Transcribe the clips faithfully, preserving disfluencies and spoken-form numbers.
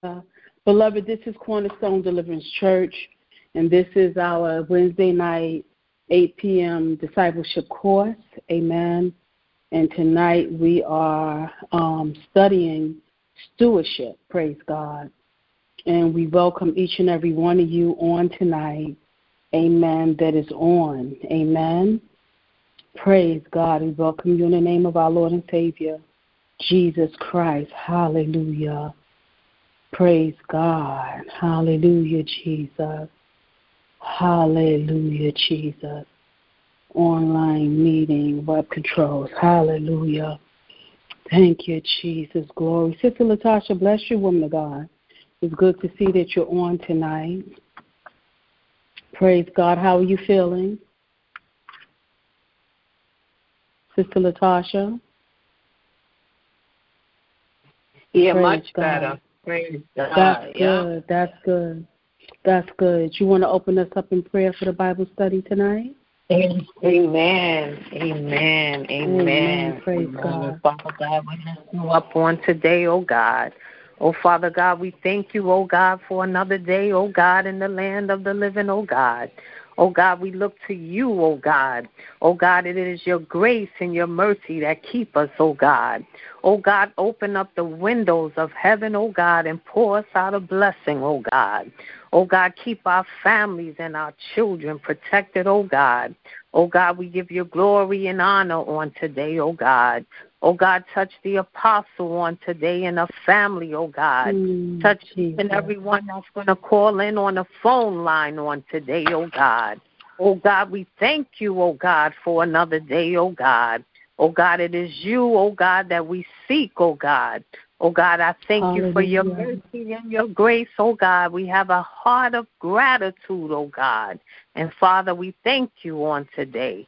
Beloved, this is Cornerstone Deliverance Church, and this is our Wednesday night, eight p.m. discipleship course. Amen. And tonight we are um, studying stewardship. Praise God. And we welcome each and every one of you on tonight. Amen. That is on. Amen. Praise God. We welcome you in the name of our Lord and Savior, Jesus Christ. Hallelujah. Praise God. Hallelujah, Jesus. Hallelujah, Jesus. Online meeting, web controls. Hallelujah. Thank you, Jesus. Glory. Sister Latasha, bless you, woman of God. It's good to see that you're on tonight. Praise God. How are you feeling? Sister Latasha? Yeah, Praise much God. better. Praise God. That's yeah. good. That's good. That's good. You want to open us up in prayer for the Bible study tonight? Amen. Amen. Amen. Amen. Praise Amen. God. Father God, we lift you up on today, oh God. Oh, Father God, we thank you, oh God, for another day, oh God, in the land of the living, oh God. Oh God, we look to you, oh God. Oh God, it is your grace and your mercy that keep us, oh God. Oh God, open up the windows of heaven, oh God, and pour us out a blessing, oh God. Oh God, keep our families and our children protected, oh God. Oh God, we give you glory and honor on today, oh God. Oh God, touch the apostle on today and her family, oh God. Mm, touch Jesus. each and everyone that's going to call in on the phone line on today, oh God. Oh God, we thank you, oh God, for another day, oh God. Oh God, it is you, oh God, that we seek, oh God. Oh God, I thank Hallelujah. you for your mercy and your grace, oh God. We have a heart of gratitude, oh God. And Father, we thank you on today.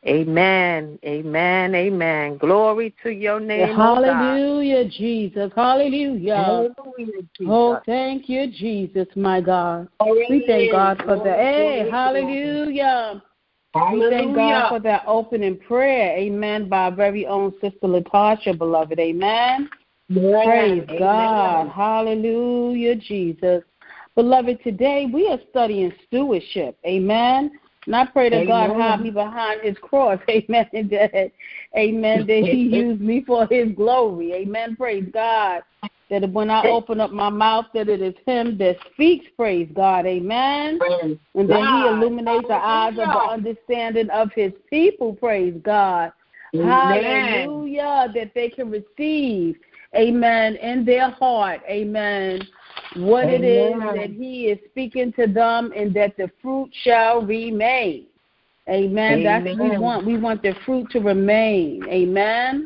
Amen, amen, amen. Glory to your name, Hallelujah, oh God. Jesus. Hallelujah. Hallelujah, Jesus. Oh, thank you, Jesus, my God. Hallelujah. We thank God for the, hey, Glory, hallelujah. Hallelujah. We thank God for that opening prayer, amen, by our very own Sister Latasha, beloved, amen. Amen. Praise Amen. God. Hallelujah, Jesus. Beloved, today we are studying stewardship, amen. And I pray that Amen. God hide me behind his cross, amen, and that, amen, that he used me for his glory, amen, praise God. That when I open up my mouth, that it is him that speaks, praise God, amen. Praise and that God. he illuminates the eyes of the understanding of his people, praise God. Amen. Hallelujah, that they can receive, amen, in their heart, amen, what Amen. it is that he is speaking to them, and that the fruit shall remain. Amen. Amen. That's what we want. We want the fruit to remain. Amen.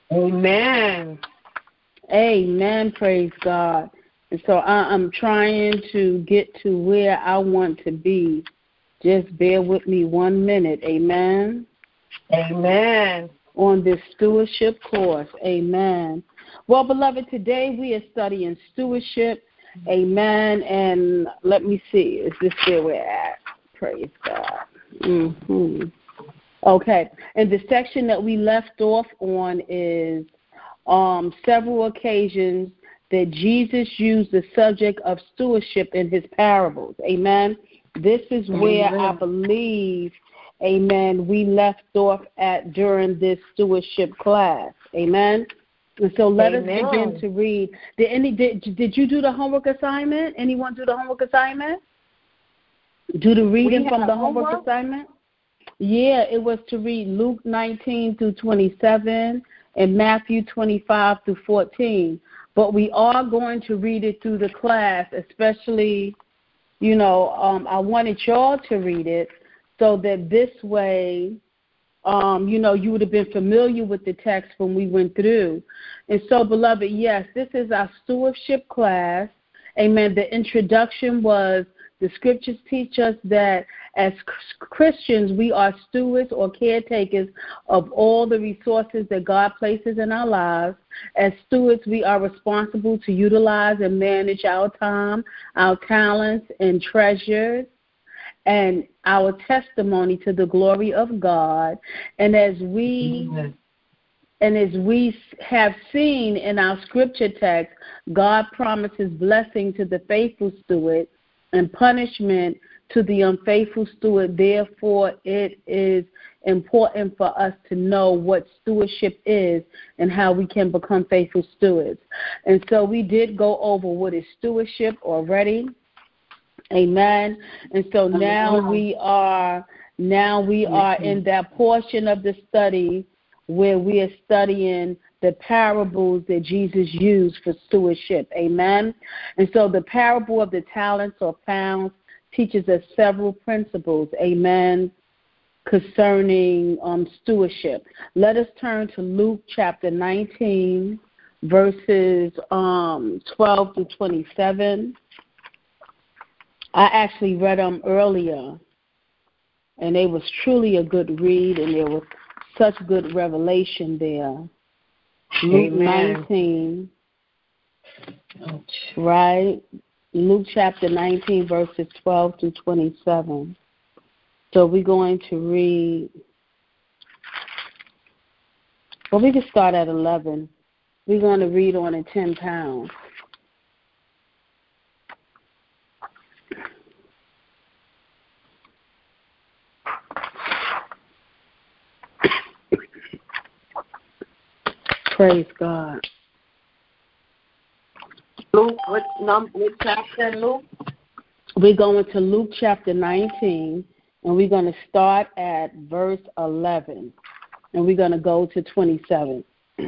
Amen. Amen. Praise God. And so I, I'm trying to get to where I want to be. Just bear with me one minute. Amen. Amen. On this stewardship course. Amen. Well, beloved, today we are studying stewardship. Amen. And let me see. Is this where we're at? Praise God. Mm-hmm. Okay. And the section that we left off on is um, several occasions that Jesus used the subject of stewardship in his parables. Amen. This is where Amen. I believe, amen, we left off at during this stewardship class. Amen. And so let Amen. us begin to read. Did any did, did you do the homework assignment? Anyone do the homework assignment? Do the reading from the homework, homework assignment? Yeah, it was to read Luke nineteen through twenty-seven and Matthew twenty-five through fourteen. But we are going to read it through the class, especially, you know, um, I wanted y'all to read it so that this way, Um, you know, you would have been familiar with the text when we went through. And so, beloved, yes, this is our stewardship class. Amen. The introduction was the scriptures teach us that as Christians, we are stewards or caretakers of all the resources that God places in our lives. As stewards, we are responsible to utilize and manage our time, our talents, and treasures, and our testimony to the glory of God. And as we, And as we have seen in our scripture text, God promises blessing to the faithful steward and punishment to the unfaithful steward. Therefore, it is important for us to know what stewardship is and how we can become faithful stewards. And so we did go over what is stewardship already. Amen. And so now we are now we are in that portion of the study where we are studying the parables that Jesus used for stewardship. Amen. And so the parable of the talents or pounds teaches us several principles. Amen. Concerning um, stewardship. Let us turn to Luke chapter nineteen, verses um, twelve to twenty-seven. I actually read them earlier, and it was truly a good read, and there was such good revelation there. Luke Amen. nineteen, right? Luke chapter nineteen, verses twelve to twenty-seven. So we're going to read, well, we can start at eleven. We're going to read on in ten pounds. Praise God. Luke, what number? What chapter in Luke? We're going to Luke chapter nineteen, and we're going to start at verse eleven, and we're going to go to twenty-seven.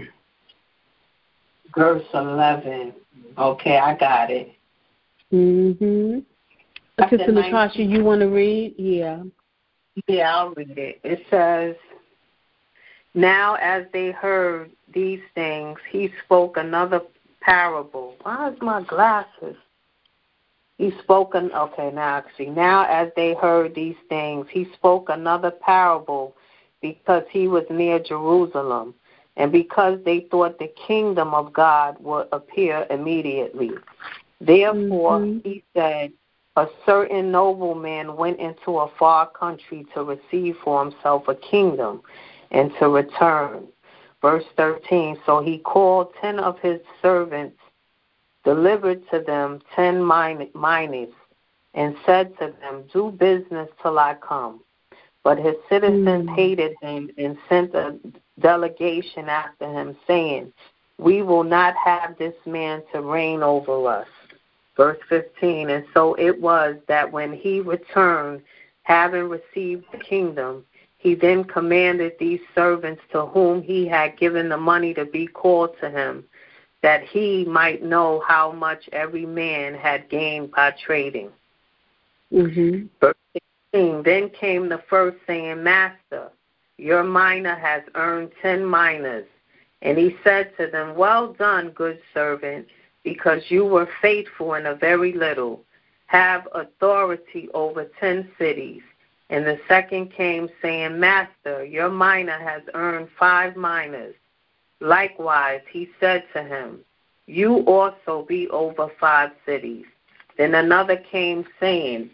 Verse eleven. Okay, I got it. Mm-hmm. Sister Natasha, you want to read? Yeah. Yeah, I'll read it. It says, now as they heard these things, he spoke another parable. Where's my glasses? He spoke an okay, now I see. Now as they heard these things, he spoke another parable because he was near Jerusalem, and because they thought the kingdom of God would appear immediately. Therefore, mm-hmm. he said, a certain nobleman went into a far country to receive for himself a kingdom and to return. Verse thirteen, so he called ten of his servants, delivered to them ten minas, and said to them, do business till I come. But his citizens mm. hated him and sent a delegation after him, saying, we will not have this man to reign over us. Verse fifteen, and so it was that when he returned, having received the kingdom, he then commanded these servants to whom he had given the money to be called to him, that he might know how much every man had gained by trading. Mm-hmm. Verse sixteen, then came the first, saying, Master, your mina has earned ten minas. And he said to them, well done, good servant, because you were faithful in a very little. Have authority over ten cities. And the second came, saying, Master, your mina has earned five minas. Likewise, he said to him, you also be over five cities. Then another came, saying,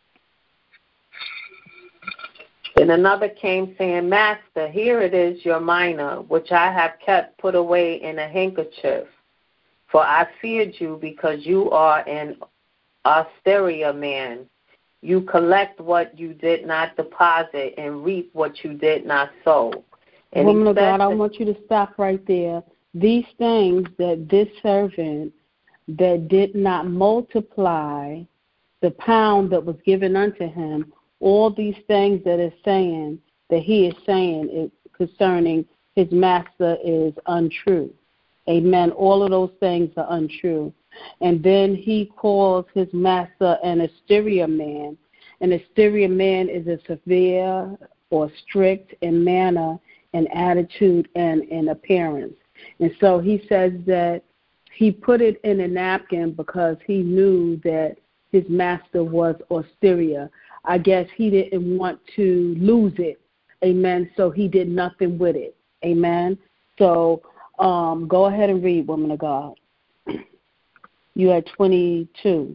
Then another came, saying, Master, here it is your mina, which I have kept put away in a handkerchief. For I feared you, because you are an austere man. You collect what you did not deposit and reap what you did not sow. And Woman of God, I want you to stop right there. These things that this servant that did not multiply the pound that was given unto him, all these things that is saying, that he is saying is concerning his master is untrue. Amen. All of those things are untrue. And then he calls his master an austere man. An austere man is a severe or strict in manner and attitude and in appearance. And so he says that he put it in a napkin because he knew that his master was austere. I guess he didn't want to lose it. Amen. So he did nothing with it. Amen. So um, go ahead and read, woman of God. You had twenty-two.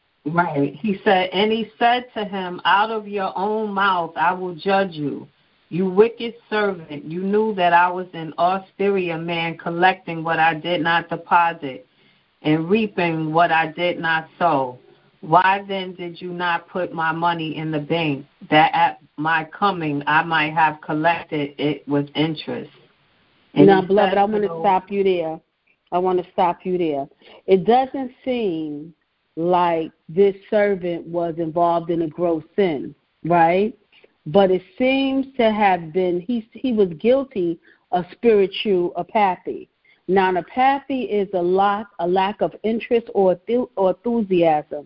Right. He said, and he said to him, out of your own mouth I will judge you. You wicked servant, you knew that I was an austere man, collecting what I did not deposit and reaping what I did not sow. Why then did you not put my money in the bank, that at my coming I might have collected it with interest? And now, beloved, I want to stop you there. I want to stop you there. It doesn't seem like this servant was involved in a gross sin, right? But it seems to have been, he, he was guilty of spiritual apathy. Now, an apathy is a lack, a lack of interest or, or enthusiasm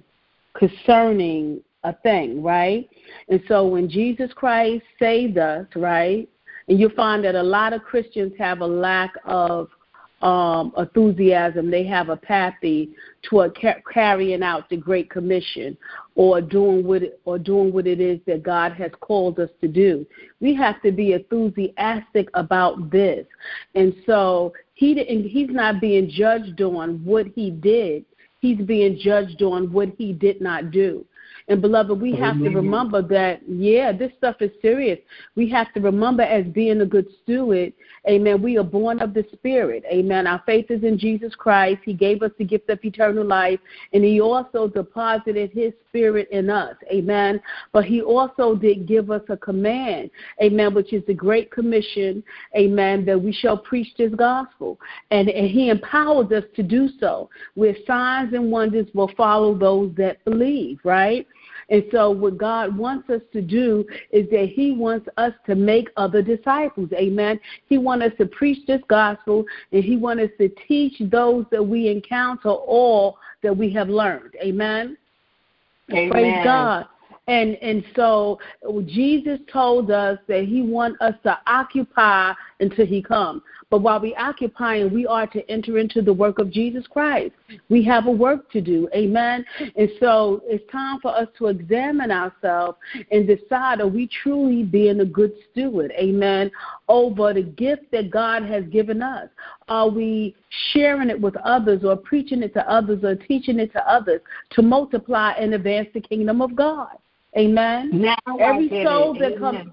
concerning a thing, right? And so when Jesus Christ saved us, right, and you find that a lot of Christians have a lack of um, enthusiasm. They have apathy toward ca- carrying out the Great Commission or doing what it, or doing what it is that God has called us to do. We have to be enthusiastic about this. And so he didn't, he's not being judged on what he did. He's being judged on what he did not do. And, beloved, we have to remember that, yeah, this stuff is serious. We have to remember, as being a good steward, amen, we are born of the Spirit, amen. Our faith is in Jesus Christ. He gave us the gift of eternal life, and he also deposited his Spirit in us, amen. But he also did give us a command, amen, which is the Great Commission, amen, that we shall preach this gospel. And, and he empowers us to do so, where signs and wonders will follow those that believe, right? And so what God wants us to do is that he wants us to make other disciples, amen. He wants us to preach this gospel, and he wants us to teach those that we encounter all that we have learned, amen. Amen. Praise God. And and so Jesus told us that he wants us to occupy until he comes. But while we occupying, we are to enter into the work of Jesus Christ. We have a work to do. Amen. And so it's time for us to examine ourselves and decide, are we truly being a good steward, amen, over the gift that God has given us? Are we sharing it with others or preaching it to others or teaching it to others to multiply and advance the kingdom of God? Amen. Now Every soul it. that Amen. comes,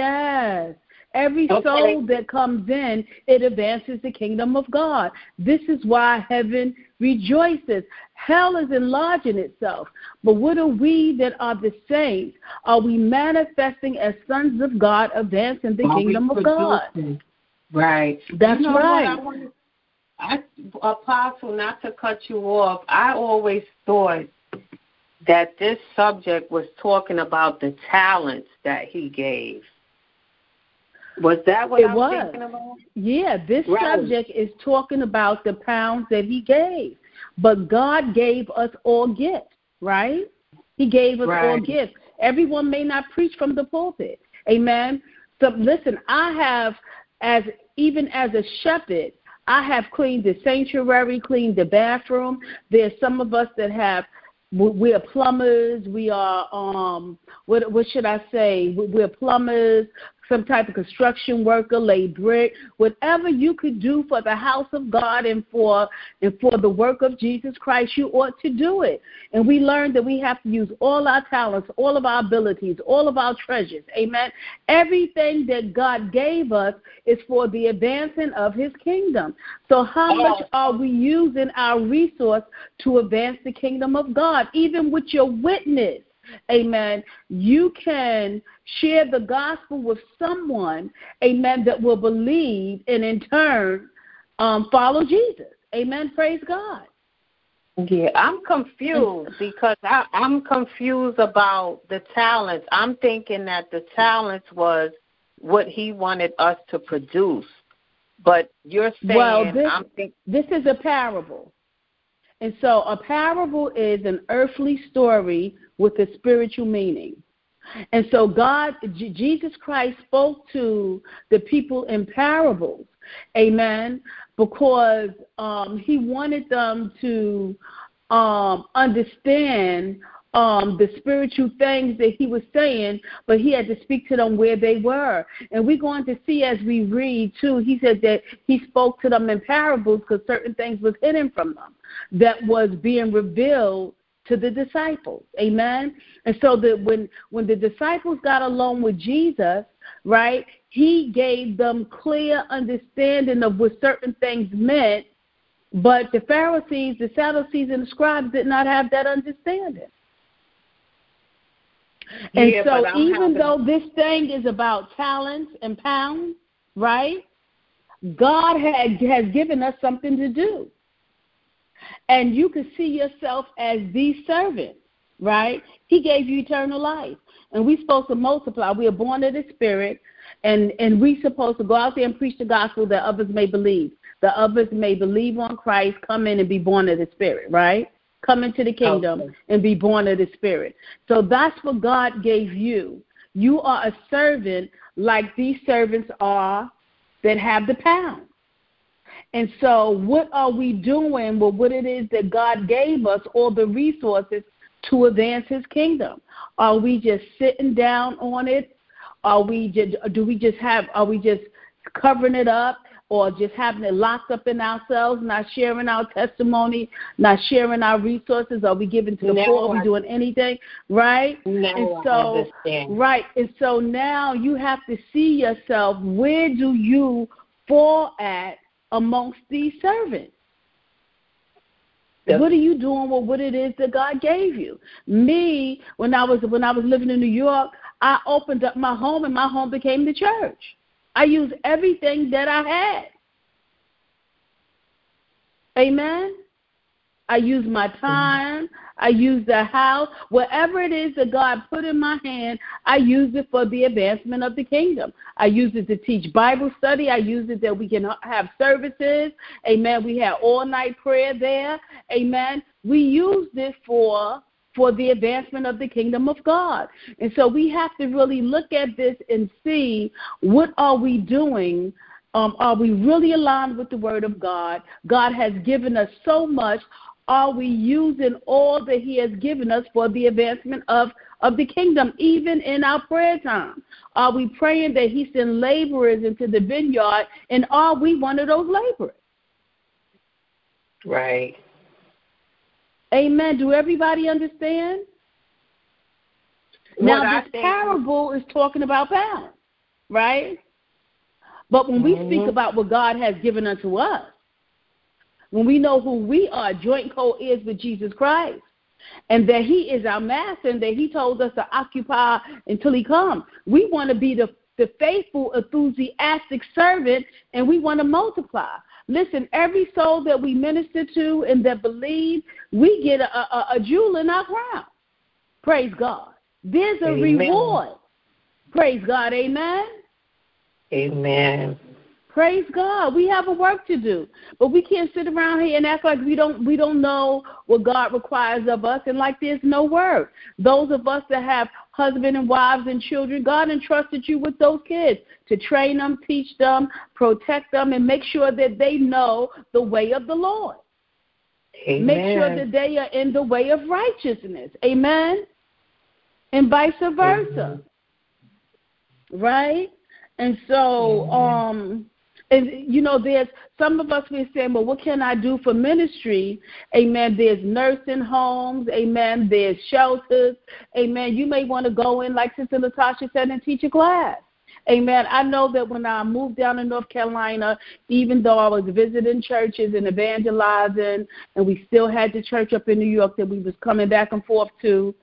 yes. Every okay. soul that comes in, it advances the kingdom of God. This is why heaven rejoices. Hell is enlarging itself. But what are we that are the saints? Are we manifesting as sons of God, advancing the are kingdom of God? Right. That's you know right. What I wanted, I, Apostle, not to cut you off, I always thought that this subject was talking about the talents that he gave. Was that what it I was, was thinking about? Yeah, this right. subject is talking about the pounds that he gave. But God gave us all gifts, right? He gave us right. all gifts. Everyone may not preach from the pulpit. Amen. So listen, I have, as even as a shepherd, I have cleaned the sanctuary, cleaned the bathroom. There's some of us that have, we are plumbers. We are, um, what, what should I say? We're plumbers, some type of construction worker, lay brick, whatever you could do for the house of God and for and for the work of Jesus Christ, you ought to do it. And we learned that we have to use all our talents, all of our abilities, all of our treasures. Amen. Everything that God gave us is for the advancing of his kingdom. So how much are we using our resource to advance the kingdom of God? Even with your witness, amen, you can share the gospel with someone, amen, that will believe and in turn um, follow Jesus. Amen. Praise God. Yeah, I'm confused because I, I'm confused about the talents. I'm thinking that the talents was what he wanted us to produce. But you're saying, well, this, I'm think- this is a parable. And so a parable is an earthly story with a spiritual meaning. And so God, J- Jesus Christ spoke to the people in parables, amen, because um, he wanted them to um, understand um, the spiritual things that he was saying, but he had to speak to them where they were. And we're going to see as we read, too, he said that he spoke to them in parables because certain things was hidden from them that was being revealed to the disciples. Amen. And so that when when the disciples got along with Jesus, right, he gave them clear understanding of what certain things meant, but the Pharisees, the Sadducees, and the scribes did not have that understanding. And yeah, so even though this thing is about talents and pounds, right, God had, has given us something to do. And you can see yourself as the servant, right? He gave you eternal life. And we're supposed to multiply. We are born of the Spirit, and, and we're supposed to go out there and preach the gospel that others may believe. That others may believe on Christ, come in and be born of the Spirit, right? Come into the kingdom okay. and be born of the Spirit. So that's what God gave you. You are a servant like these servants are that have the pound. And so what are we doing with what it is that God gave us, all the resources to advance his kingdom? Are we just sitting down on it? Are we just, do we just have, are we just covering it up? Or just having it locked up in ourselves, not sharing our testimony, not sharing our resources? Are we giving to the now poor? Are we I, doing anything? Right? Now and so, I understand. Right. And so now you have to see yourself, where do you fall at amongst these servants? Yep. What are you doing with what it is that God gave you? Me, when I was when I was living in New York, I opened up my home, and my home became the church. I used everything that I had. Amen? I used my time. I used the house. Whatever it is that God put in my hand, I used it for the advancement of the kingdom. I used it to teach Bible study. I used it that we can have services. Amen. We had all-night prayer there. Amen. We used it for... for the advancement of the kingdom of God. And so we have to really look at this and see, what are we doing? Um, are we really aligned with the word of God? God has given us so much. Are we using all that he has given us for the advancement of, of the kingdom, even in our prayer time? Are we praying that he send laborers into the vineyard, and are we one of those laborers? Right. Amen. Do everybody understand? What now, this parable is talking about pounds, right? But when mm-hmm. we speak about what God has given unto us, when we know who we are, joint co-heirs with Jesus Christ, and that he is our master, and that he told us to occupy until he comes, we want to be the, the faithful, enthusiastic servant, and we want to multiply. Listen, every soul that we minister to and that believe, we get a, a, a jewel in our crown. Praise God. There's a Amen. Reward. Praise God. Amen. Amen. Praise God. We have a work to do, but we can't sit around here and act like we don't we don't know what God requires of us, and like there's no work. Those of us that have husband and wives and children, God entrusted you with those kids to train them, teach them, protect them, and make sure that they know the way of the Lord. Amen. Make sure that they are in the way of righteousness. Amen. And vice versa. Amen. Right? And so, um, and you know, there's some of us, we're saying, well, what can I do for ministry? Amen. There's nursing homes. Amen. There's shelters. Amen. You may want to go in, like Sister Latasha said, and teach a class. Amen. I know that when I moved down to North Carolina, even though I was visiting churches and evangelizing, and we still had the church up in New York that we was coming back and forth to,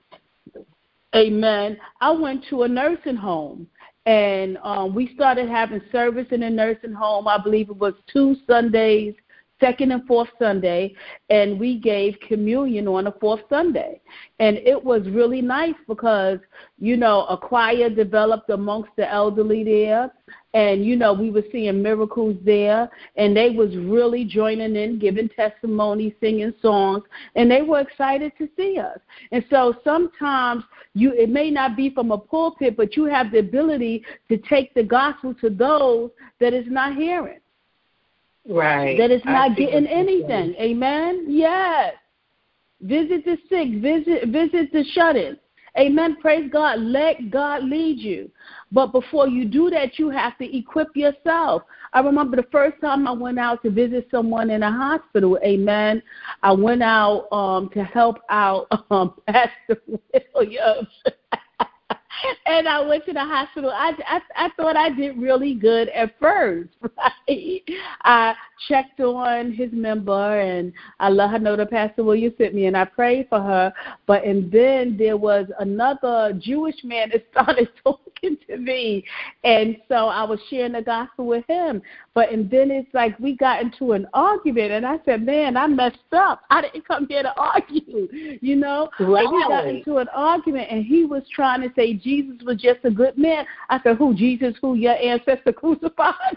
amen, I went to a nursing home. And um, we started having service in a nursing home. I believe it was two Sundays, second and fourth Sunday, and we gave communion on the fourth Sunday. And it was really nice because, you know, a choir developed amongst the elderly there. And, you know, we were seeing miracles there, and they was really joining in, giving testimony, singing songs, and they were excited to see us. And so sometimes you it may not be from a pulpit, but you have the ability to take the gospel to those that is not hearing. Right. That is not getting anything. Amen? Yes. Visit the sick. Visit, visit the shut-in. Amen. Praise God. Let God lead you. But before you do that, you have to equip yourself. I remember the first time I went out to visit someone in a hospital. Amen. I went out um, to help out um, Pastor Williams. and I went to the hospital. I, I, I thought I did really good at first. Right? I checked on his member, and I let her know that Pastor Williams sent me, and I prayed for her. But and then there was another Jewish man that started talking to me, and so I was sharing the gospel with him. But and then it's like we got into an argument, and I said, man, I messed up. I didn't come here to argue, you know. Right. But we got into an argument, and he was trying to say Jesus was just a good man. I said, who, Jesus, who your ancestor crucified?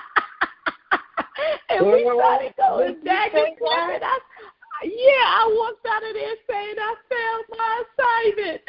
And we started going back and forth. And I, yeah, I walked out of there saying I failed my assignment.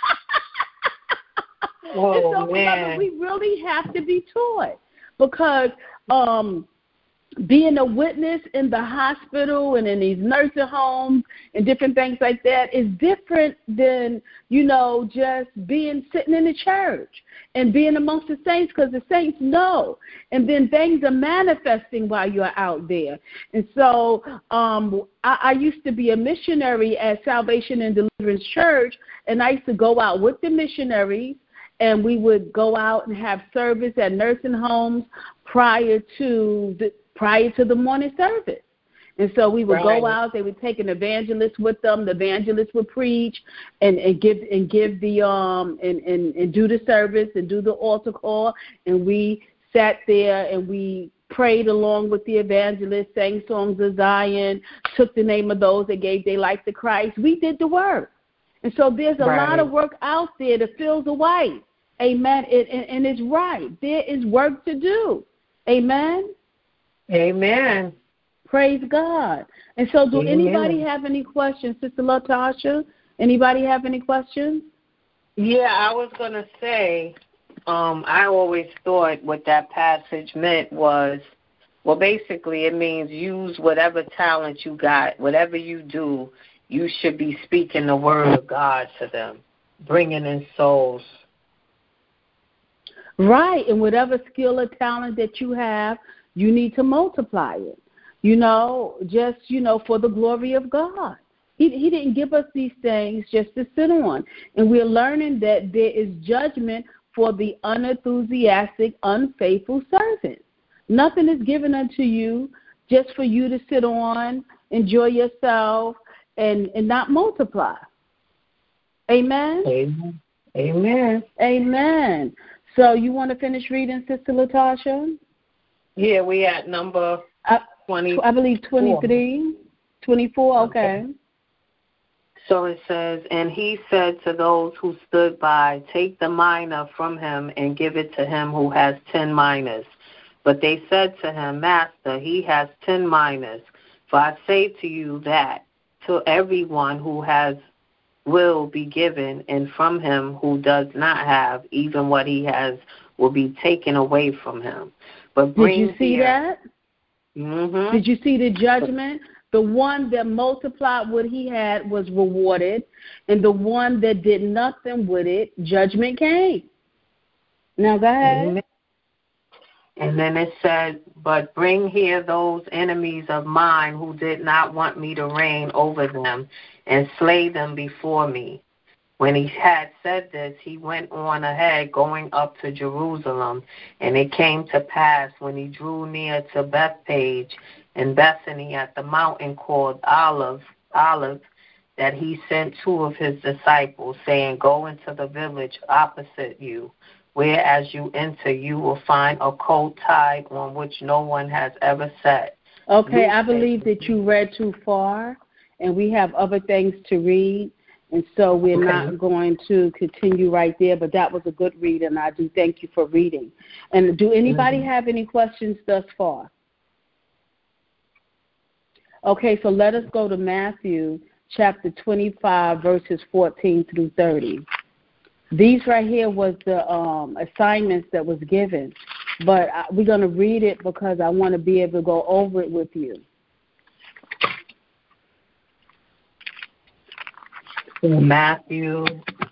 Oh, and so, man. beloved, we really have to be taught, because um, being a witness in the hospital and in these nursing homes and different things like that is different than, you know, just being sitting in the church and being amongst the saints, because the saints know. And then things are manifesting while you're out there. And so um, I, I used to be a missionary at Salvation and Deliverance Church, and I used to go out with the missionaries, and we would go out and have service at nursing homes prior to the prior to the morning service. And so we would right. go out, they would take an evangelist with them, the evangelist would preach and, and give and give the um and, and, and do the service and do the altar call, and we sat there and we prayed along with the evangelist, sang songs of Zion, took the name of those that gave their life to Christ. We did the work. And so there's a right. lot of work out there to fill the white. Amen. It, and, and it's right. There is work to do. Amen. Amen. Praise God. And so do Amen. anybody have any questions, Sister Latasha? Anybody have any questions? Yeah, I was going to say, um, I always thought what that passage meant was, well, basically it means use whatever talent you got, whatever you do, you should be speaking the word of God to them, bringing in souls. Right, and whatever skill or talent that you have, you need to multiply it, you know, just, you know, for the glory of God. He, he didn't give us these things just to sit on. And we're learning that there is judgment for the unenthusiastic, unfaithful servant. Nothing is given unto you just for you to sit on, enjoy yourself, and, and not multiply. Amen? Amen. Amen. Amen. So you want to finish reading, Sister Latasha? Yeah, we at number twenty. I, I believe twenty-three. twenty-four, okay. okay. So it says, and he said to those who stood by, take the mina from him and give it to him who has ten minas. But they said to him, Master, he has ten minas. For I say to you that to everyone who has will be given, and from him who does not have, even what he has will be taken away from him. But bring Did you see here, that? Mm-hmm. Did you see the judgment? The one that multiplied what he had was rewarded, and the one that did nothing with it, judgment came. Now go ahead. Amen. And then it said, but bring here those enemies of mine who did not want me to reign over them, and slay them before me. When he had said this, he went on ahead, going up to Jerusalem. And it came to pass, when he drew near to Bethpage and Bethany at the mountain called Olive, Olive, that he sent two of his disciples, saying, go into the village opposite you, where as you enter you will find a colt tied on which no one has ever sat. Okay, I believe that you read too far, and we have other things to read, and so we're okay. not going to continue right there, but that was a good read, and I do thank you for reading. And do anybody mm-hmm. have any questions thus far? Okay, so let us go to Matthew chapter twenty-five, verses fourteen through thirty. These right here was the um, assignments that was given, but I, we're going to read it because I want to be able to go over it with you. Matthew.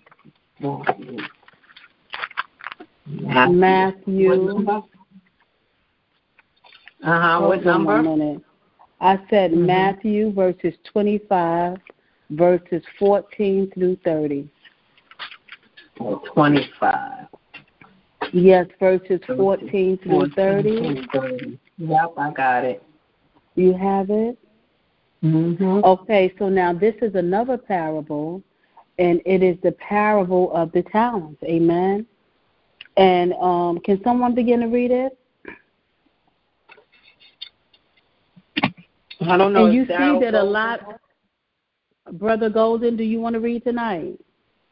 Matthew. Matthew. Uh-huh, what number? One minute. I said mm-hmm. Matthew verses twenty-five, verses fourteen through thirty. twenty-five. Yes, verses fourteen through thirty. Yep, I got it. You have it? Mm-hmm. Okay, so now this is another parable, and it is the parable of the talents. Amen. And um, can someone begin to read it? I don't know. And you see that a lot. Brother Golden, do you want to read tonight?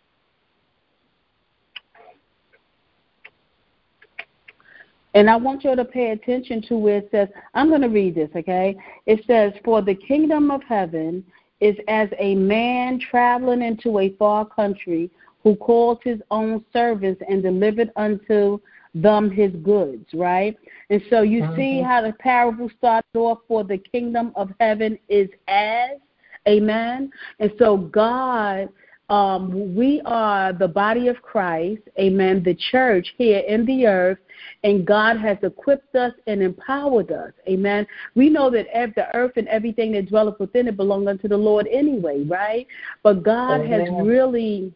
And I want you to pay attention to where it says, I'm going to read this, okay? It says, for the kingdom of heaven is as a man traveling into a far country who called his own servants and delivered unto them his goods, right? And so you mm-hmm. see how the parable starts off, for the kingdom of heaven is as, amen? And so God, um, we are the body of Christ, amen, the church here in the earth, and God has equipped us and empowered us, amen. We know that the earth and everything that dwelleth within it belong unto the Lord anyway, right? But God amen. has really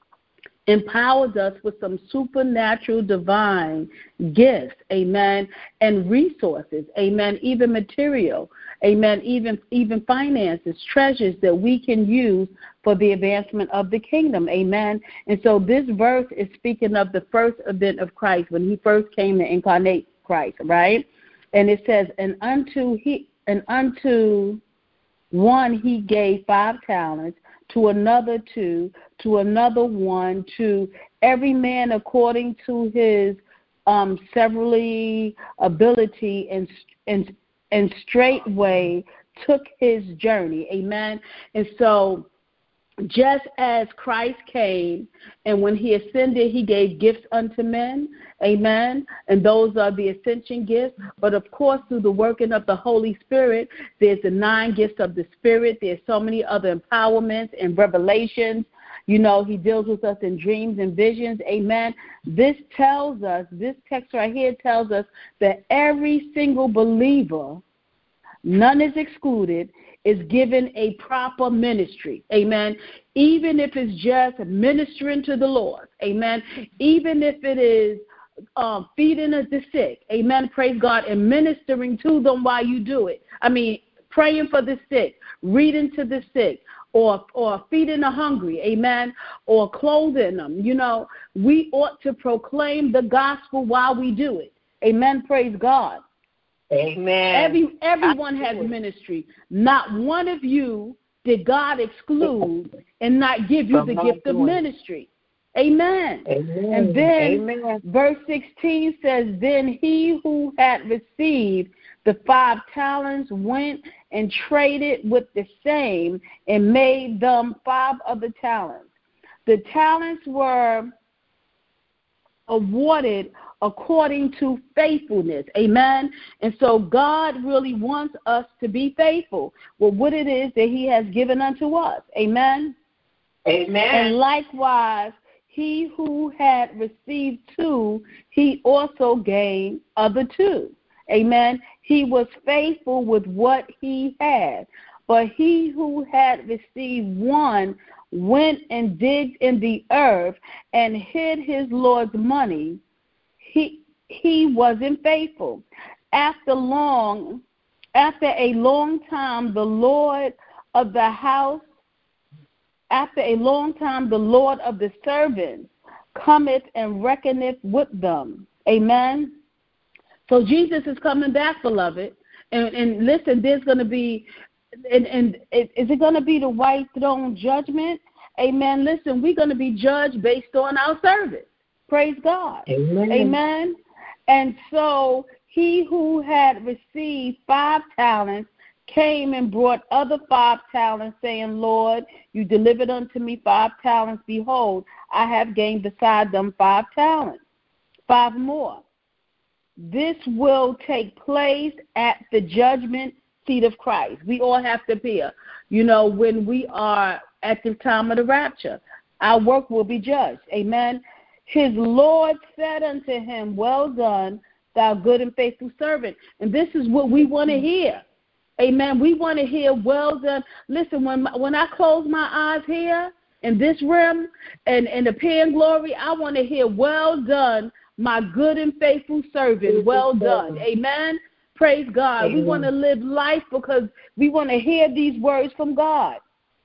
empowered us with some supernatural divine gifts, amen, and resources, amen, even material, amen, even even finances, treasures that we can use for the advancement of the kingdom, amen. And so this verse is speaking of the first event of Christ, when he first came to incarnate Christ, right? And it says, and unto he and unto one he gave five talents, to another two, to another one, to every man according to his um, severally ability, and and and straightway took his journey. Amen. And so just as Christ came, and when he ascended, he gave gifts unto men, amen, and those are the ascension gifts. But of course, through the working of the Holy Spirit, there's the nine gifts of the Spirit. There's so many other empowerments and revelations. You know, he deals with us in dreams and visions, amen. This tells us, this text right here tells us that every single believer, none is excluded, is given a proper ministry, amen, even if it's just ministering to the Lord, amen, even if it is um, feeding the sick, amen, praise God, and ministering to them while you do it. I mean, praying for the sick, reading to the sick, or or feeding the hungry, amen, or clothing them. You know, we ought to proclaim the gospel while we do it, amen, praise God. Amen. Every everyone has ministry. Not one of you did God exclude and not give you the gift of ministry. Amen. Amen. And then Amen. verse sixteen says, then he who had received the five talents went and traded with the same and made them five other talents. The talents were awarded according to faithfulness, amen. And so God really wants us to be faithful with what it is that he has given unto us, amen. Amen. And likewise, he who had received two, he also gained other two, amen. He was faithful with what he had. But he who had received one went and digged in the earth and hid his Lord's money. He he wasn't faithful. After long, after a long time, the Lord of the house, after a long time, the Lord of the servants cometh and reckoneth with them. Amen. So Jesus is coming back, beloved. And, and listen, there's going to be, and, and is it going to be the white throne judgment? Amen. Listen, we're going to be judged based on our service. Praise God. Amen. Amen. And so he who had received five talents came and brought other five talents, saying, Lord, you delivered unto me five talents. Behold, I have gained beside them five talents, five more. This will take place at the judgment seat of Christ. We all have to appear. You know, when we are at the time of the rapture, our work will be judged. Amen. His Lord said unto him, well done, thou good and faithful servant. And this is what we want to hear. Amen. We want to hear, well done. Listen, when when I close my eyes here in this realm and in the paying glory, I want to hear, well done, my good and faithful servant, well done. Amen. Praise God. Amen. We want to live life because we want to hear these words from God.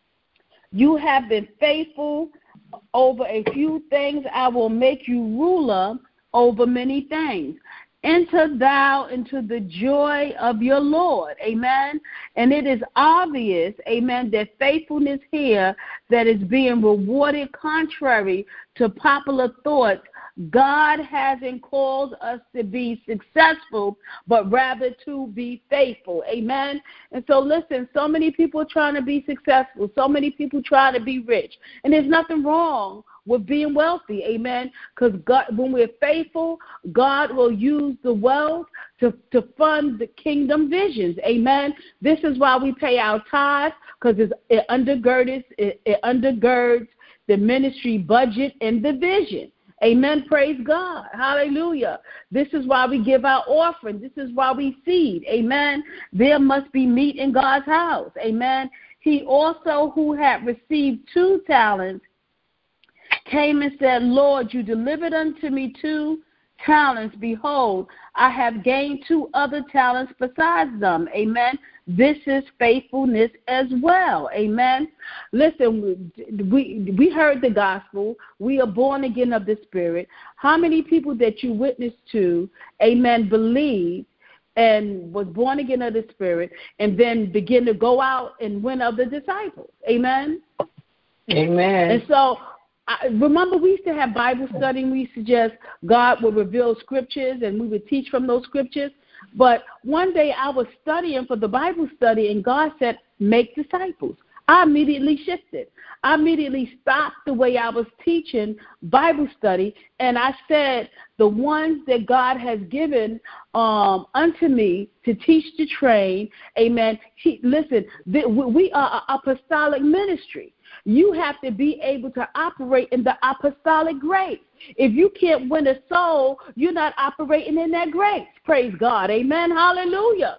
You have been faithful over a few things. I will make you ruler over many things. Enter thou into the joy of your Lord. Amen. And it is obvious, amen, that faithfulness here that is being rewarded contrary to popular thoughts. God hasn't called us to be successful, but rather to be faithful. Amen. And so listen, so many people trying to be successful, so many people trying to be rich. And there's nothing wrong with being wealthy. Amen. Because God, when we're faithful, God will use the wealth to, to fund the kingdom visions. Amen. This is why we pay our tithes, because it undergirds, it, it undergirds the ministry budget and the vision. Amen. Praise God. Hallelujah. This is why we give our offering. This is why we seed. Amen. There must be meat in God's house. Amen. He also, who had received two talents, came and said, Lord, you delivered unto me two talents. Behold, I have gained two other talents besides them. Amen. This is faithfulness as well. Amen. Listen, we we heard the gospel. We are born again of the Spirit. How many people that you witnessed to, amen, believe and was born again of the Spirit and then begin to go out and win other disciples? Amen. Amen. And so, I remember we used to have Bible study, and we used to just, God would reveal scriptures, and we would teach from those scriptures. But one day I was studying for the Bible study, and God said, make disciples. I immediately shifted. I immediately stopped the way I was teaching Bible study, and I said, the ones that God has given um, unto me to teach, to train, amen. He, listen, the, we are an apostolic ministry. You have to be able to operate in the apostolic grace. If you can't win a soul, you're not operating in that grace. Praise God. Amen. Hallelujah.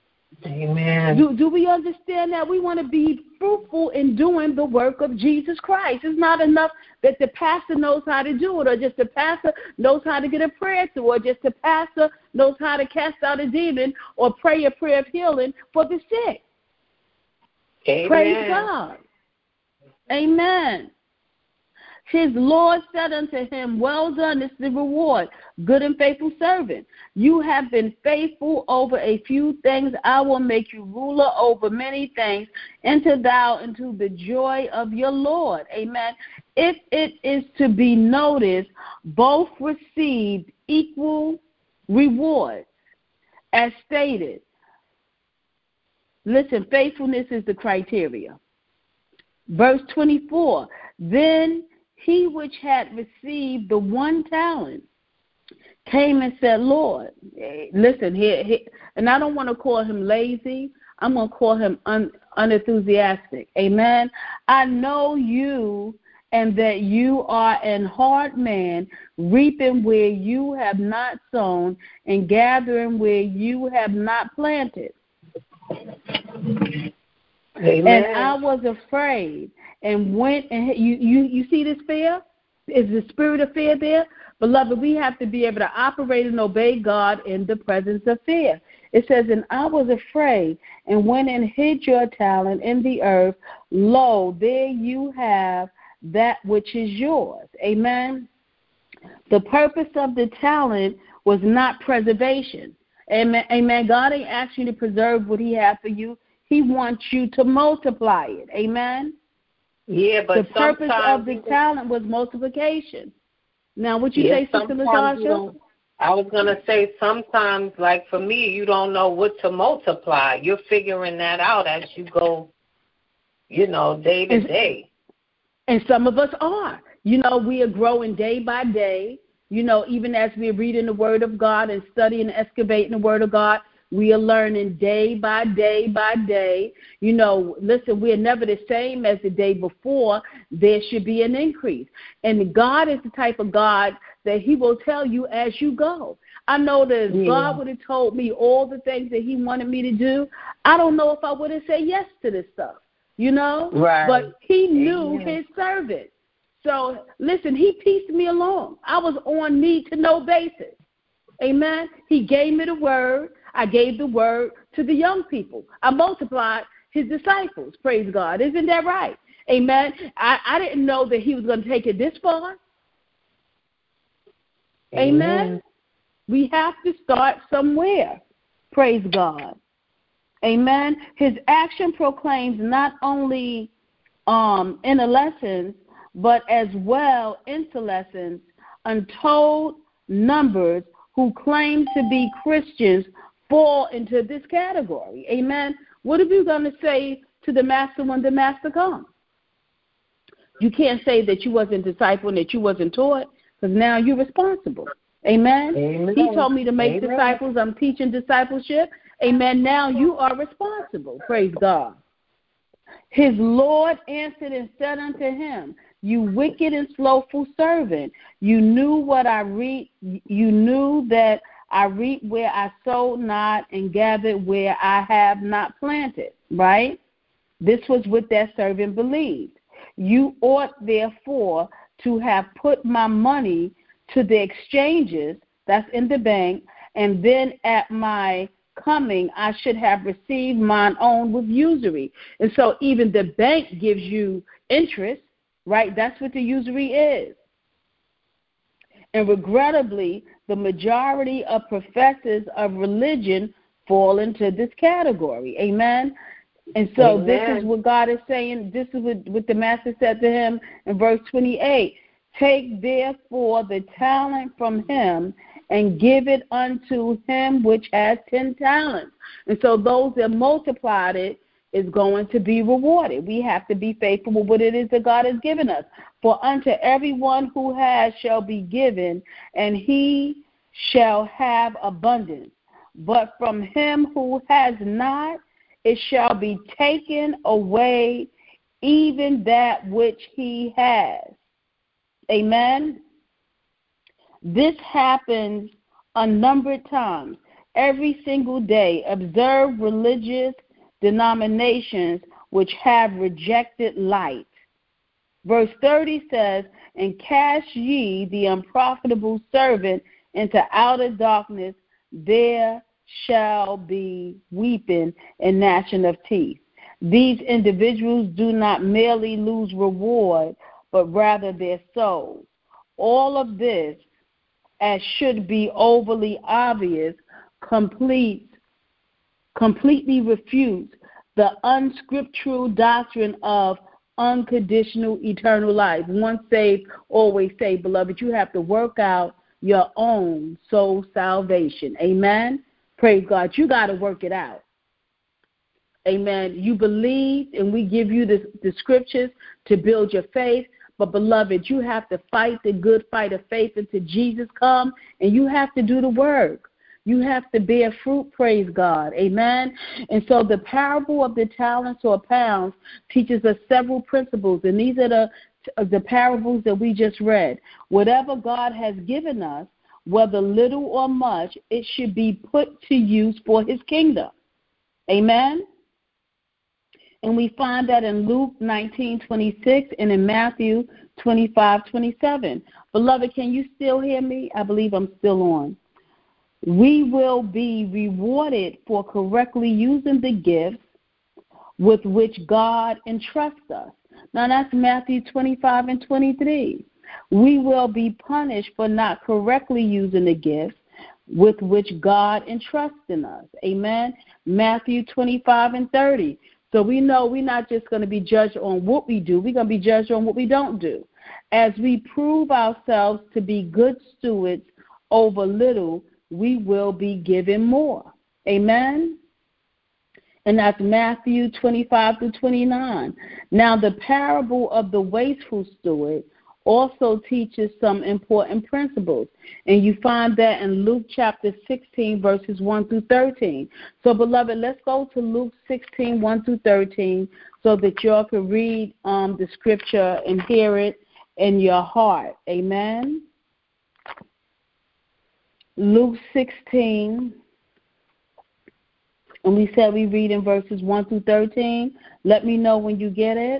Amen. Do, do we understand that? We want to be fruitful in doing the work of Jesus Christ. It's not enough that the pastor knows how to do it, or just the pastor knows how to get a prayer through, or just the pastor knows how to cast out a demon or pray a prayer of healing for the sick. Amen. Praise God. Amen. His Lord said unto him, well done, this is the reward, good and faithful servant. You have been faithful over a few things. I will make you ruler over many things. Enter thou into the joy of your Lord. Amen. If it is to be noticed, both received equal rewards, as stated. Listen, faithfulness is the criteria. Verse twenty-four, then he which had received the one talent came and said, Lord, listen here, here and I don't want to call him lazy. I'm going to call him un, unenthusiastic. Amen. I know you, and that you are an hard man, reaping where you have not sown and gathering where you have not planted. Amen. And I was afraid and went and you, you, you see this fear? Is the spirit of fear there? Beloved, we have to be able to operate and obey God in the presence of fear. It says, and I was afraid and went and hid your talent in the earth. Lo, there you have that which is yours. Amen. The purpose of the talent was not preservation. Amen. Amen. God ain't asked you to preserve what he had for you. He wants you to multiply it. Amen? Yeah, but the purpose of the talent was multiplication. Now, would you yeah, say, Sister Latasha? I was going to say sometimes, like for me, you don't know what to multiply. You're figuring that out as you go, you know, day to and, day. And some of us are. You know, we are growing day by day. You know, even as we're reading the Word of God and studying and excavating the Word of God, we are learning day by day by day. You know, listen, we're never the same as the day before. There should be an increase. And God is the type of God that he will tell you as you go. I know that if yeah. God would have told me all the things that he wanted me to do, I don't know if I would have said yes to this stuff. you know? Right. But he knew Amen. his servant. So, listen, he pieced me along. I was on need-to-know basis. Amen? He gave me the word. I gave the word to the young people. I multiplied his disciples, praise God. Isn't that right? Amen? I, I didn't know that he was going to take it this far. Amen? Amen? We have to start somewhere, praise God. Amen? His action proclaims not only um, inner lessons, but as well into lessons, untold numbers who claim to be Christians fall into this category. Amen? What are you going to say to the master when the master comes? You can't say that you wasn't discipled and that you wasn't taught, because now you're responsible. Amen? Amen? He told me to make Amen. disciples. I'm teaching discipleship. Amen. Now you are responsible. Praise God. His Lord answered and said unto him, you wicked and slothful servant, you knew what I reap, you knew that I reap where I sowed not and gathered where I have not planted. Right? This was what that servant believed. You ought therefore to have put my money to the exchanges, that's in the bank, and then at my coming I should have received mine own with usury. And so even the bank gives you interest, right? That's what the usury is. And regrettably, the majority of professors of religion fall into this category. Amen? And so Amen. This is what God is saying. This is what, what the master said to him in verse twenty-eight. Take therefore the talent from him and give it unto him which has ten talents. And so those that multiplied it is going to be rewarded. We have to be faithful with what it is that God has given us. For unto everyone who has shall be given, and he shall have abundance. But from him who has not, it shall be taken away, even that which he has. Amen? This happens unnumbered times. Every single day, observe religious denominations which have rejected light. Verse thirty says, and cast ye the unprofitable servant into outer darkness, there shall be weeping and gnashing of teeth. These individuals do not merely lose reward, but rather their souls. All of this, as should be overly obvious, complete, completely refutes the unscriptural doctrine of unconditional eternal life. Once saved, always saved. Beloved, you have to work out your own soul salvation. Amen? Praise God. You got to work it out. Amen. You believe, and we give you the, the scriptures to build your faith. But, beloved, you have to fight the good fight of faith until Jesus comes, and you have to do the work. You have to bear fruit, praise God. Amen? And so the parable of the talents or pounds teaches us several principles, and these are the, the parables that we just read. Whatever God has given us, whether little or much, it should be put to use for his kingdom. Amen? And we find that in Luke nineteen twenty-six and in Matthew twenty-five twenty-seven. Beloved, can you still hear me? I believe I'm still on. We will be rewarded for correctly using the gifts with which God entrusts us. Now that's Matthew twenty-five and twenty-three. We will be punished for not correctly using the gifts with which God entrusts in us. Amen. Matthew twenty-five and thirty. So we know we're not just going to be judged on what we do. We're going to be judged on what we don't do. As we prove ourselves to be good stewards over little, we will be given more. Amen? And that's Matthew twenty-five to twenty-nine. Now, the parable of the wasteful steward also teaches some important principles. And you find that in Luke chapter sixteen, verses one through thirteen. So, beloved, let's go to Luke sixteen, one through thirteen, so that y'all can read um, the scripture and hear it in your heart. Amen? Luke sixteen, and we said we read in verses one through thirteen. Let me know when you get it.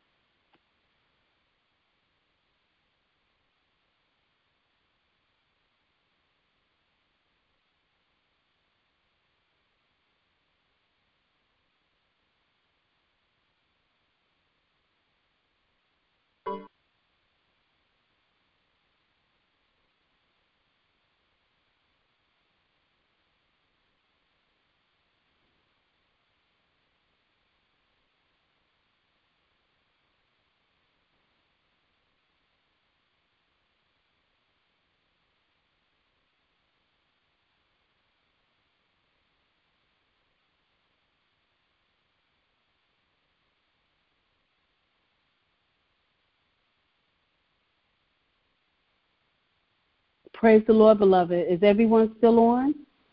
Praise the Lord, beloved. Is everyone still on?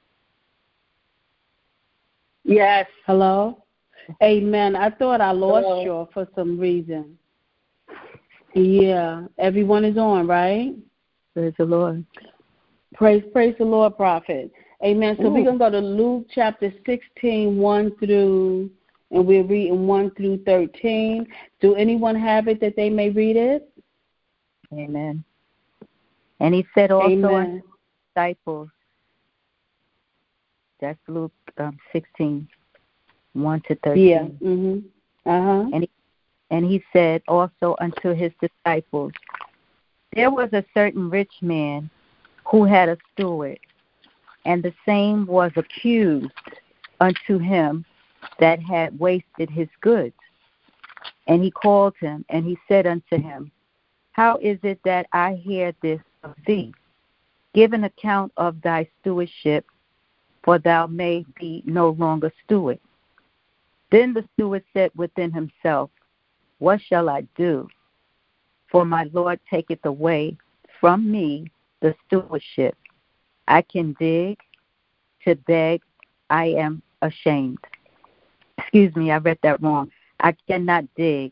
Yes. Hello? Amen. I thought I lost Hello. you for some reason. Yeah. Everyone is on, right? Praise the Lord. Praise, praise the Lord, prophet. Amen. So Ooh. we're going to go to Luke chapter sixteen, one through, and we're reading one through thirteen. Do anyone have it that they may read it? Amen. And he said also Amen. unto his disciples, that's Luke um, sixteen, one to thirteen. Yeah. Mm-hmm. Uh-huh. And he, and he said also unto his disciples, there was a certain rich man who had a steward, and the same was accused unto him that had wasted his goods. And he called him, and he said unto him, how is it that I hear this of thee? Give an account of thy stewardship, for thou mayst be no longer steward. Then the steward said within himself, what shall I do? For my Lord taketh away from me the stewardship. I can dig, to beg, I am ashamed. Excuse me, I read that wrong. I cannot dig.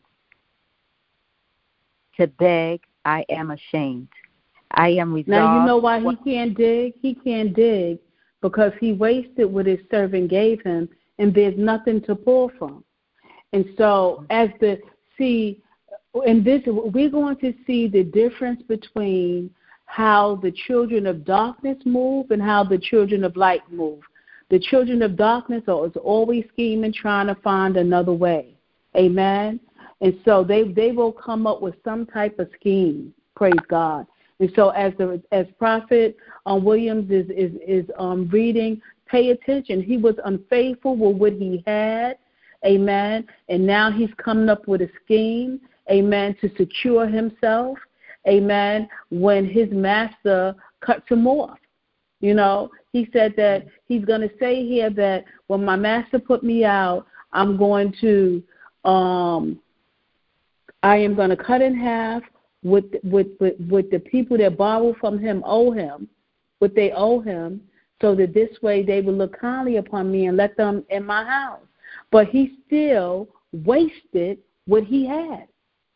To beg, I am ashamed. I am resolved. Now, you know why he can't dig? He can't dig because he wasted what his servant gave him, and there's nothing to pull from. And so, as the, see, in this, we're going to see the difference between how the children of darkness move and how the children of light move. The children of darkness are always scheming, trying to find another way. Amen? And so they, they will come up with some type of scheme. Praise God. And so as the as Prophet um, Williams is is, is um, reading, pay attention. He was unfaithful with what he had. Amen. And now he's coming up with a scheme. Amen. To secure himself. Amen. When his master cuts him off. You know, he said that he's going to say here that when my master put me out, I'm going to, um, I am going to cut in half with, with, with, with the people that borrow from him owe him, what they owe him, so that this way they will look kindly upon me and let them in my house. But he still wasted what he had.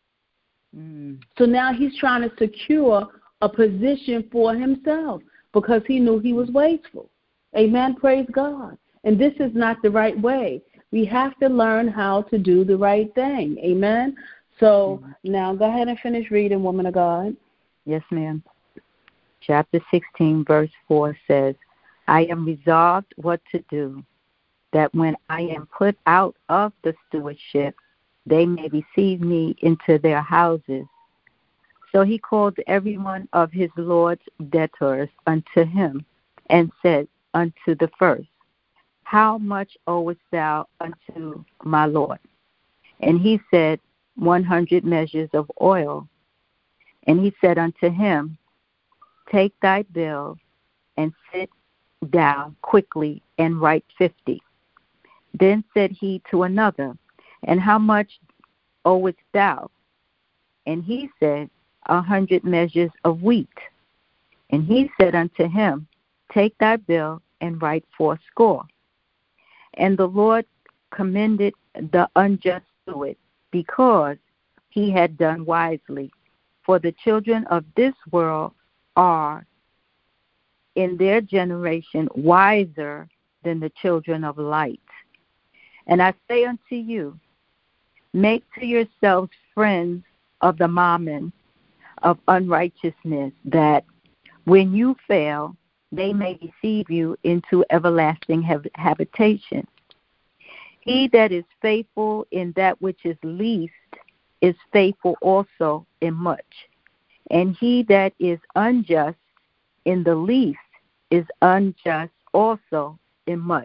Mm. So now he's trying to secure a position for himself because he knew he was wasteful. Amen. Praise God. And this is not the right way. We have to learn how to do the right thing. Amen. So mm-hmm. Now go ahead and finish reading, woman of God. Yes, ma'am. Chapter sixteen, verse four says, I am resolved what to do, that when I am put out of the stewardship, they may receive me into their houses. So he called every one of his Lord's debtors unto him, and said unto the first, how much owest thou unto my Lord? And he said, one hundred measures of oil. And he said unto him, take thy bill, and sit down quickly, and write fifty. Then said he to another, and how much owest thou? And he said, a hundred measures of wheat. And he said unto him, take thy bill, and write fourscore. And the Lord commended the unjust steward, because he had done wisely. For the children of this world are in their generation wiser than the children of light. And I say unto you Make to yourselves friends of the mammon of unrighteousness, that when you fail, they may receive you into everlasting habitation. He that is faithful in that which is least is faithful also in much. And he that is unjust in the least is unjust also in much.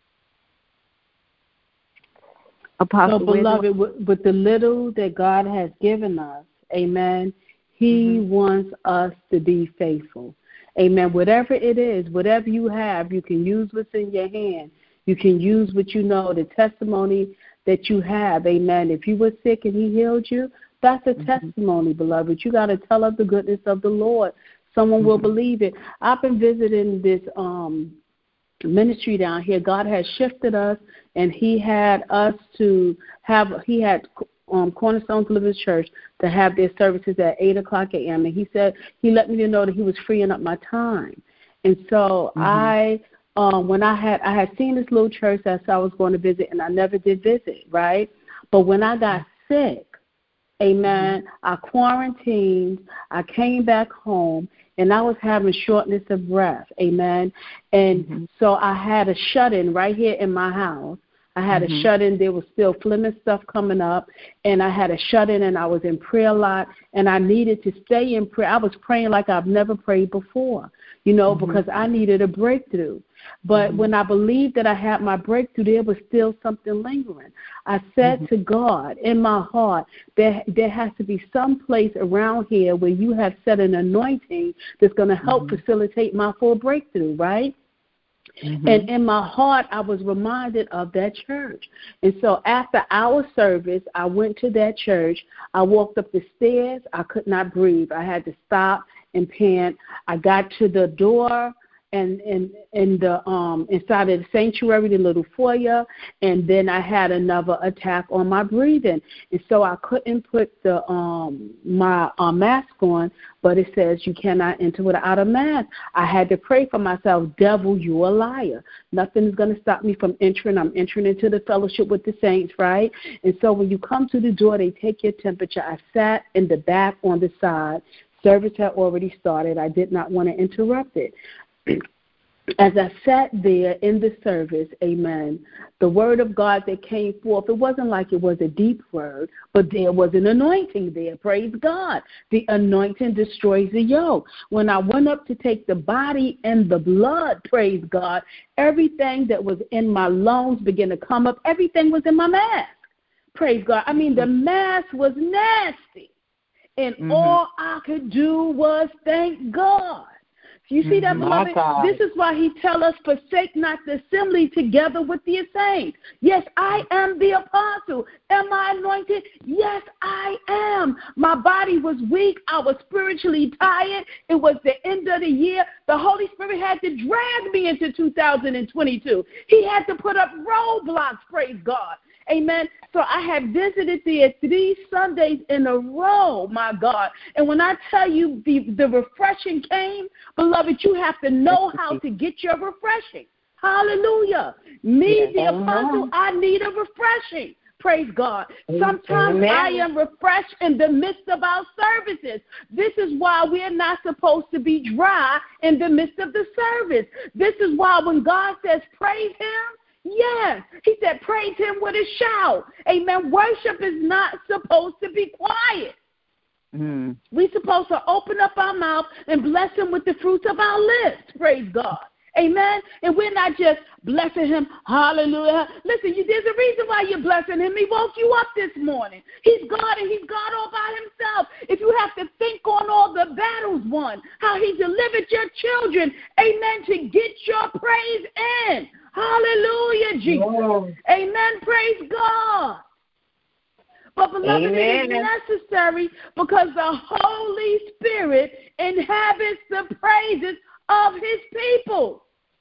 Apostle, so, beloved, with, with the little that God has given us, amen, he mm-hmm. wants us to be faithful. Amen. Whatever it is, whatever you have, you can use what's in your hand. You can use what you know, the testimony that you have. Amen. If you were sick and he healed you, that's a mm-hmm. testimony, beloved. You got to tell of the goodness of the Lord. Someone mm-hmm. will believe it. I've been visiting this um, ministry down here. God has shifted us, and he had us to have, he had um, Cornerstone Deliverance Church to have their services at eight o'clock a.m. And he said, he let me know that he was freeing up my time. And so mm-hmm. I, um, when I had, I had seen this little church that I was going to visit, and I never did visit, right? But when I got sick, amen, mm-hmm. I quarantined, I came back home, and I was having shortness of breath, amen. And mm-hmm. so I had a shut-in right here in my house. I had mm-hmm. a shut-in. There was still phlegm stuff coming up, and I had a shut-in, and I was in prayer a lot, and I needed to stay in prayer. I was praying like I've never prayed before, you know, mm-hmm. because I needed a breakthrough. But mm-hmm. when I believed that I had my breakthrough, there was still something lingering. I said mm-hmm. to God in my heart, there, there has to be some place around here where you have set an anointing that's going to help mm-hmm. facilitate my full breakthrough, right? Mm-hmm. And in my heart, I was reminded of that church. And so after our service, I went to that church. I walked up the stairs. I could not breathe. I had to stop and pant. I got to the door and and in the um inside of the sanctuary, the little foyer, and then I had another attack on my breathing, and so I couldn't put the um my uh, mask on. But it says you cannot enter without a mask. I had to pray for myself. Devil, you a liar. Nothing is going to stop me from entering. I'm entering into the fellowship with the saints, right? And so when you come to the door, they take your temperature. I sat in the back on the side. Service had already started. I did not want to interrupt it. As I sat there in the service, amen, the word of God that came forth, it wasn't like it was a deep word, but there was an anointing there, praise God. The anointing destroys the yoke. When I went up to take the body and the blood, praise God, everything that was in my lungs began to come up. Everything was in my mask, praise God. I mean, the mask was nasty, and mm-hmm. all I could do was thank God. You see that, beloved? This is why he tells us, forsake not the assembly together with the saints. Yes, I am the apostle. Am I anointed? Yes, I am. My body was weak. I was spiritually tired. It was the end of the year. The Holy Spirit had to drag me into two thousand twenty-two. He had to put up roadblocks, praise God. Amen. So I had visited there three Sundays in a row, my God. And when I tell you the, the refreshing came, beloved, you have to know how to get your refreshing. Hallelujah. Me, the apostle, I need a refreshing. Praise God. Sometimes Amen. I am refreshed in the midst of our services. This is why we're not supposed to be dry in the midst of the service. This is why when God says praise him, yes, he said, praise him with a shout. Amen. Worship is not supposed to be quiet. Mm. We're supposed to open up our mouth and bless him with the fruits of our lips. Praise God. Amen. And we're not just blessing him. Hallelujah. Listen, you, there's a reason why you're blessing him. He woke you up this morning. He's God, and he's God all by himself. If you have to think on all the battles won, how he delivered your children, amen, to get your praise in. Hallelujah, Jesus. Whoa. Amen. Praise God. But, beloved, Amen. It is necessary because the Holy Spirit inhabits the praises of his people.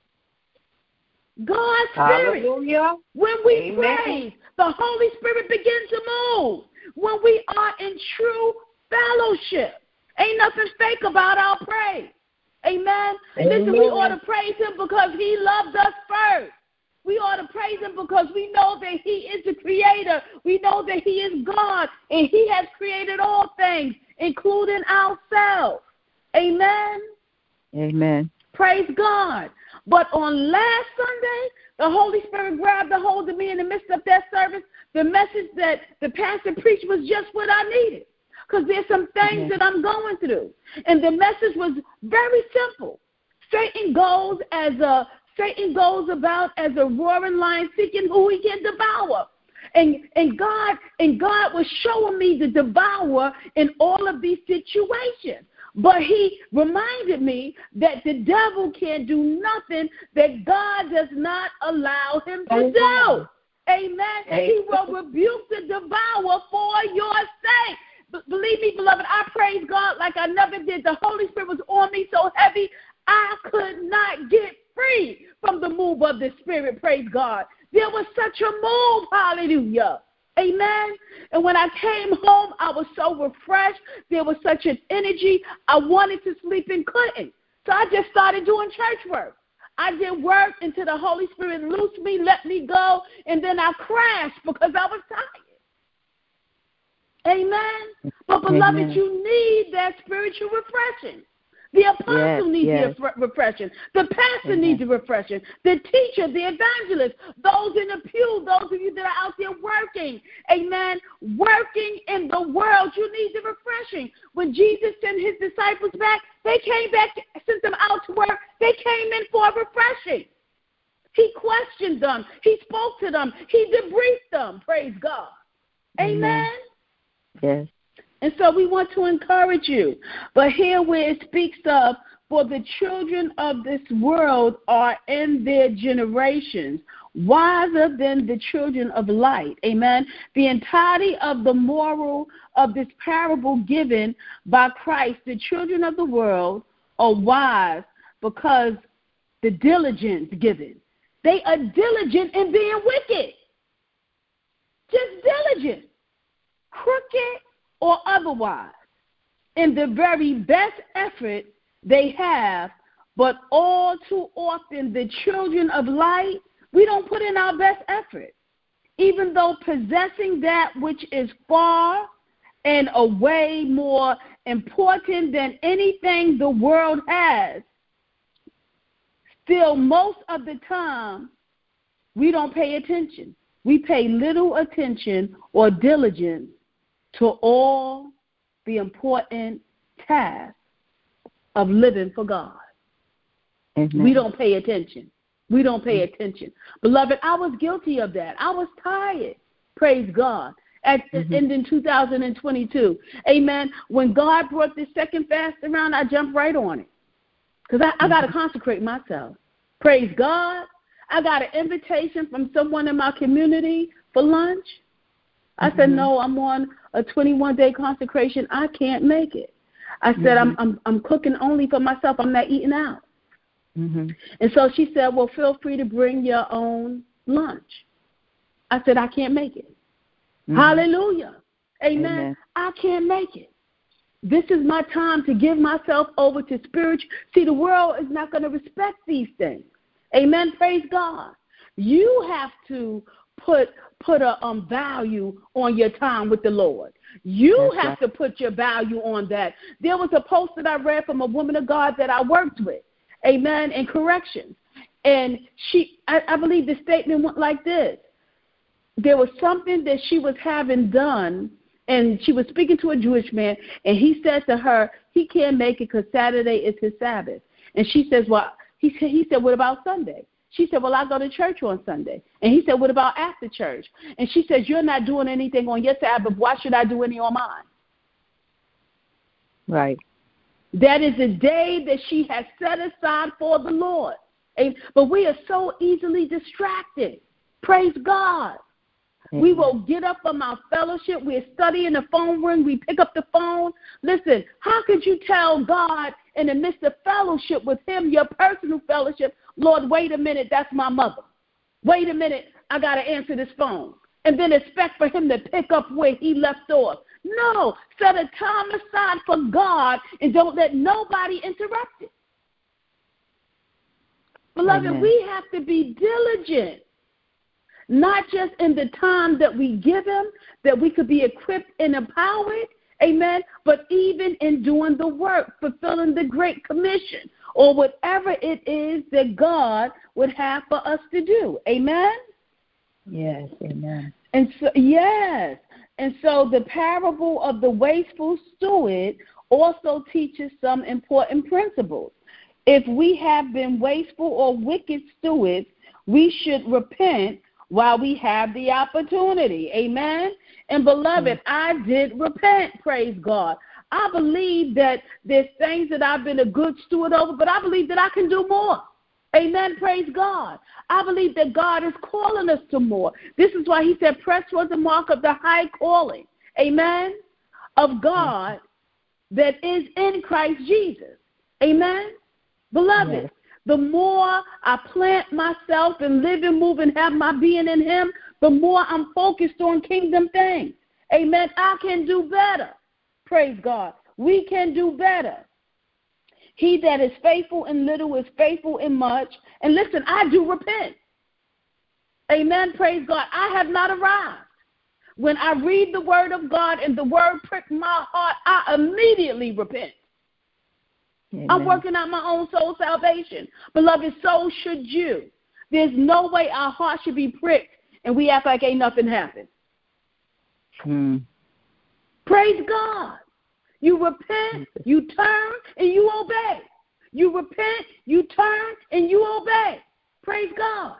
God's Spirit. Hallelujah. When we Amen. Praise, the Holy Spirit begins to move. When we are in true fellowship. Ain't nothing fake about our praise. Amen. Amen. Listen, we ought to praise him because he loved us first. We ought to praise him because we know that he is the creator. We know that he is God, and he has created all things, including ourselves. Amen? Amen. Praise God. But on last Sunday, the Holy Spirit grabbed a hold of me in the midst of that service. The message that the pastor preached was just what I needed, because there's some things that I'm going through. And the message was very simple. Satan goes as a Satan goes about as a roaring lion seeking who he can devour. And and God and God was showing me the devourer in all of these situations. But he reminded me that the devil can't do nothing that God does not allow him to Amen. do. Amen. Amen. He will rebuke the devourer for your sake. But believe me, beloved, I praise God like I never did. The Holy Spirit was on me so heavy, I could not get free from the move of the Spirit. Praise God. There was such a move. Hallelujah. Amen. And when I came home, I was so refreshed. There was such an energy. I wanted to sleep and couldn't. So I just started doing church work. I did work until the Holy Spirit loosed me, let me go, and then I crashed because I was tired. Amen. But beloved, Amen. You need that spiritual refreshing. The apostle yes, needs yes. the refreshing. The pastor Amen. needs the refreshing. The teacher, the evangelist, those in the pew, those of you that are out there working, amen, working in the world, you need the refreshing. When Jesus sent his disciples back, they came back, sent them out to work. They came in for refreshing. He questioned them. He spoke to them. He debriefed them. Praise God. Amen. Amen. Yes. And so we want to encourage you. But here where it speaks of, for the children of this world are in their generations wiser than the children of light. Amen. The entirety of the moral of this parable given by Christ, the children of the world are wise because the diligence given. They are diligent in being wicked. Just diligent. Crooked or otherwise, in the very best effort they have, but all too often the children of light, we don't put in our best effort. Even though possessing that which is far and away more important than anything the world has, still most of the time we don't pay attention. We pay little attention or diligence to all the important tasks of living for God. Amen. We don't pay attention. We don't pay attention. Beloved, I was guilty of that. I was tired. Praise God. At mm-hmm. the end in two thousand twenty-two. Amen. When God brought this second fast around, I jumped right on it. Because I, I mm-hmm. got to consecrate myself. Praise God. I got an invitation from someone in my community for lunch. I mm-hmm. said, no, I'm on a twenty-one day consecration. I can't make it. I said, mm-hmm. I'm, I'm I'm cooking only for myself. I'm not eating out. Mm-hmm. And so she said, well, feel free to bring your own lunch. I said, I can't make it. Mm-hmm. Hallelujah. Amen. Amen. I can't make it. This is my time to give myself over to spiritual. See, the world is not going to respect these things. Amen. Praise God. You have to put put a um, value on your time with the Lord. You That's have right. to put your value on that. There was a post that I read from a woman of God that I worked with, amen, in corrections. And she, I, I believe the statement went like this. There was something that she was having done, and she was speaking to a Jewish man, and he said to her, he can't make it because Saturday is his Sabbath. And she says, well, he said, he said, what about Sunday? She said, well, I go to church on Sunday. And he said, what about after church? And she says, you're not doing anything on your Sabbath. Why should I do any on mine? Right. That is a day that she has set aside for the Lord. But we are so easily distracted. Praise God. Mm-hmm. We will get up from our fellowship. We're studying, the phone ring. We pick up the phone. Listen, how could you tell God in the midst of fellowship with him, your personal fellowship, Lord, wait a minute, that's my mother. Wait a minute, I got to answer this phone. And then expect for him to pick up where he left off. No, set a time aside for God and don't let nobody interrupt it. Beloved, Amen. We have to be diligent not just in the time that we give him, that we could be equipped and empowered, amen, but even in doing the work, fulfilling the Great Commission, or whatever it is that God would have for us to do. Amen? Yes, amen. And so, yes. And so the parable of the wasteful steward also teaches some important principles. If we have been wasteful or wicked stewards, we should repent while we have the opportunity. Amen? And beloved, I did repent, praise God. I believe that there's things that I've been a good steward over, but I believe that I can do more. Amen, praise God. I believe that God is calling us to more. This is why he said, press was the mark of the high calling, amen, of God that is in Christ Jesus. Amen? Beloved, yes. The more I plant myself and live and move and have my being in him, the more I'm focused on kingdom things. Amen. I can do better. Praise God. We can do better. He that is faithful in little is faithful in much. And listen, I do repent. Amen. Praise God. I have not arrived. When I read the word of God and the word pricks my heart, I immediately repent. Amen. I'm working out my own soul salvation. Beloved, so should you. There's no way our heart should be pricked and we act like ain't nothing happened. Hmm. Praise God. You repent, you turn, and you obey. You repent, you turn, and you obey. Praise God.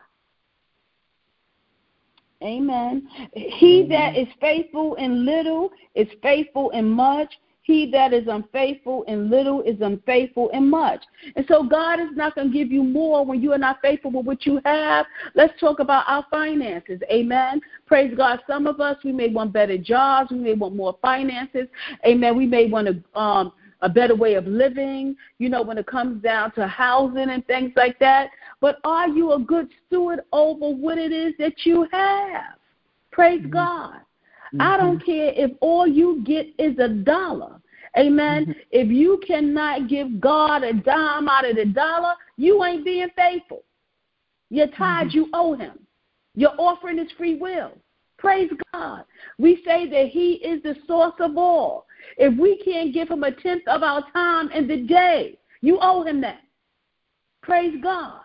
Amen. He that is faithful in little is faithful in much. He that is unfaithful in little is unfaithful in much. And so God is not going to give you more when you are not faithful with what you have. Let's talk about our finances. Amen. Praise God. Some of us, we may want better jobs. We may want more finances. Amen. We may want a, um, a better way of living, you know, when it comes down to housing and things like that. But are you a good steward over what it is that you have? Praise mm-hmm. God. Mm-hmm. I don't care if all you get is a dollar. Amen. Mm-hmm. If you cannot give God a dime out of the dollar, you ain't being faithful. Your tithe, mm-hmm. you owe him. Your offering is free will. Praise God. We say that he is the source of all. If we can't give him a tenth of our time in the day, you owe him that. Praise God.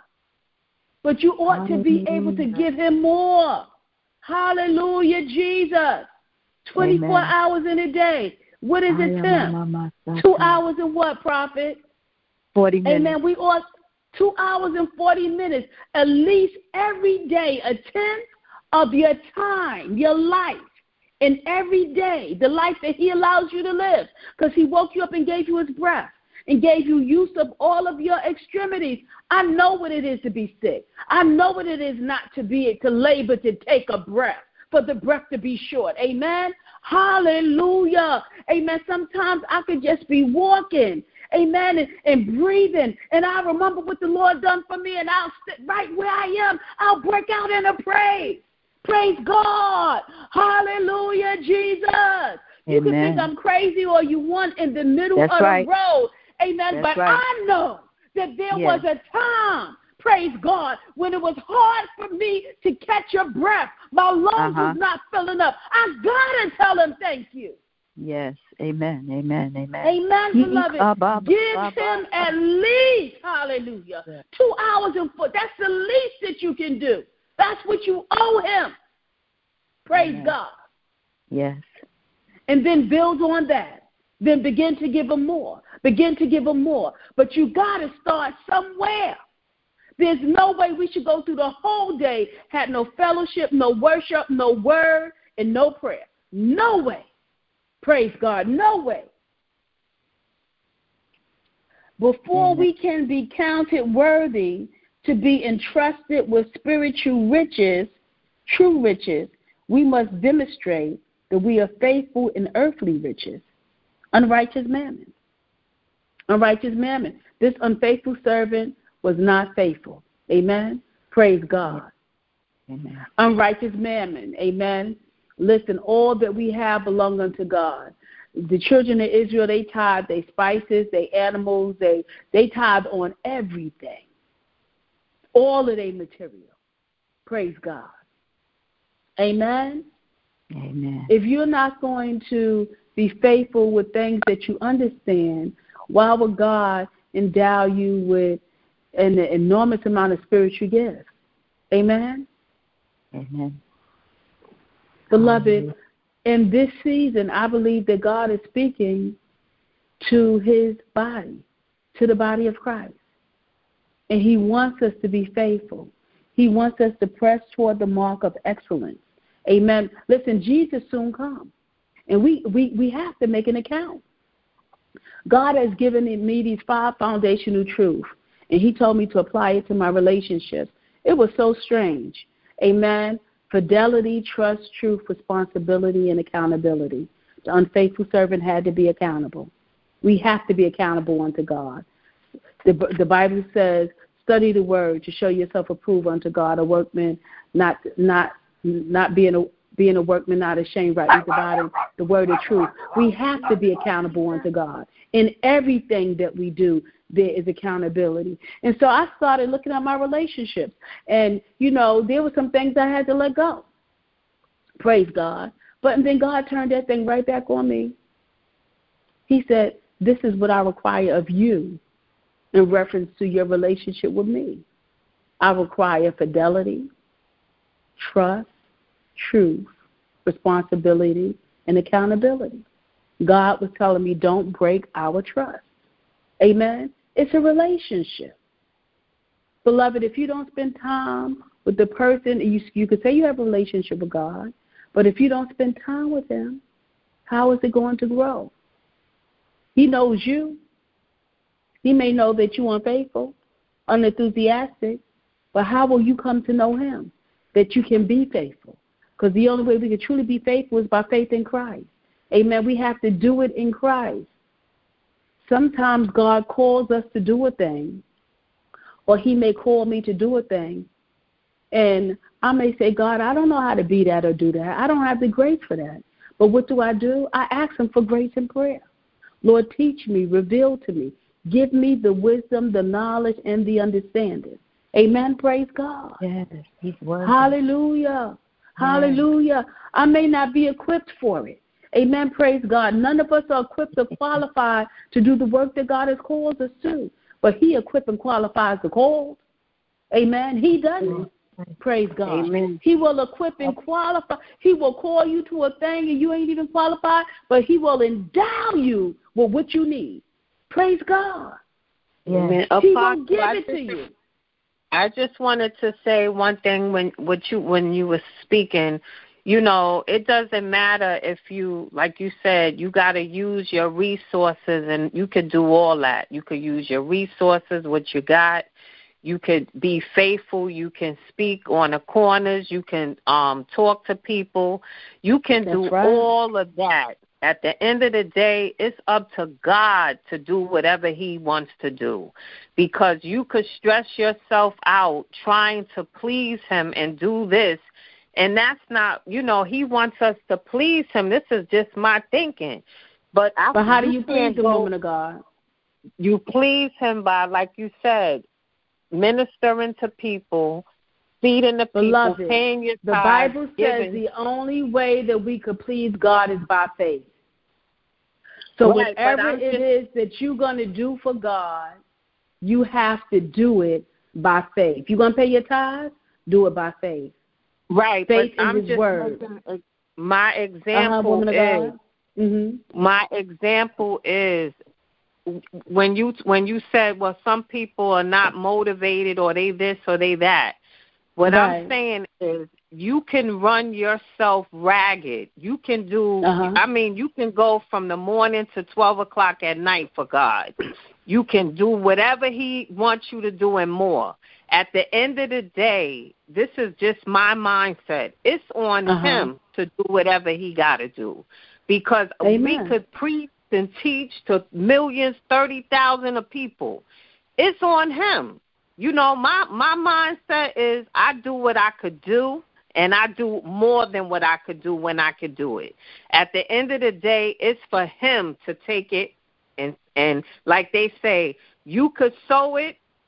But you ought Hallelujah. To be able to give him more. Hallelujah, Jesus. twenty-four Amen. Hours in a day. What is a tenth? Two hours and what, prophet? forty minutes. Amen. We ought two hours and forty minutes. At least every day, a tenth of your time, your life, and every day, the life that he allows you to live. Because he woke you up and gave you his breath and gave you use of all of your extremities. I know what it is to be sick. I know what it is not to be, to labor, to take a breath, for the breath to be short. Amen? Hallelujah. Amen. Sometimes I could just be walking, amen, and, and breathing, and I remember what the Lord done for me, and I'll sit right where I am. I'll break out in a praise. Praise God. Hallelujah, Jesus. You Amen. can think I'm crazy or you want in the middle That's of right. the road. Amen. That's but right. I know that there yes. was a time, praise God, when it was hard for me to catch a breath. My lungs uh-huh. was not filling up. I got to tell him thank you. Yes. Amen. Amen. Amen. Amen, beloved. Uh, bah, bah, Give bah, him bah, at least, hallelujah, yeah. two hours and foot. That's the least that you can do. That's what you owe him. Praise Amen. God. Yes. And then build on that. Then begin to give him more. Begin to give him more. But you got to start somewhere. There's no way we should go through the whole day, had no fellowship, no worship, no word, and no prayer. No way. Praise God. No way. Before Amen. We can be counted worthy to be entrusted with spiritual riches, true riches, we must demonstrate that we are faithful in earthly riches. Unrighteous mammon. Unrighteous mammon. This unfaithful servant was not faithful. Amen. Praise God. Amen. Unrighteous mammon. Amen. Listen, all that we have belong unto God. The children of Israel, they tithe their spices, their animals, they, they tithe on everything. All of their material. Praise God. Amen? Amen. If you're not going to be faithful with things that you understand, why would God endow you with an enormous amount of spiritual gifts? Amen? Amen. Beloved, in this season, I believe that God is speaking to his body, to the body of Christ. And he wants us to be faithful. He wants us to press toward the mark of excellence. Amen. Listen, Jesus soon comes. And we, we, we have to make an account. God has given me these five foundational truths, and he told me to apply it to my relationships. It was so strange. Amen. Fidelity, trust, truth, responsibility, and accountability. The unfaithful servant had to be accountable. We have to be accountable unto God. The, the Bible says, study the word to show yourself approved unto God, a workman, not not not being a being a workman, not ashamed, rightly dividing the word of truth. We have to be accountable unto God. In everything that we do, there is accountability. And so I started looking at my relationships. And, you know, there were some things I had to let go. Praise God. But and then God turned that thing right back on me. He said, this is what I require of you in reference to your relationship with me. I require fidelity, trust, truth, responsibility, and accountability. God was telling me, don't break our trust. Amen? It's a relationship. Beloved, if you don't spend time with the person, you, you could say you have a relationship with God, but if you don't spend time with him, how is it going to grow? He knows you. He may know that you're unfaithful, unenthusiastic, but how will you come to know him, that you can be faithful? Because the only way we can truly be faithful is by faith in Christ. Amen. We have to do it in Christ. Sometimes God calls us to do a thing, or he may call me to do a thing, and I may say, God, I don't know how to be that or do that. I don't have the grace for that. But what do I do? I ask him for grace in prayer. Lord, teach me, reveal to me. Give me the wisdom, the knowledge, and the understanding. Amen. Praise God. Yes, he's worthy. Hallelujah. Hallelujah. I may not be equipped for it. Amen. Praise God. None of us are equipped or qualified to do the work that God has called us to. But he equips and qualifies the called. Amen. He does it. Praise God. Amen. He will equip and qualify. He will call you to a thing and you ain't even qualified, but he will endow you with what you need. Praise God. Amen. He will give it to you. I just wanted to say one thing when what you when you were speaking. You know, it doesn't matter if you, like you said, you got to use your resources, and you could do all that. You could use your resources, what you got. You could be faithful. You can speak on the corners. You can um, talk to people. You can That's do right. all of that. At the end of the day, it's up to God to do whatever he wants to do, because you could stress yourself out trying to please him and do this. And that's not, you know, he wants us to please him. This is just my thinking. But, I, but how do you you please the woman of God? You please him by, like you said, ministering to people, feeding the people, Beloved, paying your the tithes, Bible giving. says the only way that we could please God is by faith. So Right, whatever it just, is that you're going to do for God, you have to do it by faith. If you're going to pay your tithes, do it by faith. Right, faith but in I'm his just word. making, my example uh-huh, is mm-hmm. my example is when you when you said, well, some people are not motivated, or they this or they that. What right. I'm saying is you can run yourself ragged. You can do. Uh-huh. I mean, you can go from the morning to twelve o'clock at night for God. You can do whatever he wants you to do and more. At the end of the day, this is just my mindset. It's on uh-huh. him to do whatever he got to do, because Amen. we could preach and teach to millions, thirty thousand of people. It's on him. You know, my, my mindset is I do what I could do, and I do more than what I could do when I could do it. At the end of the day, it's for him to take it, and, and like they say, you could sow it,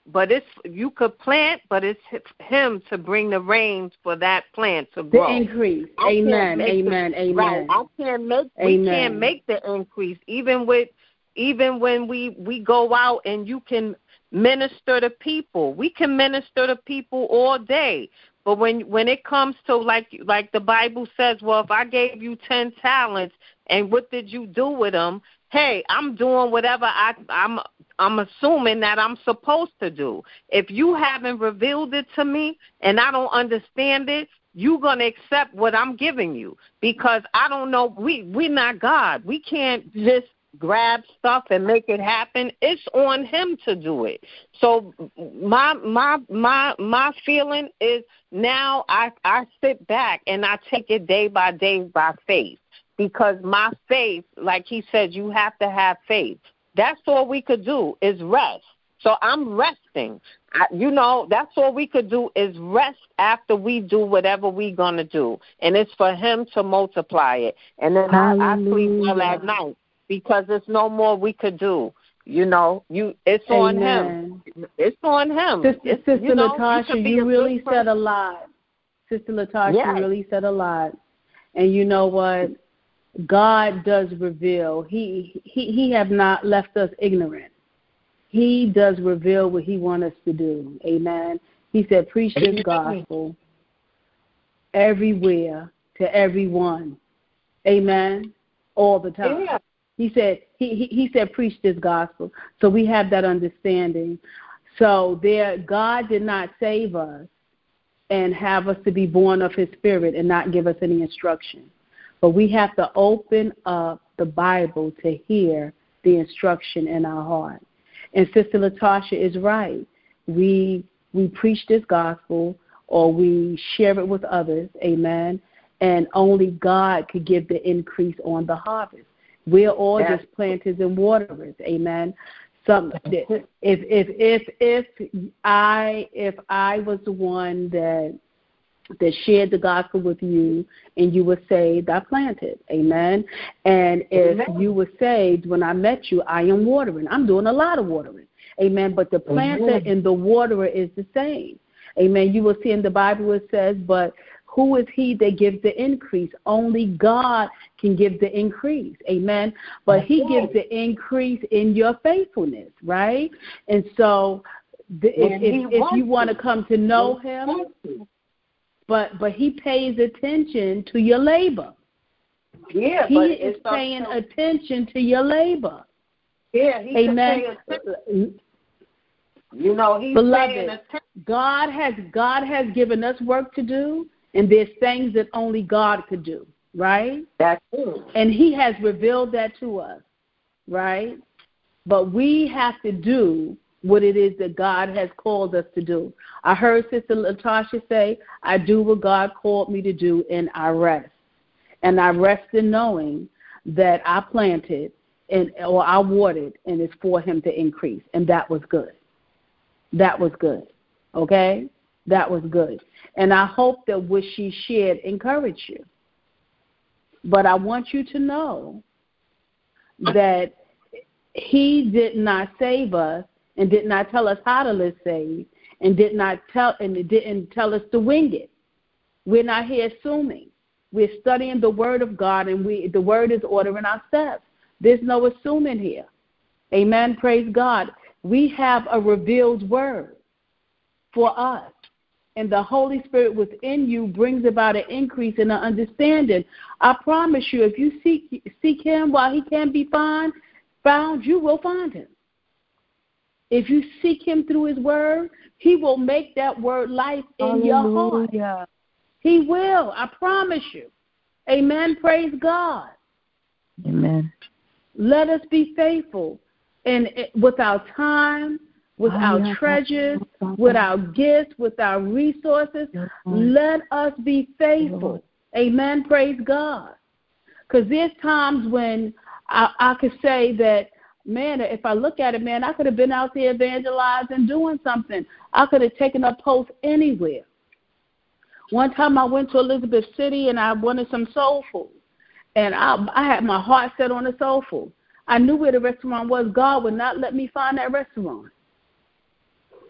but it's you could plant, but it's him to bring the rains for that plant to grow. The increase. Amen. Amen. The, amen. Right. I can't make. Amen. We can't make the increase, even with, even when we we go out and you can minister to people. We can minister to people all day. But when when it comes to, like like the Bible says, well, if I gave you ten talents and what did you do with them? Hey, I'm doing whatever I, I'm I'm assuming that I'm supposed to do. If you haven't revealed it to me and I don't understand it, you're going to accept what I'm giving you, because I don't know. We, we're not God. We can't just grab stuff and make it happen. It's on him to do it. So my my my my feeling is now I, I sit back and I take it day by day by faith, because my faith, like he said, you have to have faith. That's all we could do is rest. So I'm resting. I, you know, that's all we could do is rest after we do whatever we're going to do. And it's for him to multiply it. And then I, I sleep well at night, because there's no more we could do. You know, you it's Amen. on him. It's on him. Sister, it's, Sister you know, Latasha, you, you really said a lot. Sister Latasha yes. really said a lot. And you know what? God does reveal. He he he have not left us ignorant. He does reveal what he wants us to do. Amen. He said, preach this gospel everywhere to everyone. Amen. All the time. Yeah. He said, he, he he said, preach this gospel. So we have that understanding. So there, God did not save us and have us to be born of his spirit and not give us any instruction. But we have to open up the Bible to hear the instruction in our heart. And Sister Latasha is right. We we preach this gospel, or we share it with others, amen, and only God could give the increase on the harvest. We're all yes. just planters and waterers, amen. Some if if if if I if I was the one that that shared the gospel with you and you were saved, I planted, amen. And if amen. You were saved when I met you, I am watering. I'm doing a lot of watering, amen. But the planter amen. And the waterer is the same, amen. You will see in the Bible it says, but who is he that gives the increase? Only God can give the increase, amen. But he gives the increase in your faithfulness, right? And so the, if, if, if you want to come to know him, But but he pays attention to your labor. Yeah, he but is paying also, attention to your labor. Yeah, he Amen. You know, he's Beloved, paying attention. God has God has given us work to do, and there's things that only God could do, right? That's true. And he has revealed that to us, right? But we have to do what it is that God has called us to do. I heard Sister Latasha say, I do what God called me to do, and I rest. And I rest in knowing that I planted and or I watered, and it's for him to increase. And that was good. That was good. Okay? That was good. And I hope that what she shared encouraged you. But I want you to know that he did not save us and did not tell us how to live saved, and did not tell and it didn't tell us to wing it. We're not here assuming. We're studying the Word of God, and we the Word is ordering our steps. There's no assuming here. Amen. Praise God. We have a revealed Word for us, and the Holy Spirit within you brings about an increase in an understanding. I promise you, if you seek seek Him while He can be found, found, you will find Him. If you seek him through his word, he will make that word life in Hallelujah. Your heart. He will. I promise you. Amen. Praise God. Amen. Let us be faithful and with our time, with our treasures, with our gifts, with our resources. Let us be faithful. Amen. Praise God. Because there's times when I, I could say that, man, if I look at it, man, I could have been out there evangelizing, doing something. I could have taken up posts anywhere. One time I went to Elizabeth City and I wanted some soul food. And I, I had my heart set on the soul food. I knew where the restaurant was. God would not let me find that restaurant.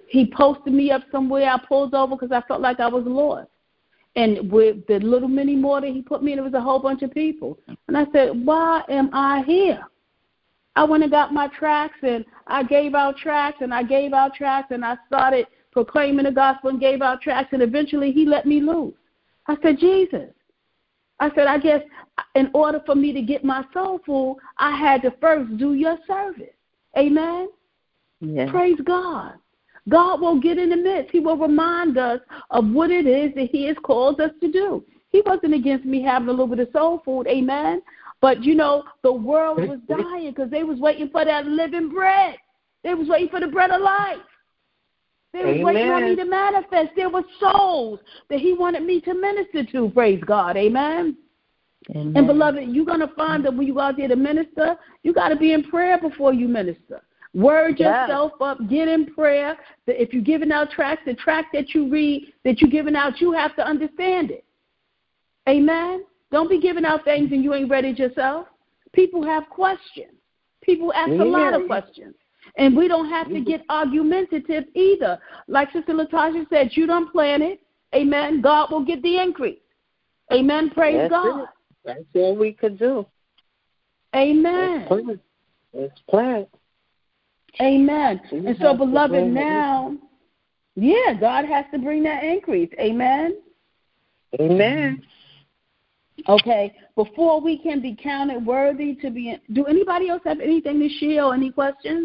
he posted me up somewhere. I pulled over because I felt like I was lost. And with the little mini mortar he put me in, there was a whole bunch of people. And I said, why am I here? I went and got my tracts, and I gave out tracts, and I gave out tracts, and I started proclaiming the gospel and gave out tracts, and eventually he let me loose. I said, Jesus. I said, I guess in order for me to get my soul food, I had to first do your service. Amen? Yes. Praise God. God will get in the midst. He will remind us of what it is that he has called us to do. He wasn't against me having a little bit of soul food, amen? But, you know, the world was dying because they was waiting for that living bread. They was waiting for the bread of life. They was Amen. waiting on me to manifest. There were souls that he wanted me to minister to, praise God, amen? Amen. And, beloved, you're going to find that when you go out there to minister, you got to be in prayer before you minister. Word Yes. yourself up, get in prayer. If you're giving out tracts, the tract that you read, that you're giving out, you have to understand it. Amen? Don't be giving out things and you ain't read it yourself. People have questions. People ask Yeah. a lot of questions. And we don't have to get argumentative either. Like Sister Latasha said, you don't plan it. Amen? God will get the increase. Amen? Praise That's God. it. That's all we could do. Amen. It's planned. It's planned. Amen. You And so, have to beloved, bring it now, yeah, God has to bring that increase. Amen. Amen. Okay. Before we can be counted worthy to be, in, do anybody else have anything to share or any questions?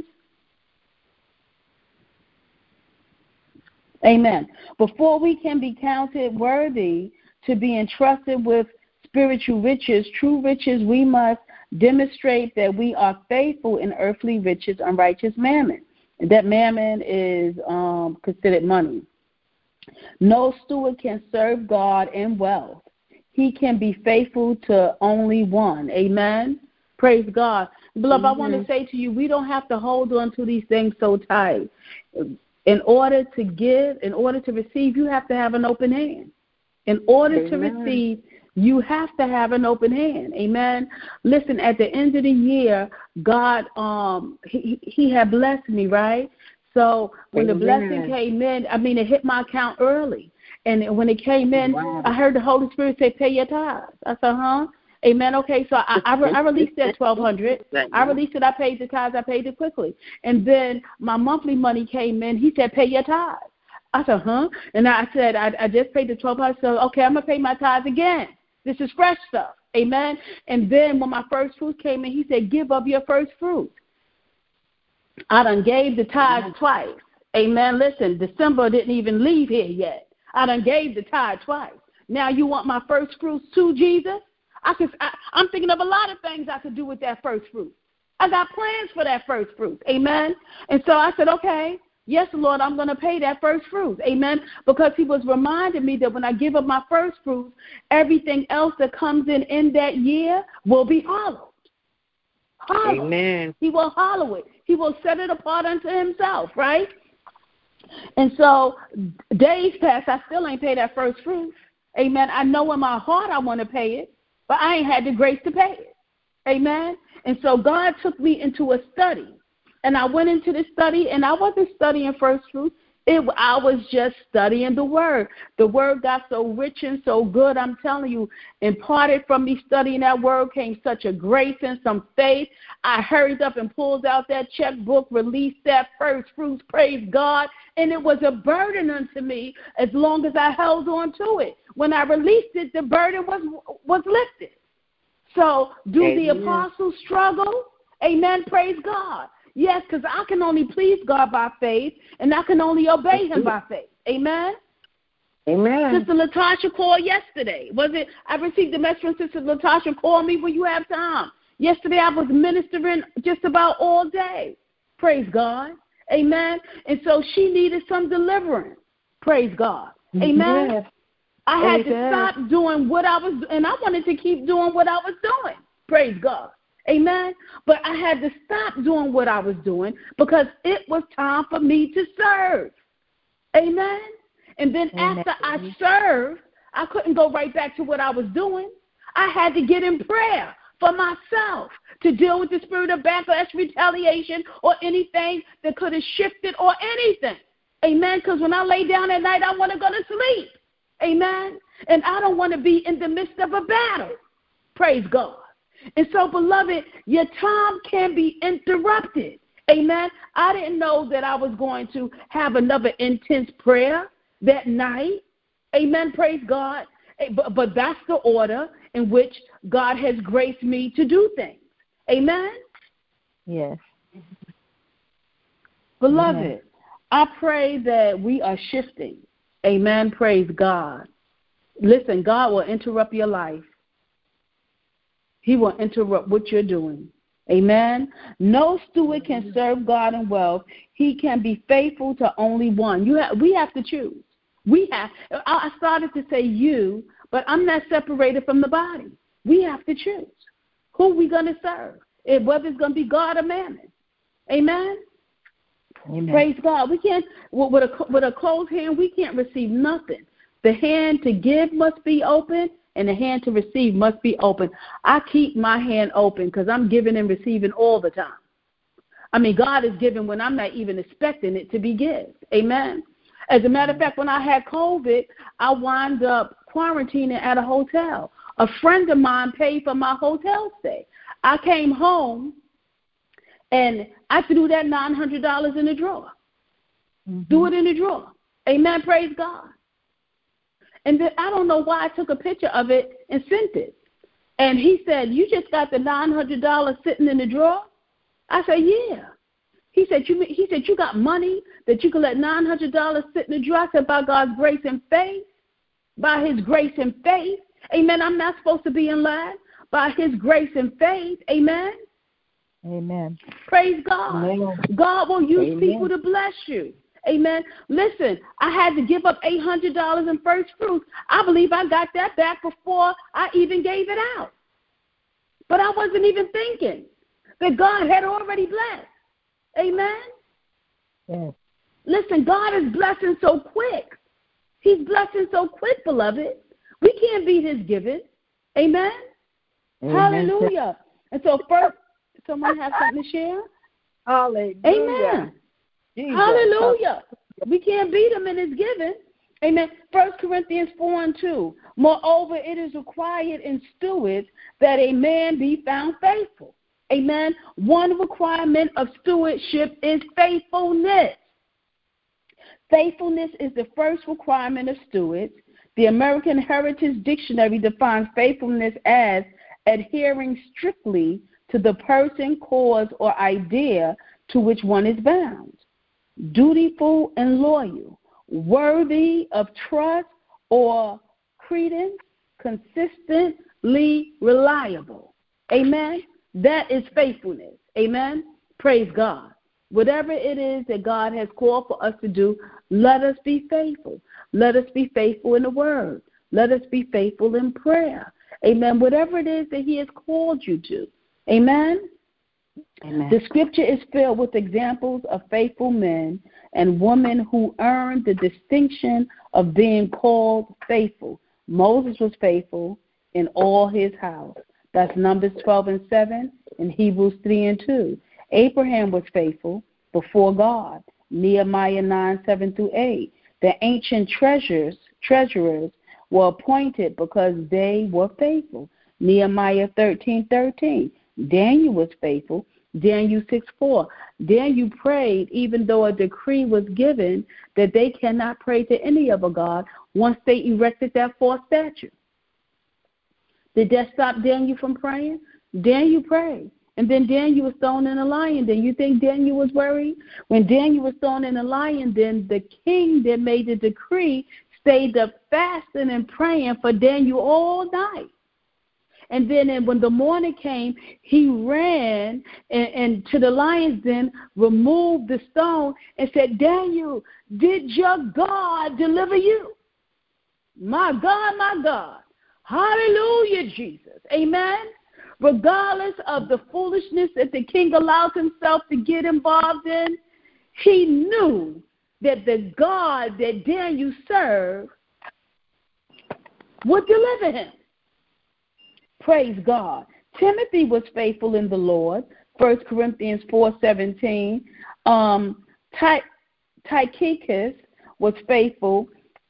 Amen. Before we can be counted worthy to be entrusted with spiritual riches, true riches, we must demonstrate that we are faithful in earthly riches, unrighteous mammon. And that mammon is um, considered money. No steward can serve God in wealth. He can be faithful to only one. Amen. Praise God. Beloved, mm-hmm. I want to say to you, we don't have to hold on to these things so tight. In order to give, in order to receive, you have to have an open hand. In order Amen. To receive, you have to have an open hand. Amen. Listen, at the end of the year, God, um, he, he had blessed me, right? So when Amen. The blessing came in, I mean, it hit my account early. And when it came in, wow. I heard the Holy Spirit say, pay your tithes. I said, huh? Amen. Okay, so I, I, re- I released that twelve hundred dollars. I released it. I paid the tithes. I paid it quickly. And then my monthly money came in. He said, pay your tithes. I said, huh? And I said, I, I just paid the twelve hundred dollars. So, okay, I'm going to pay my tithes again. This is fresh stuff. Amen. And then when my first fruit came in, he said, give up your first fruit. I done gave the tithes Amen. Twice. Amen. Listen, December didn't even leave here yet. I done gave the tithe twice. Now you want my first fruits too, Jesus? I could, I, I'm thinking of a lot of things I could do with that first fruit. I got plans for that first fruit. Amen. And so I said, okay, yes, Lord, I'm going to pay that first fruit. Amen. Because he was reminding me that when I give up my first fruit, everything else that comes in in that year will be hollowed. Hollowed. Amen. He will hollow it. He will set it apart unto himself, right? And so days pass, I still ain't paid that first fruit. Amen. I know in my heart I want to pay it, but I ain't had the grace to pay it. Amen. And so God took me into a study. And I went into the study, and I wasn't studying first fruits. It, I was just studying the Word. The Word got so rich and so good, I'm telling you, imparted from me studying that Word came such a grace and some faith. I hurried up and pulled out that checkbook, released that first fruits, praise God, and it was a burden unto me as long as I held on to it. When I released it, the burden was was lifted. So do Amen. The apostles struggle? Amen, praise God. Yes, because I can only please God by faith, and I can only obey him by faith. Amen? Amen. Sister Latasha called yesterday. Was it? I received a message from Sister Latasha, call me when you have time. Yesterday I was ministering just about all day. Praise God. Amen? And so she needed some deliverance. Praise God. Amen? Yes. I had Amen. To stop doing what I was, and I wanted to keep doing what I was doing. Praise God. Amen. But I had to stop doing what I was doing because it was time for me to serve. Amen. And then Amen. After I served, I couldn't go right back to what I was doing. I had to get in prayer for myself to deal with the spirit of backlash, retaliation, or anything that could have shifted or anything. Amen. Because when I lay down at night, I want to go to sleep. Amen. And I don't want to be in the midst of a battle. Praise God. And so, beloved, your time can be interrupted. Amen. I didn't know that I was going to have another intense prayer that night. Amen. Praise God. But, but that's the order in which God has graced me to do things. Amen. Yes. Beloved, Amen. I pray that we are shifting. Amen. Praise God. Listen, God will interrupt your life. He will interrupt what you're doing. Amen. No steward can serve God and wealth. He can be faithful to only one. You have, we have to choose. We have. I started to say you, but I'm not separated from the body. We have to choose who we're going to serve, whether it's going to be God or mammon. Amen. Amen. Praise God. We can't, with a, with a closed hand, we can't receive nothing. The hand to give must be open, and the hand to receive must be open. I keep my hand open because I'm giving and receiving all the time. I mean, God is giving when I'm not even expecting it to be given. Amen. As a matter of fact, when I had COVID, I wound up quarantining at a hotel. A friend of mine paid for my hotel stay. I came home, and I threw that nine hundred dollars in the drawer. Mm-hmm. Threw it in the drawer. Amen. Praise God. And then I don't know why I took a picture of it and sent it. And he said, you just got the nine hundred dollars sitting in the drawer? I said, yeah. He said, you he said, you got money that you could let nine hundred dollars sit in the drawer? I said, by God's grace and faith, by his grace and faith, amen, I'm not supposed to be in line. By his grace and faith, amen. Amen. Praise God. Amen. God will use Amen. people to bless you. Amen. Listen, I had to give up eight hundred dollars in first fruits. I believe I got that back before I even gave it out. But I wasn't even thinking that God had already blessed. Amen. Yes. Listen, God is blessing so quick. He's blessing so quick, beloved. We can't beat his giving. Amen. Amen. Hallelujah. And so first, someone have something to share? Hallelujah. Amen. Jesus. Hallelujah. We can't beat him in his giving. Amen. First Corinthians four and two. Moreover, it is required in stewards that a man be found faithful. Amen. One requirement of stewardship is faithfulness. Faithfulness is the first requirement of stewards. The American Heritage Dictionary defines faithfulness as adhering strictly to the person, cause, or idea to which one is bound. Dutiful and loyal, worthy of trust or credence, consistently reliable. Amen. That is faithfulness. Amen. Praise God. Whatever it is that God has called for us to do, let us be faithful. Let us be faithful in the word. Let us be faithful in prayer. Amen. Whatever it is that he has called you to. Amen. Amen. The scripture is filled with examples of faithful men and women who earned the distinction of being called faithful. Moses was faithful in all his house. That's Numbers twelve and seven and Hebrews three and two. Abraham was faithful before God. Nehemiah nine, seven through eight. The ancient treasures, treasurers were appointed because they were faithful. Nehemiah thirteen, thirteen. Daniel was faithful. Daniel six, four. Daniel prayed even though a decree was given that they cannot pray to any other god once they erected that false statue. Did that stop Daniel from praying? Daniel prayed. And then Daniel was thrown in a lion den. You think Daniel was worried? When Daniel was thrown in a lion den, the king that made the decree stayed up fasting and praying for Daniel all night. And then when the morning came, he ran and, and to the lion's den, removed the stone, and said, Daniel, did your God deliver you? My God, my God. Hallelujah, Jesus. Amen. Regardless of the foolishness that the king allowed himself to get involved in, he knew that the God that Daniel served would deliver him. Praise God. Timothy was faithful in the Lord. First Corinthians four seventeen. Um, Ti- Tychicus was faithful.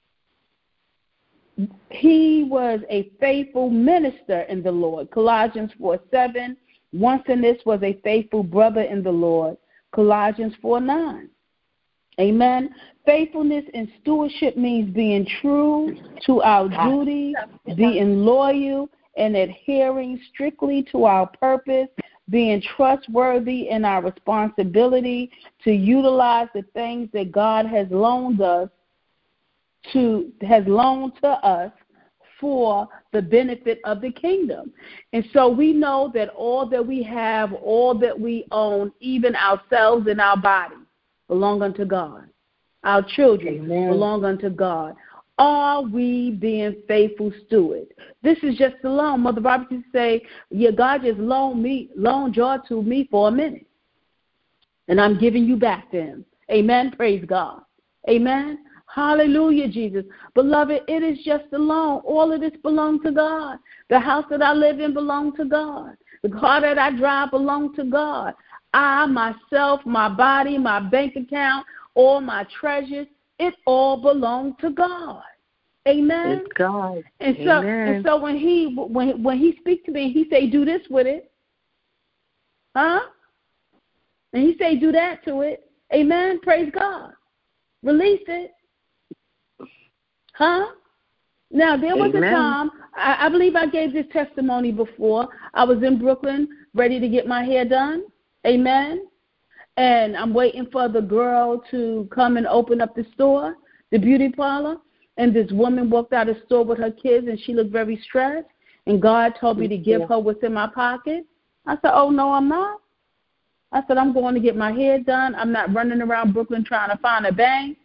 He was a faithful minister in the Lord. Colossians four seven. Onesimus was a faithful brother in the Lord. Colossians four nine. Amen. Faithfulness and stewardship means being true to our duty, being loyal, and adhering strictly to our purpose, being trustworthy in our responsibility to utilize the things that God has loaned us to has loaned to us for the benefit of the kingdom. And so we know that all that we have, all that we own, even ourselves and our body, belong unto God. Our children Amen. belong unto God. Are we being faithful stewards? This is just a loan. Mother Barbara used to say, yeah, God just loaned me, loaned y'all to me for a minute. And I'm giving you back to him. Amen. Praise God. Amen. Hallelujah, Jesus. Beloved, it is just a loan. All of this belongs to God. The house that I live in belongs to God. The car that I drive belongs to God. I, myself, my body, my bank account, all my treasures, it all belongs to God. Amen. It's God. And so, Amen. and so when he when when he speaks to me, he say, "Do this with it," huh? And he say, "Do that to it." Amen. Praise God. Release it, huh? Now there was Amen. a time I, I believe I gave this testimony before. I was in Brooklyn, ready to get my hair done. Amen. And I'm waiting for the girl to come and open up the store, the beauty parlor. And this woman walked out of the store with her kids, and she looked very stressed. And God told me to give her what's in my pocket. I said, oh, no, I'm not. I said, I'm going to get my hair done. I'm not running around Brooklyn trying to find a bank.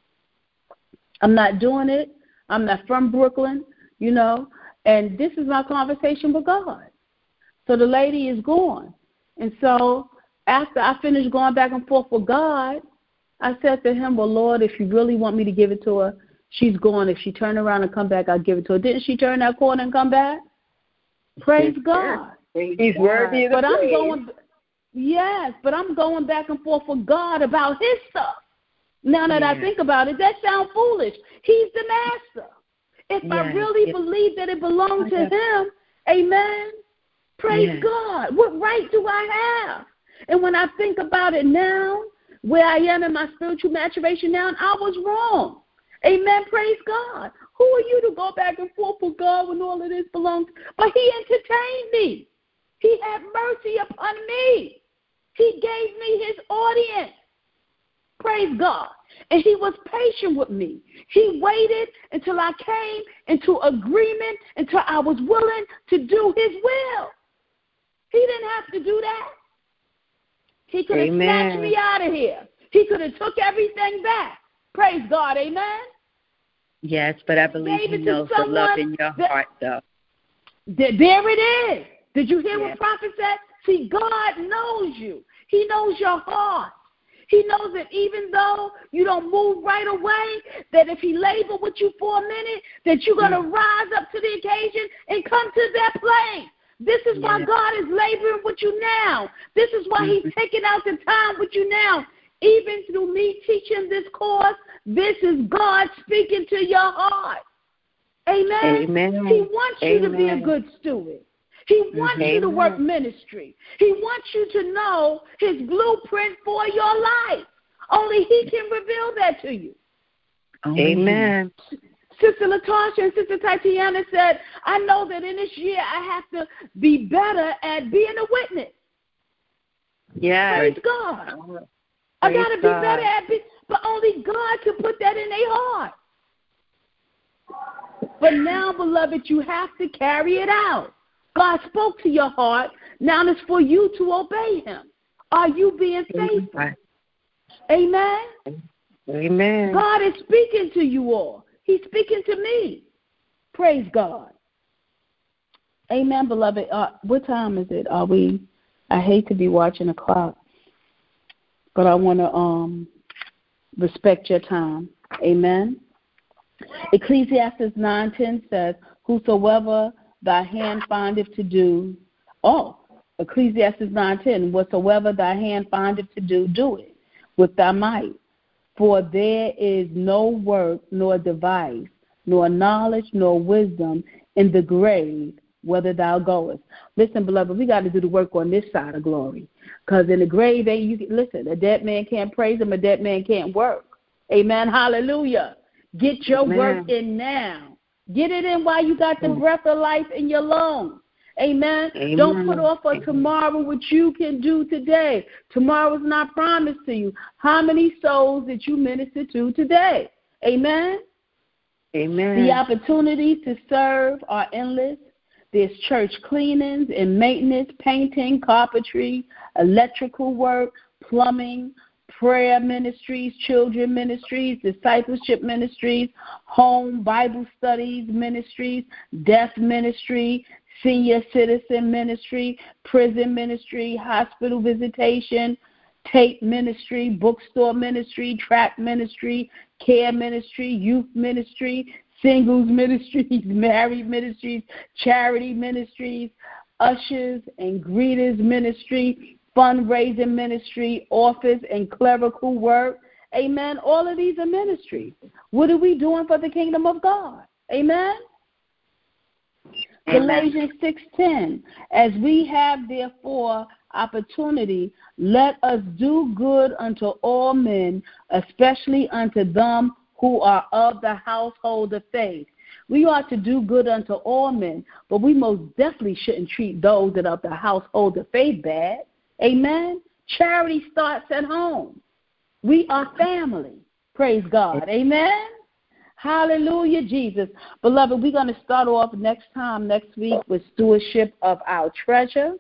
I'm not doing it. I'm not from Brooklyn, you know. And this is my conversation with God. So the lady is gone. And so after I finished going back and forth with God, I said to him, well, Lord, if you really want me to give it to her, she's gone. If she turn around and come back, I'll give it to her. Didn't she turn that corner and come back? Praise God. He's worthy of the But I'm praise. going, yes, but I'm going back and forth with God about his stuff. Now that yeah. I think about it, that sounds foolish. He's the master. If yeah. I really yeah. believe that it belongs to him, amen, praise yeah. God. What right do I have? And when I think about it now, where I am in my spiritual maturation now, I was wrong. Amen. Praise God. Who are you to go back and forth with God when all of this belongs? But he entertained me. He had mercy upon me. He gave me his audience. Praise God. And he was patient with me. He waited until I came into agreement, until I was willing to do his will. He didn't have to do that. He could have snatched me out of here. He could have took everything back. Praise God. Amen. Yes, but I believe he knows the love in your that, heart, though. There it is. Did you hear yeah. what prophet said? See, God knows you. He knows your heart. He knows that even though you don't move right away, that if he labor with you for a minute, that you're going to mm. rise up to the occasion and come to that place. This is yeah. why God is laboring with you now. This is why mm-hmm. he's taking out the time with you now. Even through me teaching this course, this is God speaking to your heart. Amen. Amen. He wants you Amen. to be a good steward. He wants Amen. you to work ministry. He wants you to know his blueprint for your life. Only he can reveal that to you. Amen. Sister Latasha and Sister Tatiana said, I know that in this year I have to be better at being a witness. Yeah. Praise God. Praise I got to be God. better at it, but only God can put that in their heart. But now, beloved, you have to carry it out. God spoke to your heart. Now it's for you to obey him. Are you being faithful? Amen? Amen. God is speaking to you all. He's speaking to me. Praise God. Amen, beloved. Uh, what time is it? Are we? I hate to be watching the clock, but I want to um, respect your time. Amen. Ecclesiastes nine ten says, whosoever thy hand findeth to do, oh, Ecclesiastes nine ten, whatsoever thy hand findeth to do, do it with thy might. For there is no work, nor device, nor knowledge, nor wisdom in the grave, whither thou goest. Listen, beloved, we got to do the work on this side of glory. Because in the grave, ain't you listen, a dead man can't praise him, a dead man can't work. Amen. Hallelujah. Get your Amen. Work in now. Get it in while you got the breath of life in your lungs. Amen. Amen. Don't put off for tomorrow what you can do today. Tomorrow's not promised to you. How many souls did you minister to today? Amen. Amen. The opportunities to serve are endless. There's church cleanings and maintenance, painting, carpentry, electrical work, plumbing, prayer ministries, children ministries, discipleship ministries, home Bible studies ministries, deaf ministry, senior citizen ministry, prison ministry, hospital visitation, tape ministry, bookstore ministry, track ministry, care ministry, youth ministry, singles ministries, married ministries, charity ministries, ushers and greeters ministry, fundraising ministry, office and clerical work. Amen. All of these are ministries. What are we doing for the kingdom of God? Amen. Amen. Galatians six ten, as we have therefore opportunity, let us do good unto all men, especially unto them who are of the household of faith. We ought to do good unto all men, but we most definitely shouldn't treat those that are of the household of faith bad. Amen. Charity starts at home. We are family. Praise God. Amen. Hallelujah, Jesus. Beloved, we're going to start off next time, next week, with stewardship of our treasure.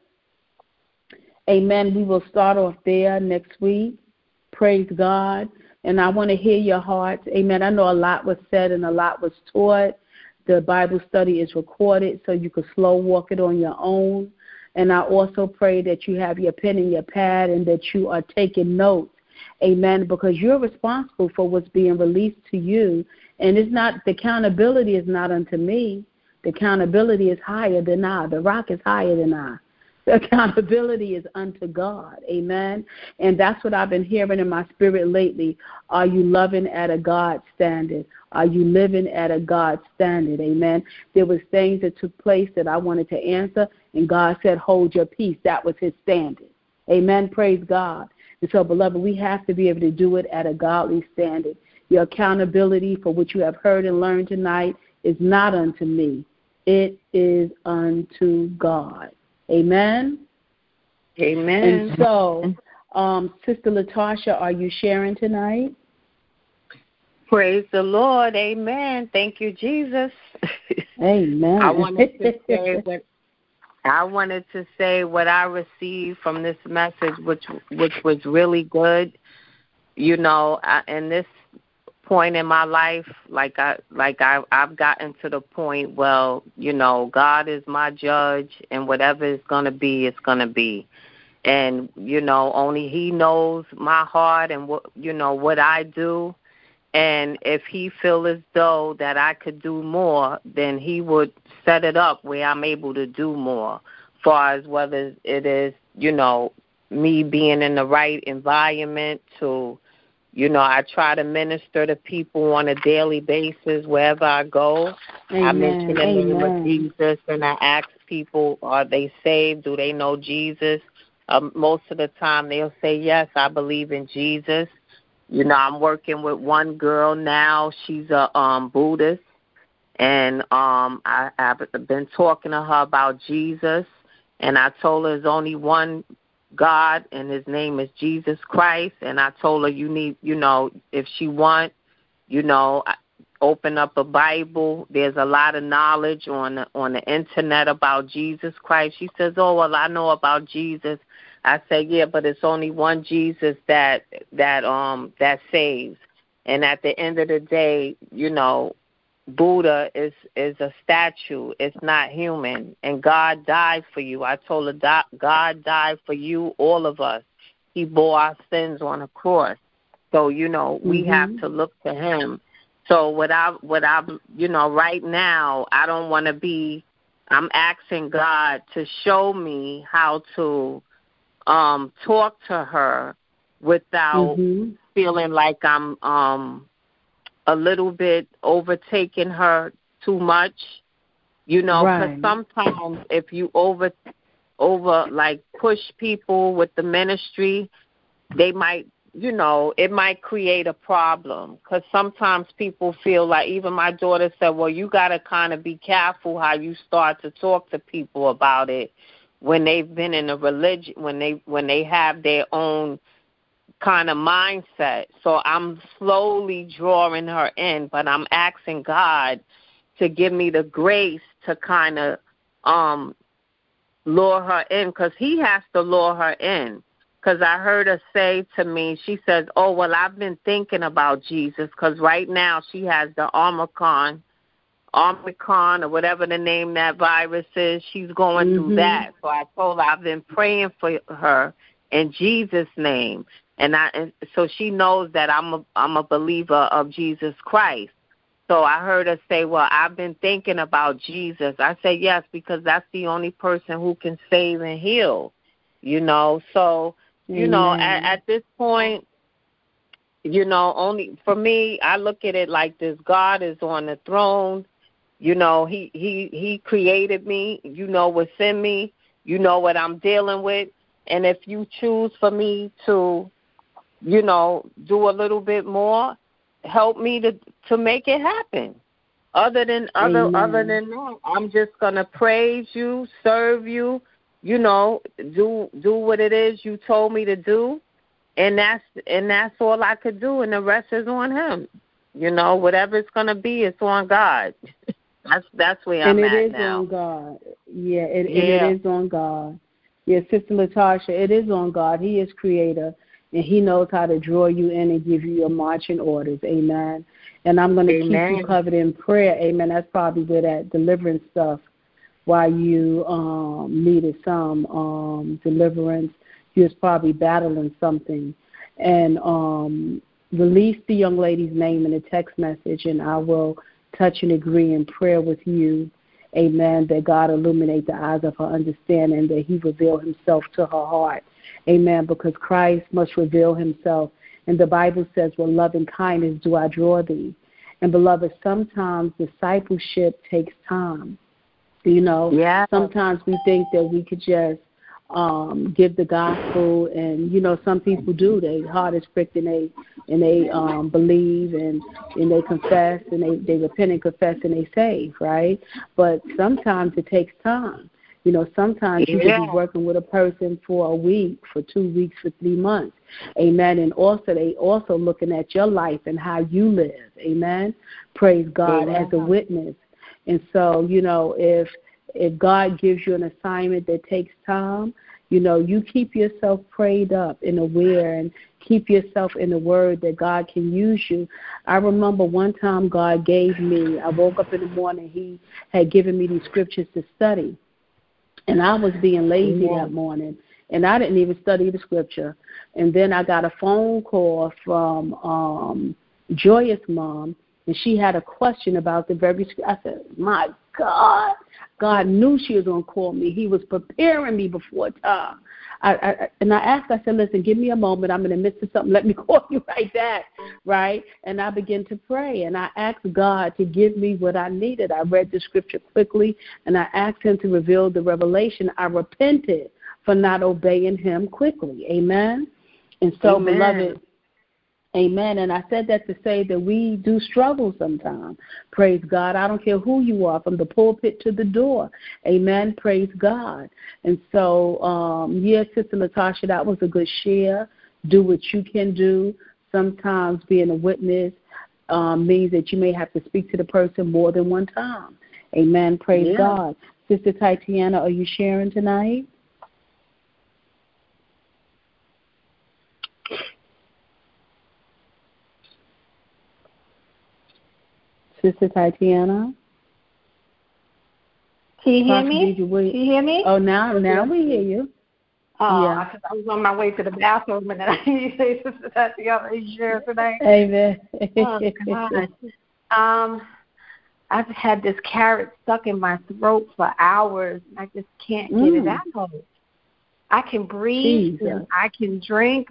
Amen. We will start off there next week. Praise God. And I want to hear your hearts. Amen. I know a lot was said and a lot was taught. The Bible study is recorded so you can slow walk it on your own. And I also pray that you have your pen and your pad and that you are taking notes. Amen. Because you're responsible for what's being released to you. And it's not, the accountability is not unto me. The accountability is higher than I. The rock is higher than I. The accountability is unto God. Amen. And that's what I've been hearing in my spirit lately. Are you loving at a God standard? Are you living at a God standard? Amen. There was things that took place that I wanted to answer, and God said, hold your peace. That was his standard. Amen. Praise God. And so, beloved, we have to be able to do it at a godly standard. Your accountability for what you have heard and learned tonight is not unto me. It is unto God. Amen? Amen. And so, um, Sister Latasha, are you sharing tonight? Praise the Lord. Amen. Thank you, Jesus. Amen. I wanted to say what I wanted to say what I received from this message, which which was really good. You know, I, in this point in my life, like I like I I've gotten to the point, well, you know, God is my judge, and whatever is gonna be, it's gonna be. And, you know, only he knows my heart and what you know, what I do. And if he feel as though that I could do more, then he would set it up where I'm able to do more, far as whether it is, you know, me being in the right environment to, you know, I try to minister to people on a daily basis wherever I go. Amen. I mention the name Amen. of Jesus, and I ask people, are they saved? Do they know Jesus? Um, most of the time they'll say, yes, I believe in Jesus. You know, I'm working with one girl now. She's a um, Buddhist, and um, I, I've been talking to her about Jesus, and I told her there's only one God, and his name is Jesus Christ. And I told her, you need, you know, if she want, you know, open up a Bible. There's a lot of knowledge on the, on the internet about Jesus Christ. She says, oh, well, I know about Jesus. I say, yeah, but it's only one Jesus that that um that saves. And at the end of the day, you know, Buddha is is a statue. It's not human. And God died for you. I told her, God died for you, all of us. He bore our sins on a cross. So, you know, we mm-hmm. have to look to him. So what I, what I, you know, right now, I don't want to be, I'm asking God to show me how to um, talk to her without mm-hmm. feeling like I'm um a little bit overtaking her too much, you know, because Right. sometimes if you over over like push people with the ministry, they might, you know, it might create a problem, because sometimes people feel like, even my daughter said, well, you got to kind of be careful how you start to talk to people about it when they've been in a religion, when they when they have their own kind of mindset. So I'm slowly drawing her in, but I'm asking God to give me the grace to kind of um, lure her in, because he has to lure her in. Because I heard her say to me, she says, oh, well, I've been thinking about Jesus, because right now she has the Omicron, Omicron or whatever the name that virus is. She's going mm-hmm. through that. So I told her I've been praying for her in Jesus' name. And I, and so she knows that I'm a, I'm a believer of Jesus Christ. So I heard her say, well, I've been thinking about Jesus. I say, yes, because that's the only person who can save and heal, you know. So, you Amen. know, at, at this point, you know, only for me, I look at it like this. God is on the throne. You know, he, he, he created me. You know what's in me. You know what I'm dealing with. And if you choose for me to, you know, do a little bit more, help me to to make it happen. Other than other Amen. other than that, I'm just gonna praise you, serve you, you know, do do what it is you told me to do, and that's and that's all I could do, and the rest is on him. You know, whatever it's gonna be, it's on God. that's that's where I'm and it at is now. on God. Yeah, it, yeah, and it is on God. Yeah, Sister Latasha, it is on God. He is creator, and he knows how to draw you in and give you your marching orders. Amen. And I'm going to keep you covered in prayer. Amen. That's probably where that deliverance stuff, while you um, needed some um, deliverance, you was probably battling something. And um, release the young lady's name in a text message, and I will touch and agree in prayer with you. Amen. That God illuminate the eyes of her understanding, that he reveal himself to her heart. Amen. Because Christ must reveal himself. And the Bible says, with loving kindness do I draw thee. And, beloved, sometimes discipleship takes time. You know, yeah. sometimes we think that we could just um, give the gospel, and, you know, some people do. They heart is pricked, and they, and they um, believe, and, and they confess, and they, they repent and confess, and they save, right? But sometimes it takes time. You know, sometimes you yeah. could be working with a person for a week, for two weeks, for three months. Amen. And also they also looking at your life and how you live. Amen. Praise God. Amen. As a witness. And so, you know, if if God gives you an assignment that takes time, you know, you keep yourself prayed up and aware, and keep yourself in the word that God can use you. I remember one time God gave me, I woke up in the morning, he had given me these scriptures to study. And I was being lazy Amen. that morning, and I didn't even study the scripture. And then I got a phone call from um, Joyous Mom, and she had a question about the very scripture. I said, my God, God knew she was going to call me. He was preparing me before time. I, I, and I asked, I said, listen, give me a moment. I'm in the midst of something. Let me call you right back, right? And I began to pray, and I asked God to give me what I needed. I read the scripture quickly, and I asked him to reveal the revelation. I repented for not obeying him quickly. Amen? And so, Amen. beloved, amen. And I said that to say that we do struggle sometimes. Praise God. I don't care who you are, from the pulpit to the door. Amen. Praise God. And so, um, yes, Sister Latasha, that was a good share. Do what you can do. Sometimes being a witness um, means that you may have to speak to the person more than one time. Amen. Praise yeah. God. Sister Tatiana, are you sharing tonight? Sister Tatiana? Can you hear me? You Can you hear me? Oh, now now we hear you. Oh, yeah. I, I was on my way to the bathroom, and then I hear you say, Sister Tatiana, are you sharing tonight? Amen. Oh, God. Um, I've had this carrot stuck in my throat for hours, and I just can't get mm. it out. I can breathe, Jesus. and I can drink, but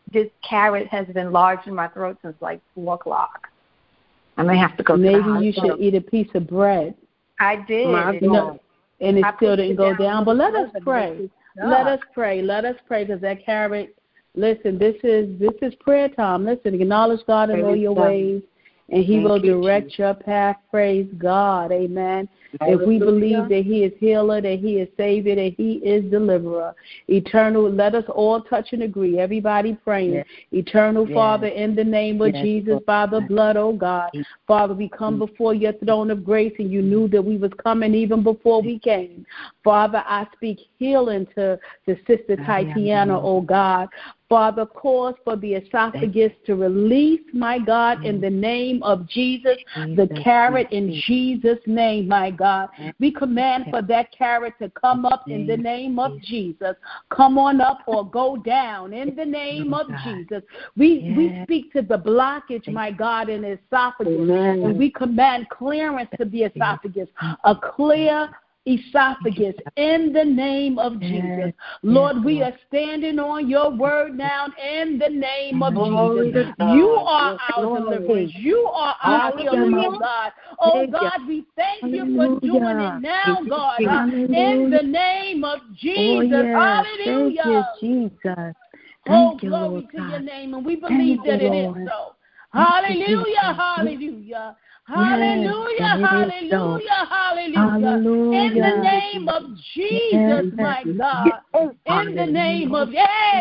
this carrot has been lodged in my throat since like four o'clock. I may have to go. Maybe to the you should eat a piece of bread. I did. My no, and it I still didn't it go down, down. But let us pray. Let us pray. Let us pray because that carrot. Listen, this is this is prayer time. Listen, acknowledge God in all your ways, and He will direct your path. Praise God. Amen. If we believe that He is healer, that He is Savior, that He is deliverer, eternal, let us all touch and agree. Everybody praying. Yes. Eternal yes. Father, in the name of yes. Jesus, by the blood, oh God. Father, we come before your throne of grace, and you knew that we was coming even before we came. Father, I speak healing to, to Sister Tatiana, oh God. Father, cause for the esophagus to release, my God, in the name of Jesus, the carrot in Jesus' name, my God. We command for that carrot to come up in the name of Jesus. Come on up or go down in the name of Jesus. We we speak to the blockage, my God, in the esophagus, and we command clearance to the esophagus, a clear esophagus in the name of Jesus. Lord, we are standing on your word now in the name of Jesus. You are our deliverance. You are our healer, oh God. Oh God, we thank you for doing it now, God, in the name of Jesus. Hallelujah. Jesus. Oh, glory to your name, and we believe that it is so. Hallelujah, hallelujah. Hallelujah, hallelujah, so. hallelujah, hallelujah. In the name of Jesus, yes. my God. In the name of yeah,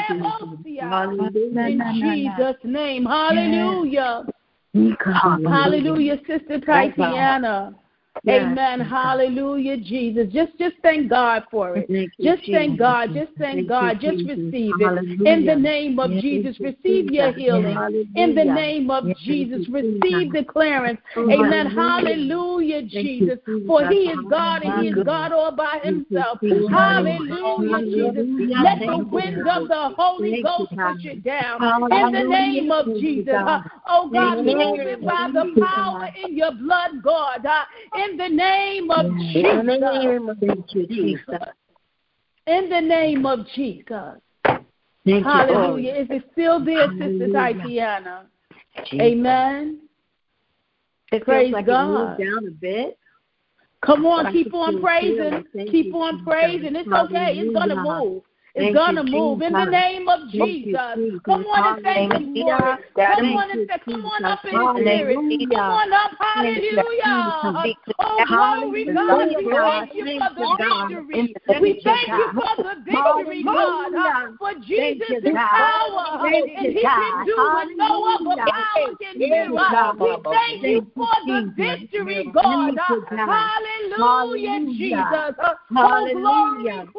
in Jesus' name. Hallelujah. Hallelujah, Sister Tatiana. Yes. Amen. Hallelujah, Jesus. Just just thank God for it. Thank just you, thank Jesus. God. Just thank, thank God. You, just Jesus. receive it. Hallelujah. In the name of yes. Jesus, receive your healing. Hallelujah. In the name of yes. Jesus, receive the clearance. Hallelujah. Amen. Hallelujah, Jesus. You, For He is God and He is God all by Himself. Hallelujah, Jesus. Let the wind of the Holy Ghost push it down. In the name of Jesus. Oh God, move it by the power in your blood, God. In the name of Jesus. In the name of Jesus. In the name of Jesus. Thank Hallelujah. You, Is it still there, Hallelujah. Sister Tatiana? Jesus. Amen. It Praise like God. It moved down a bit. Come on, keep on praising. Keep on praising. It's okay. It's going to move. It's going to move in the name of Jesus. Come on and thank Him for it. Come on and say, come on up in the Spirit. Come on up. Hallelujah. Oh, glory, God. We thank you for the victory. We thank you for the victory, God. For Jesus is power. And He can do what no other power can do. We thank you for the victory, God. Hallelujah, Jesus. Oh, glory.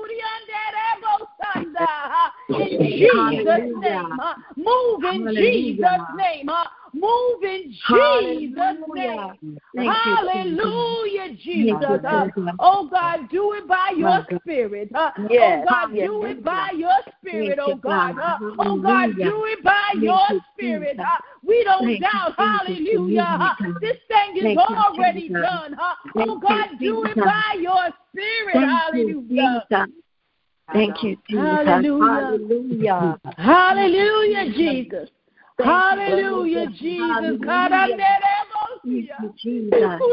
In Jesus' name, move in Jesus' name, move in Jesus' name. Hallelujah, Jesus. Oh God, do it by your Spirit. Oh God, do it by your Spirit, oh God. Oh God, do it by your Spirit. We don't doubt, hallelujah. This thing is already done. Oh God, do it by your Spirit, hallelujah. Thank you, Jesus. Hallelujah. Hallelujah, Hallelujah Jesus. Hallelujah, Jesus. Hallelujah. Jesus.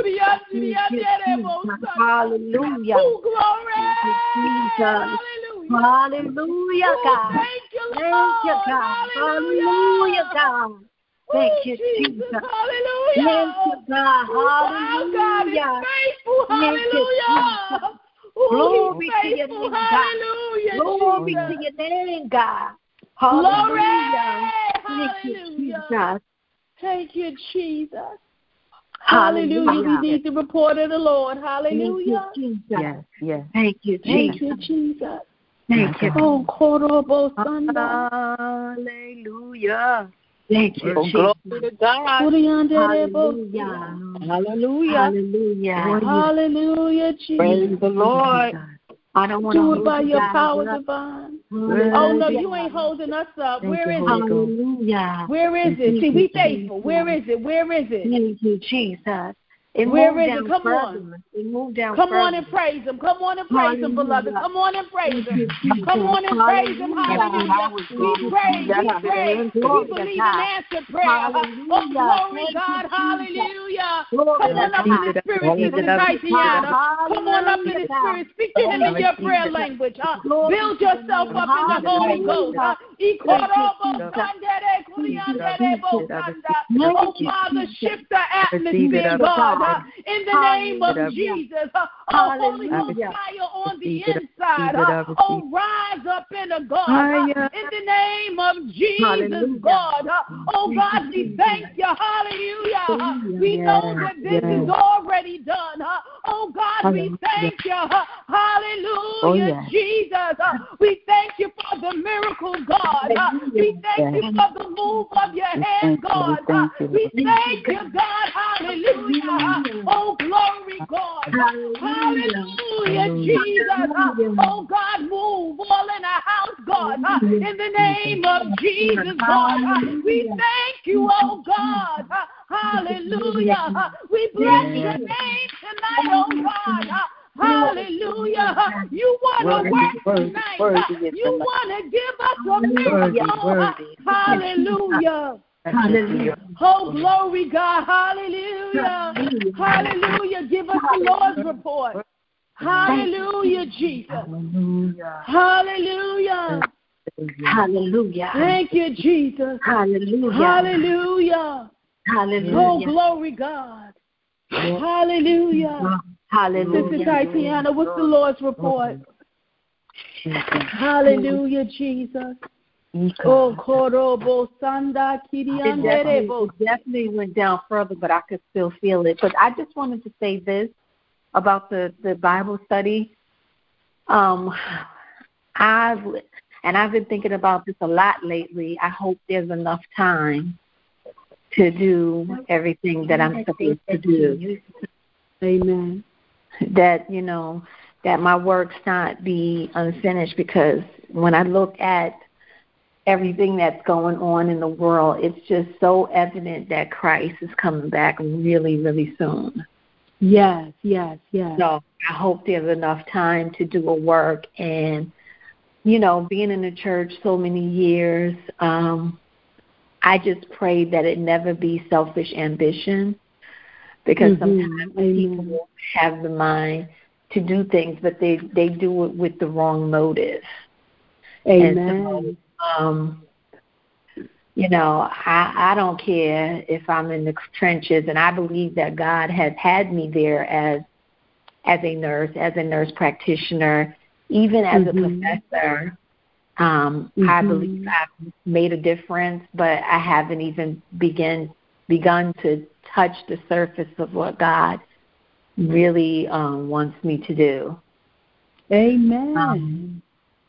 Hallelujah. Oh, glory. Jesus. Hallelujah, God. Thank you, Lord. Thank you, God. Hallelujah, God. Thank you, Jesus. Hallelujah. Thank you, God. Hallelujah. God is faithful. Hallelujah. Ooh, Glory to your name, Hallelujah, God. Glory Jesus. to your name, God. Hallelujah. Hallelujah. Thank you, Jesus. Hallelujah. Hallelujah. We need the report of the Lord. Hallelujah. Thank you, Jesus. Yes, yes. Thank you, Jesus. Thank you, Jesus. Thank you. Oh, Korobo Sanda. Hallelujah. Thank you, oh, Jesus. Glory to God. Hallelujah. Hallelujah. Hallelujah. Hallelujah, Jesus. Praise the Lord. I don't want Do to it by your power, up. divine. Hallelujah. Oh, no, you ain't holding us up. Thank Where you, is it? Hallelujah. Where is it? See, we faithful. Where is it? Where is it? Thank you, Jesus. It Where moved is down it? Come further. on. It moved down Come further. on and praise him. Come on and praise him, beloved. Hallelujah. Come on and praise Thank you, him. Jesus. Come on and praise him. Hallelujah. Hallelujah. We pray. We pray. We Glory to believe in God. answered prayer. Hallelujah. Oh, glory, Thank God. you, Jesus. Hallelujah. Glory Come to on up God. in the spirit, Sister Tatiana. Come on up in the spirit. Speak to him in your prayer language. Huh? Build yourself up in the Holy Ghost. Huh? Oh, Father, shift the atmosphere, God, huh? In the name of Jesus. Huh? Oh, Holy Ghost fire on the inside. Huh? Oh, rise up in a God. Huh? In the name of Jesus, God. Huh? Oh, God, we thank you. Hallelujah. Huh? We know that this is already done. Huh? Oh, God, we thank you. Huh? Hallelujah, Jesus. Huh? We thank you for the miracle, God. Huh? We thank you for the move of your hand, God. Huh? We thank you, God. Hallelujah. Huh? Oh, glory, God. Hallelujah, Jesus. Huh? Oh, God, move all in our house, God. Huh? In the name of Jesus, God. Huh? We thank you, oh, God. Huh? Hallelujah. Huh? We bless your name tonight, oh, God. Huh? Hallelujah. You want to work tonight. You want to give us a miracle. Hallelujah. Hallelujah. Oh, glory, God. Hallelujah. Hallelujah. Give us the Lord's report. Hallelujah, Jesus. Hallelujah. Hallelujah. Thank you, Jesus. Hallelujah. Hallelujah. Hallelujah. Oh, glory, God. Hallelujah. Hallelujah. Sister Tatiana, what's the Lord's report? Hallelujah, Jesus. Oh, Korobo Sanda Kirianderebo. It definitely went down further, but I could still feel it. But I just wanted to say this about the, the Bible study. Um, I've and I've been thinking about this a lot lately. I hope there's enough time to do everything that I'm supposed to do. Amen. That, you know, that my works not be unfinished, because when I look at everything that's going on in the world, it's just so evident that Christ is coming back really, really soon. Yes, yes, yes. So I hope there's enough time to do a work. And, you know, being in the church so many years, um, I just pray that it never be selfish ambition, because mm-hmm. sometimes Amen. People have the mind to do things, but they, they do it with the wrong motive. Amen. And so, um, you know, I, I don't care if I'm in the trenches, and I believe that God has had me there as as a nurse, as a nurse practitioner, even as mm-hmm. a professor. Um, mm-hmm. I believe I've made a difference, but I haven't even begin begun to touch the surface of what God really um, wants me to do. Amen. Um,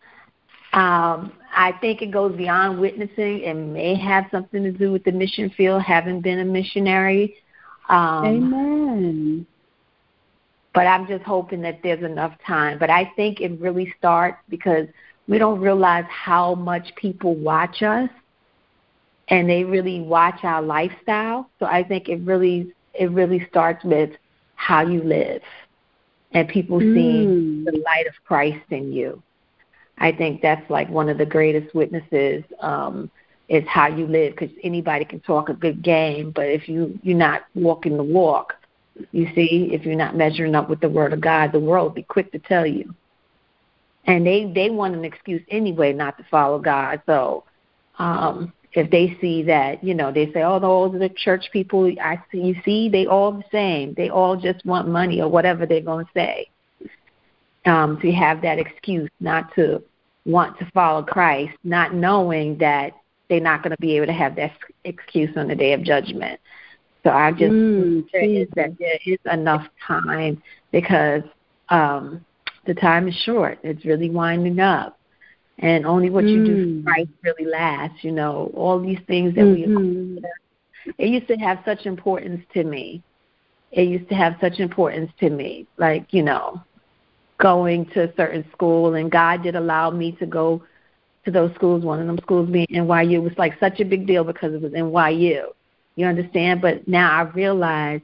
um, I think it goes beyond witnessing. It may have something to do with the mission field, having been a missionary. Um, Amen. But I'm just hoping that there's enough time. But I think it really starts because we don't realize how much people watch us, and they really watch our lifestyle. So I think it really it really starts with how you live and people mm. seeing the light of Christ in you. I think that's like one of the greatest witnesses um, is how you live, because anybody can talk a good game, but if you, you're not walking the walk, you see, if you're not measuring up with the Word of God, the world will be quick to tell you. And they, they want an excuse anyway not to follow God. So um, if they see that, you know, they say, oh, those are the church people, I see, you see, they all the same. They all just want money or whatever they're going to say. Um, to have that excuse not to want to follow Christ, not knowing that they're not going to be able to have that excuse on the day of judgment. So I just mm, say that there is enough time, because um, the time is short. It's really winding up. And only what mm. you do for Christ really lasts. You know, all these things that mm-hmm. we it used to have such importance to me. It used to have such importance to me. Like, you know, going to a certain school, and God did allow me to go to those schools, one of them schools being N Y U. It was like such a big deal because it was N Y U. You understand? But now I realize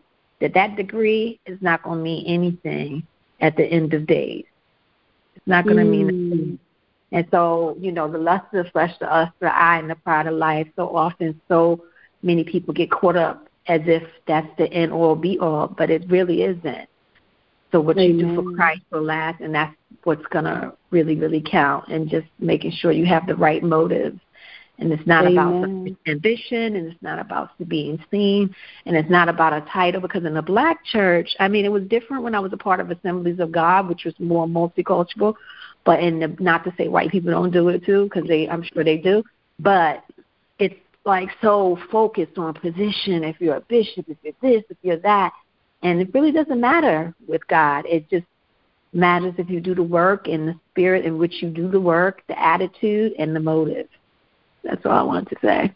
that that degree is not going to mean anything at the end of days. It's not going to mm. mean anything. And so, you know, the lust of the flesh, the lust of the eye, and the pride of life, so often so many people get caught up as if that's the end all be all, but it really isn't. So what Amen. You do for Christ will last, and that's what's going to really, really count, and just making sure you have the right motives. And it's not Amen. About ambition, and it's not about being seen, and it's not about a title, because in the black church, I mean, it was different when I was a part of Assemblies of God, which was more multicultural, but in the, not to say white people don't do it too, because they, I'm sure they do, but it's like so focused on position, if you're a bishop, if you're this, if you're that, and it really doesn't matter with God. It just matters if you do the work and the spirit in which you do the work, the attitude, and the motive. That's all I wanted to say.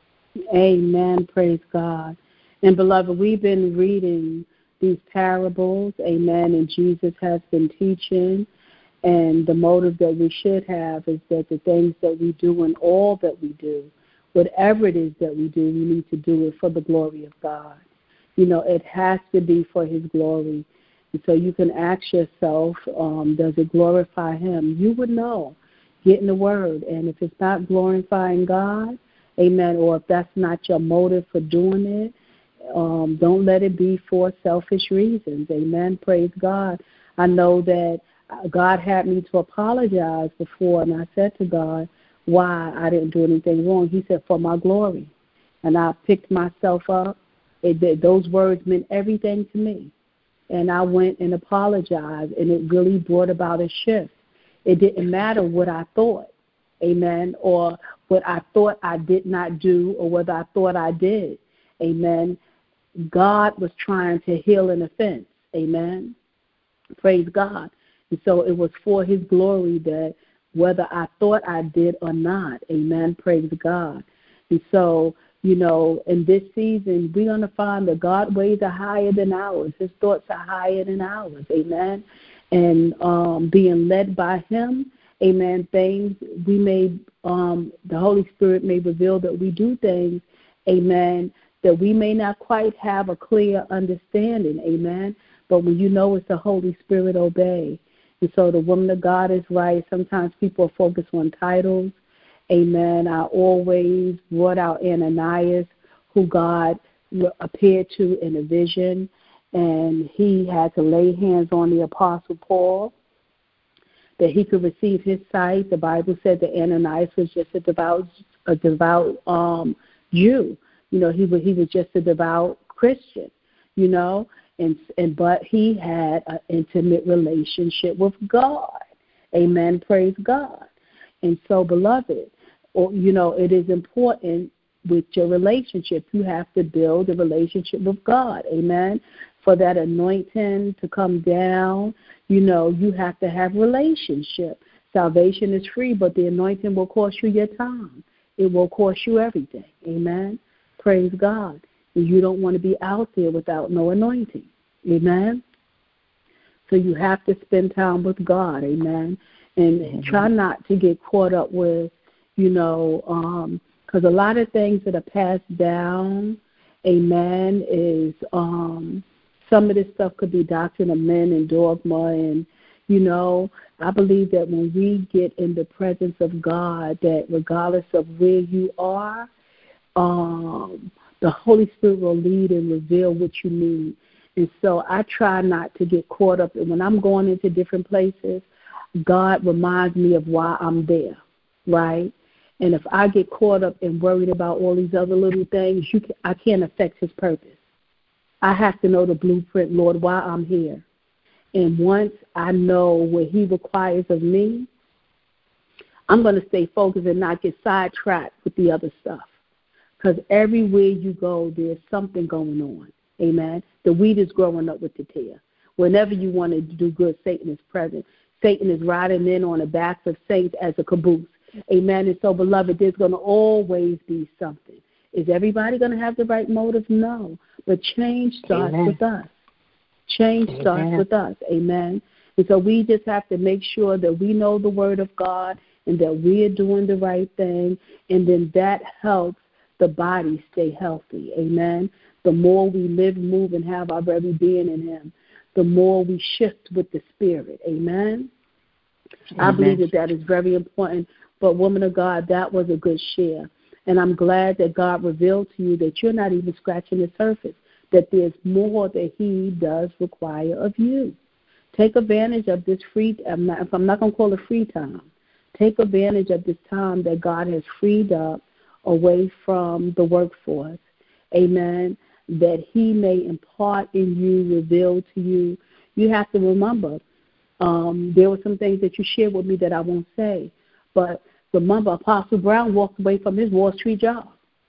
Amen. Praise God. And, beloved, we've been reading these parables, amen, and Jesus has been teaching. And the motive that we should have is that the things that we do and all that we do, whatever it is that we do, we need to do it for the glory of God. You know, it has to be for his glory. And so you can ask yourself, um, does it glorify him? You would know. Get in the word. And if it's not glorifying God, amen, or if that's not your motive for doing it, um, don't let it be for selfish reasons. Amen. Praise God. I know that God had me to apologize before, and I said to God why I didn't do anything wrong. He said, for my glory. And I picked myself up. It, those words meant everything to me. And I went and apologized, and it really brought about a shift. It didn't matter what I thought, amen, or what I thought I did not do or whether I thought I did, amen. God was trying to heal an offense, amen. Praise God. And so it was for his glory that whether I thought I did or not, amen, praise God. And so, you know, in this season, we're going to find that God's ways are higher than ours. His thoughts are higher than ours, amen. And um, being led by him, amen, things we may, um, the Holy Spirit may reveal that we do things, amen, that we may not quite have a clear understanding, amen. But when you know it's the Holy Spirit, obey. And so the woman of God is right. Sometimes people are focused on titles. Amen. I always brought out Ananias, who God appeared to in a vision, and he had to lay hands on the Apostle Paul that he could receive his sight. The Bible said that Ananias was just a devout, a devout um, Jew. You know, he was he was just a devout Christian. You know. And, and but he had an intimate relationship with God. Amen. Praise God. And so, beloved, or, you know, it is important with your relationship. You have to build a relationship with God. Amen. For that anointing to come down, you know, you have to have relationship. Salvation is free, but the anointing will cost you your time. It will cost you everything. Amen. Praise God. And you don't want to be out there without no anointing. Amen. So you have to spend time with God. Amen. And mm-hmm. try not to get caught up with, you know, because um, a lot of things that are passed down, amen, is um, some of this stuff could be doctrine of men and dogma. And, you know, I believe that when we get in the presence of God, that regardless of where you are, um, the Holy Spirit will lead and reveal what you need. And so I try not to get caught up. And when I'm going into different places, God reminds me of why I'm there, right? And if I get caught up and worried about all these other little things, you can, I can't affect his purpose. I have to know the blueprint, Lord, why I'm here. And once I know what he requires of me, I'm going to stay focused and not get sidetracked with the other stuff. Because everywhere you go, there's something going on. Amen. The weed is growing up with the tear. Whenever you want to do good, Satan is present. Satan is riding in on the backs of saints as a caboose. Amen. And so, beloved, there's going to always be something. Is everybody going to have the right motive? No. But change starts Amen. With us. Change Amen. Starts with us. Amen. And so we just have to make sure that we know the word of God and that we are doing the right thing, and then that helps the body stay healthy. Amen. the more we live, move, and have our very being in him, the more we shift with the Spirit. Amen? Amen. I believe that that is very important. But, woman of God, that was a good share. And I'm glad that God revealed to you that you're not even scratching the surface, that there's more that he does require of you. Take advantage of this free I'm not, I'm not going to call it free time. Take advantage of this time that God has freed up away from the workforce. Amen. That he may impart in you, reveal to you. You have to remember, um, there were some things that you shared with me that I won't say. But remember, Apostle Brown walked away from his Wall Street job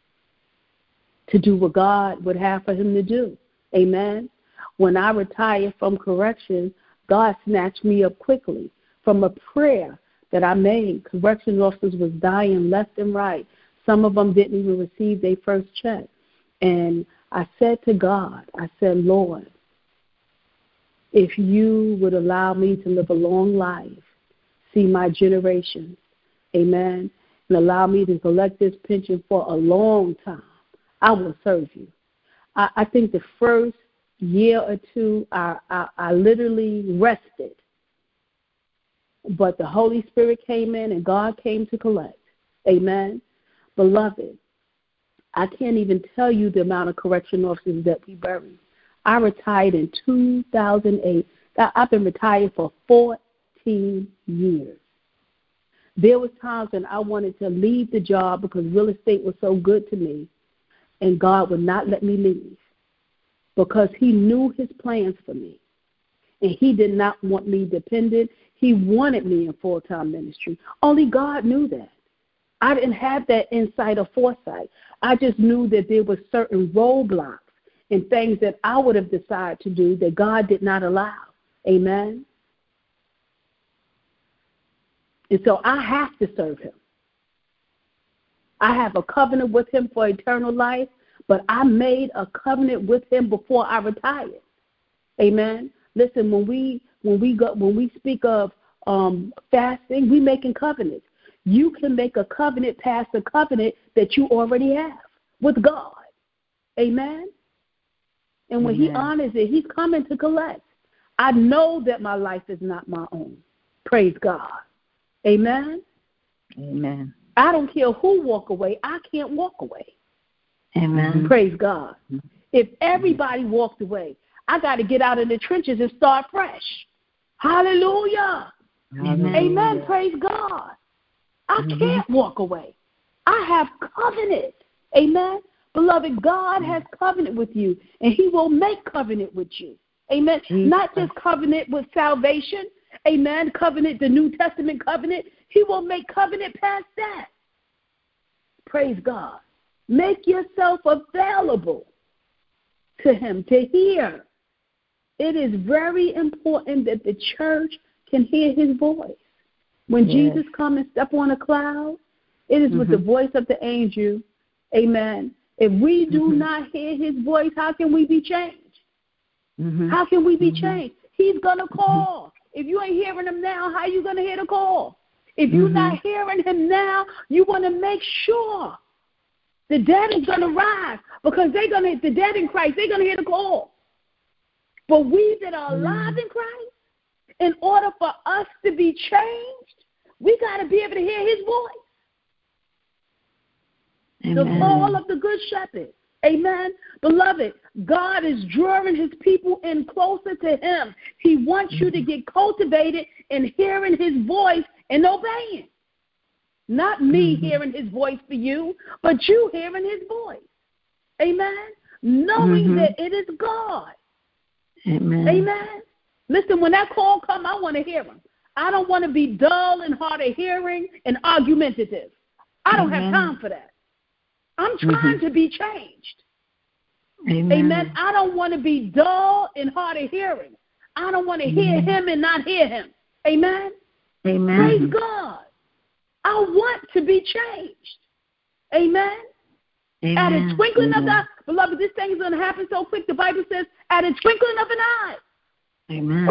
to do what God would have for him to do. Amen. When I retired from corrections, God snatched me up quickly from a prayer that I made. Corrections officers was dying left and right. Some of them didn't even receive their first check. And I said to God, I said, Lord, if you would allow me to live a long life, see my generation, amen, and allow me to collect this pension for a long time, I will serve you. I, I think the first year or two, I, I, I literally rested. But the Holy Spirit came in and God came to collect. Amen. Beloved, I can't even tell you the amount of correction officers that we buried. I retired in two thousand eight. I've been retired for fourteen years. There was times when I wanted to leave the job because real estate was so good to me, and God would not let me leave because he knew his plans for me, and he did not want me dependent. He wanted me in full-time ministry. Only God knew that. I didn't have that insight or foresight. I just knew that there were certain roadblocks and things that I would have decided to do that God did not allow. Amen? And so I have to serve him. I have a covenant with him for eternal life, but I made a covenant with him before I retired. Amen? Listen, when we when we go when we speak of um, fasting, we making covenants. You can make a covenant past the covenant that you already have with God. Amen? And when Amen. He honors it, he's coming to collect. I know that my life is not my own. Praise God. Amen? Amen. I don't care who walk away. I can't walk away. Amen. Praise God. If everybody walked away, I got to get out of the trenches and start fresh. Hallelujah. Amen. Amen. Praise God. I mm-hmm. can't walk away. I have covenant. Amen. Beloved, God has covenant with you, and he will make covenant with you. Amen. Jesus. Not just covenant with salvation. Amen. Covenant, the New Testament covenant. He will make covenant past that. Praise God. Make yourself available to him to hear. It is very important that the church can hear his voice. When yes. Jesus comes and step on a cloud, it is mm-hmm. with the voice of the angel. Amen. If we do mm-hmm. not hear his voice, how can we be changed? Mm-hmm. How can we be mm-hmm. changed? He's going to call. Mm-hmm. If you ain't hearing him now, how are you going to hear the call? If you're mm-hmm. not hearing him now, you want to make sure the dead is going to rise because they're going to, the dead in Christ, they're going to hear the call. But we that are alive in Christ, in order for us to be changed, we got to be able to hear his voice. Amen. The call of the good shepherd. Amen. Beloved, God is drawing his people in closer to him. He wants mm-hmm. you to get cultivated in hearing his voice and obeying. Not me mm-hmm. hearing his voice for you, but you hearing his voice. Amen. Knowing mm-hmm. that it is God. Amen. Amen. Listen, when that call comes, I want to hear him. I don't want to be dull and hard of hearing and argumentative. I don't Amen. Have time for that. I'm trying mm-hmm. to be changed. Amen. Amen. I don't want to be dull and hard of hearing. I don't want to Amen. Hear him and not hear him. Amen. Amen. Praise God. I want to be changed. Amen. Amen. At a twinkling Amen. Of the eye. Beloved, this thing is going to happen so quick. The Bible says, at a twinkling of an eye. Amen.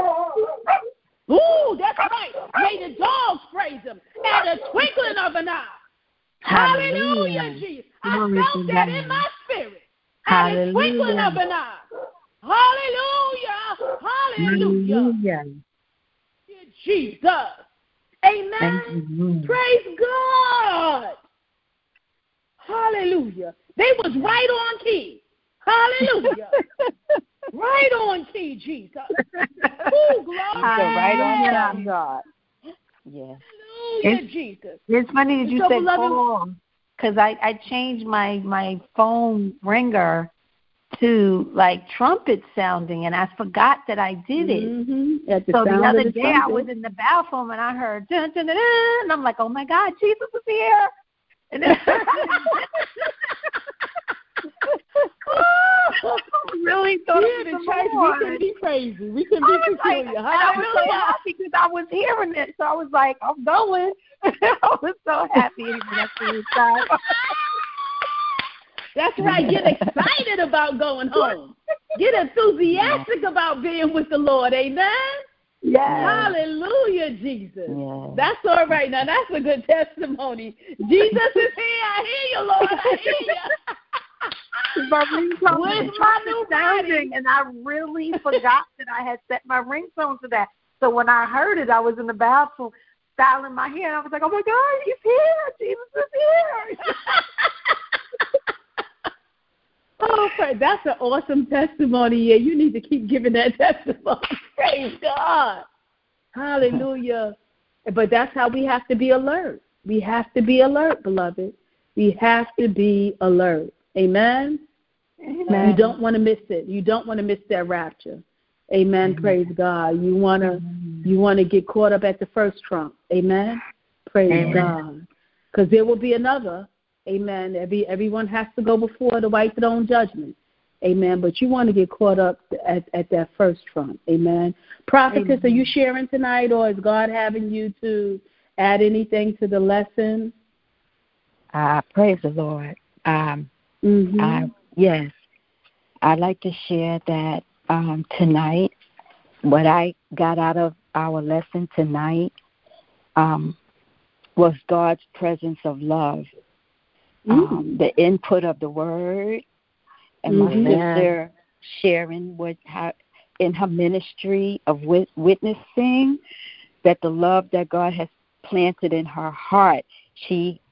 Ooh, that's right. May the dogs praise him. At a twinkling of an eye. Hallelujah, Hallelujah Jesus. I Glory felt that God. In my spirit. And it's sprinkling up in us. Hallelujah. Hallelujah. Hallelujah. Jesus. Amen. You, Praise God. Hallelujah. They was right on key. Hallelujah. Right on key, Jesus. Ooh, glory. Right on time, God. Yes. Hallelujah, It's, Jesus. it's funny that you So, said beloved, call, because I, I changed my, my phone ringer to like trumpet sounding, and I forgot that I did it. Mm-hmm. At the so sound the other of the day I trumpet. was in the bathroom and I heard dun, dun, dun, dun, and I'm like, oh my God, Jesus is here. And then really thought yeah, it the was church, the we Lord. can be crazy. We can I be was like, peculiar. and I was so Hallelujah. happy because I was hearing it. So I was like, I'm going. I was so happy. And that's the time. That's right. Get excited about going home. Get enthusiastic about being with the Lord. Amen? Yes. Hallelujah, Jesus. Yes. That's all right. Now, that's a good testimony. Jesus is here. I hear you, Lord. I hear you. My ringtone Where's was my new sounding, and I really forgot that I had set my ringtone to that. So when I heard it, I was in the bathroom styling my hair, and I was like, oh, my God, he's here. Jesus is here. Oh, that's an awesome testimony. Yeah, you need to keep giving that testimony. Praise God. Hallelujah. But that's how we have to be alert. We have to be alert, beloved. We have to be alert. Amen? Amen. You don't want to miss it. You don't want to miss that rapture. Amen. Amen. Praise God. You want to you want to get caught up at the first trump. Amen. Praise Amen. God. Because there will be another. Amen. Every everyone has to go before the white throne judgment. Amen. But you want to get caught up at, at that first trump. Amen. Prophetess, Amen. Are you sharing tonight, or is God having you to add anything to the lesson? Uh, praise the Lord. Um, mm-hmm. I, yes, I'd like to share that um, tonight, what I got out of our lesson tonight um, was God's presence of love. Um, the input of the word, and my mm-hmm. sister sharing what how, in her ministry of wit- witnessing that the love that God has planted in her heart, she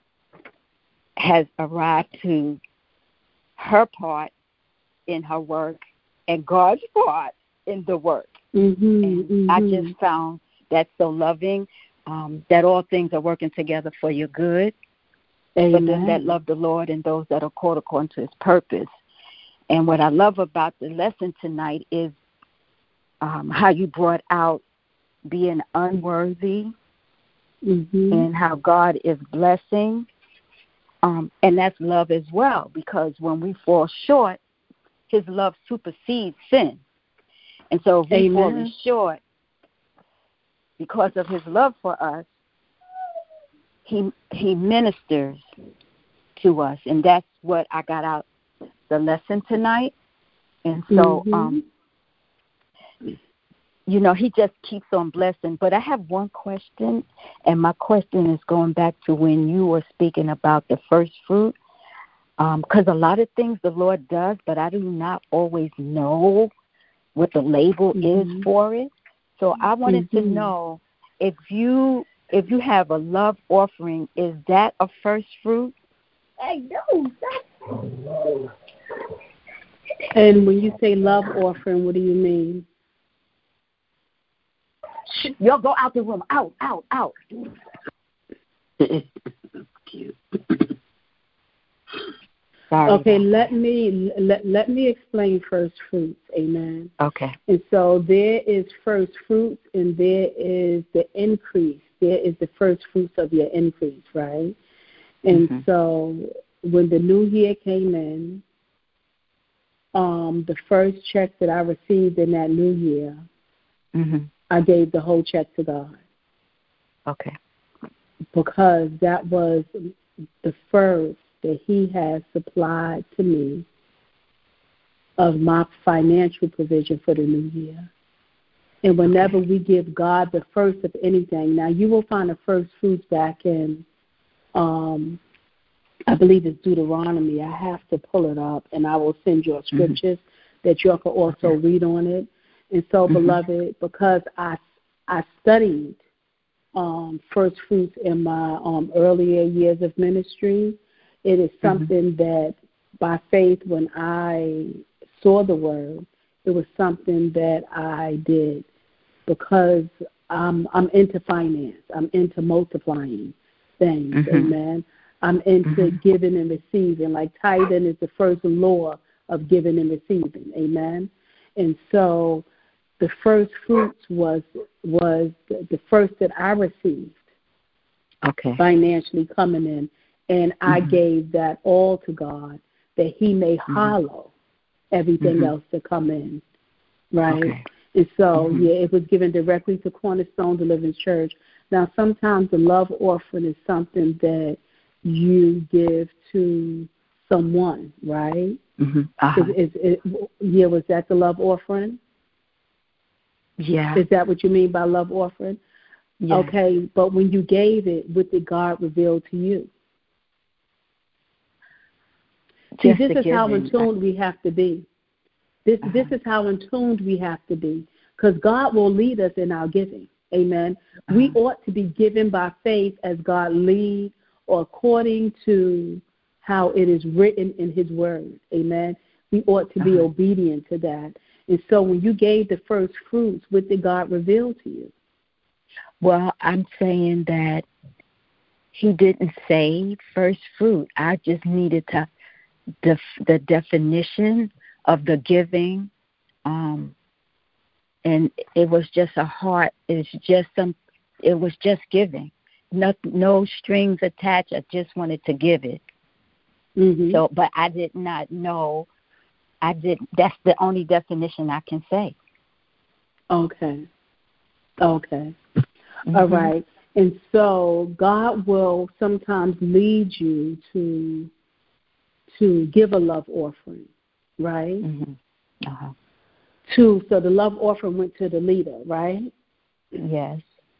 has arrived to her part in her work and God's part in the work. Mm-hmm. And mm-hmm. I just found that so loving, um, that all things are working together for your good. Amen. For them that love the Lord and those that are called according to his purpose. And what I love about the lesson tonight is um, how you brought out being unworthy mm-hmm. and how God is blessing. Um, and that's love as well, because when we fall short, his love supersedes sin. And so if we Amen. fall short because of his love for us, He he ministers to us, and that's what I got out the lesson tonight. And so, mm-hmm. um, you know, he just keeps on blessing. But I have one question, and my question is going back to when you were speaking about the first fruit, because um, a lot of things the Lord does, but I do not always know what the label mm-hmm. is for it. So I wanted mm-hmm. to know if you If you have a love offering, is that a first fruit? Hey, no, that's... And when you say love offering, what do you mean? Y'all go out the room. Out, out, out. Cute. Sorry. Okay, let me let, let me explain first fruits. Amen. Okay. And so there is first fruits, and there is the increase. There is the first fruits of your increase, right? And mm-hmm. so when the new year came in, um, the first check that I received in that new year, mm-hmm. I gave the whole check to God. Okay. Because that was the first that he has supplied to me of my financial provision for the new year. And whenever we give God the first of anything, now you will find the first fruits back in um, I believe it's Deuteronomy. I have to pull it up, and I will send you scriptures mm-hmm. that you can also okay. read on it. And so, mm-hmm. beloved, because I I studied um, first fruits in my um, earlier years of ministry, it is something mm-hmm. that by faith, when I saw the word, it was something that I did because I'm, I'm into finance. I'm into multiplying things, mm-hmm. amen. I'm into mm-hmm. giving and receiving. Like tithing is the first law of giving and receiving, amen. And so the first fruits was was the, the first that I received, okay, financially coming in, and mm-hmm. I gave that all to God that He may mm-hmm. hollow everything mm-hmm. else to come in, right? Okay. And so, mm-hmm. yeah, it was given directly to Cornerstone Deliverance Church. Now, sometimes the love offering is something that you give to someone, right? Mm-hmm. Uh-huh. Is, is, is, yeah, was that the love offering? Yeah. Is that what you mean by love offering? Yeah. Okay, but when you gave it, what did God reveal to you? See, this is how in tune we have to be. This uh-huh. this is how in tuned we have to be, because God will lead us in our giving. Amen. Uh-huh. We ought to be given by faith as God leads, or according to how it is written in His Word. Amen. We ought to be uh-huh. obedient to that. And so when you gave the first fruits, what did God reveal to you? Well, I'm saying that He didn't say first fruit. I just needed to the the definition of the giving, um, and it was just a heart. It's just some. It was just giving, no no strings attached. I just wanted to give it. Mm-hmm. So, but I did not know. I did. That's the only definition I can say. Okay. Okay. Mm-hmm. All right. And so God will sometimes lead you to to give a love offering, right? Mm-hmm. Uh-huh. To so the love offering went to the leader, right? Yes.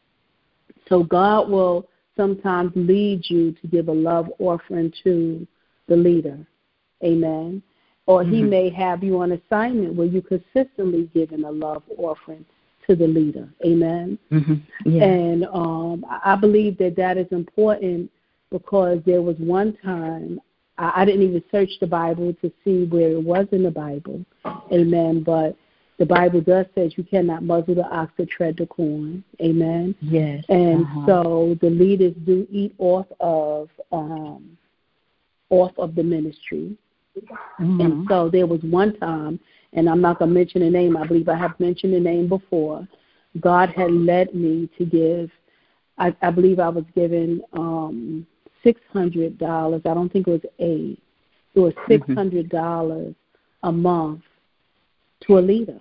So God will sometimes lead you to give a love offering to the leader. Amen. Or mm-hmm. He may have you on assignment where you consistently giving a love offering to the leader. Amen. Mm-hmm. Yeah. And um, I believe that that is important because there was one time, I, I didn't even search the Bible to see where it was in the Bible. Amen. But the Bible does say you cannot muzzle the ox to tread the corn. Amen. Yes. And uh-huh. so the leaders do eat off of um, off of the ministry. Mm-hmm. And so there was one time, and I'm not going to mention the name. I believe I have mentioned the name before. God had led me to give, I, I believe I was given um, six hundred dollars. I don't think it was eight. It was six hundred dollars mm-hmm. a month to a leader.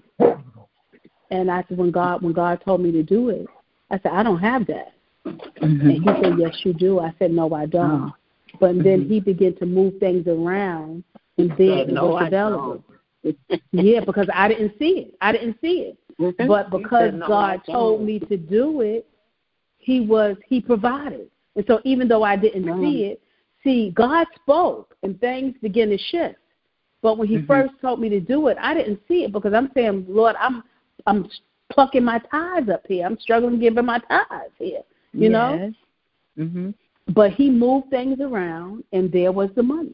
And I said, when God, when God told me to do it, I said, I don't have that. Mm-hmm. And He said, yes, you do. I said, no, I don't. Oh. But mm-hmm. then He began to move things around, and then it no, was available. Yeah, because I didn't see it. I didn't see it. Mm-hmm. But because no, God told me to do it, He was He provided. And so even though I didn't mm-hmm. see it, see, God spoke and things began to shift. But when He mm-hmm. first told me to do it, I didn't see it because I'm saying, Lord, I'm I'm plucking my tithes up here. I'm struggling giving my tithes here. You yes. know? Mm-hmm. But He moved things around, and there was the money.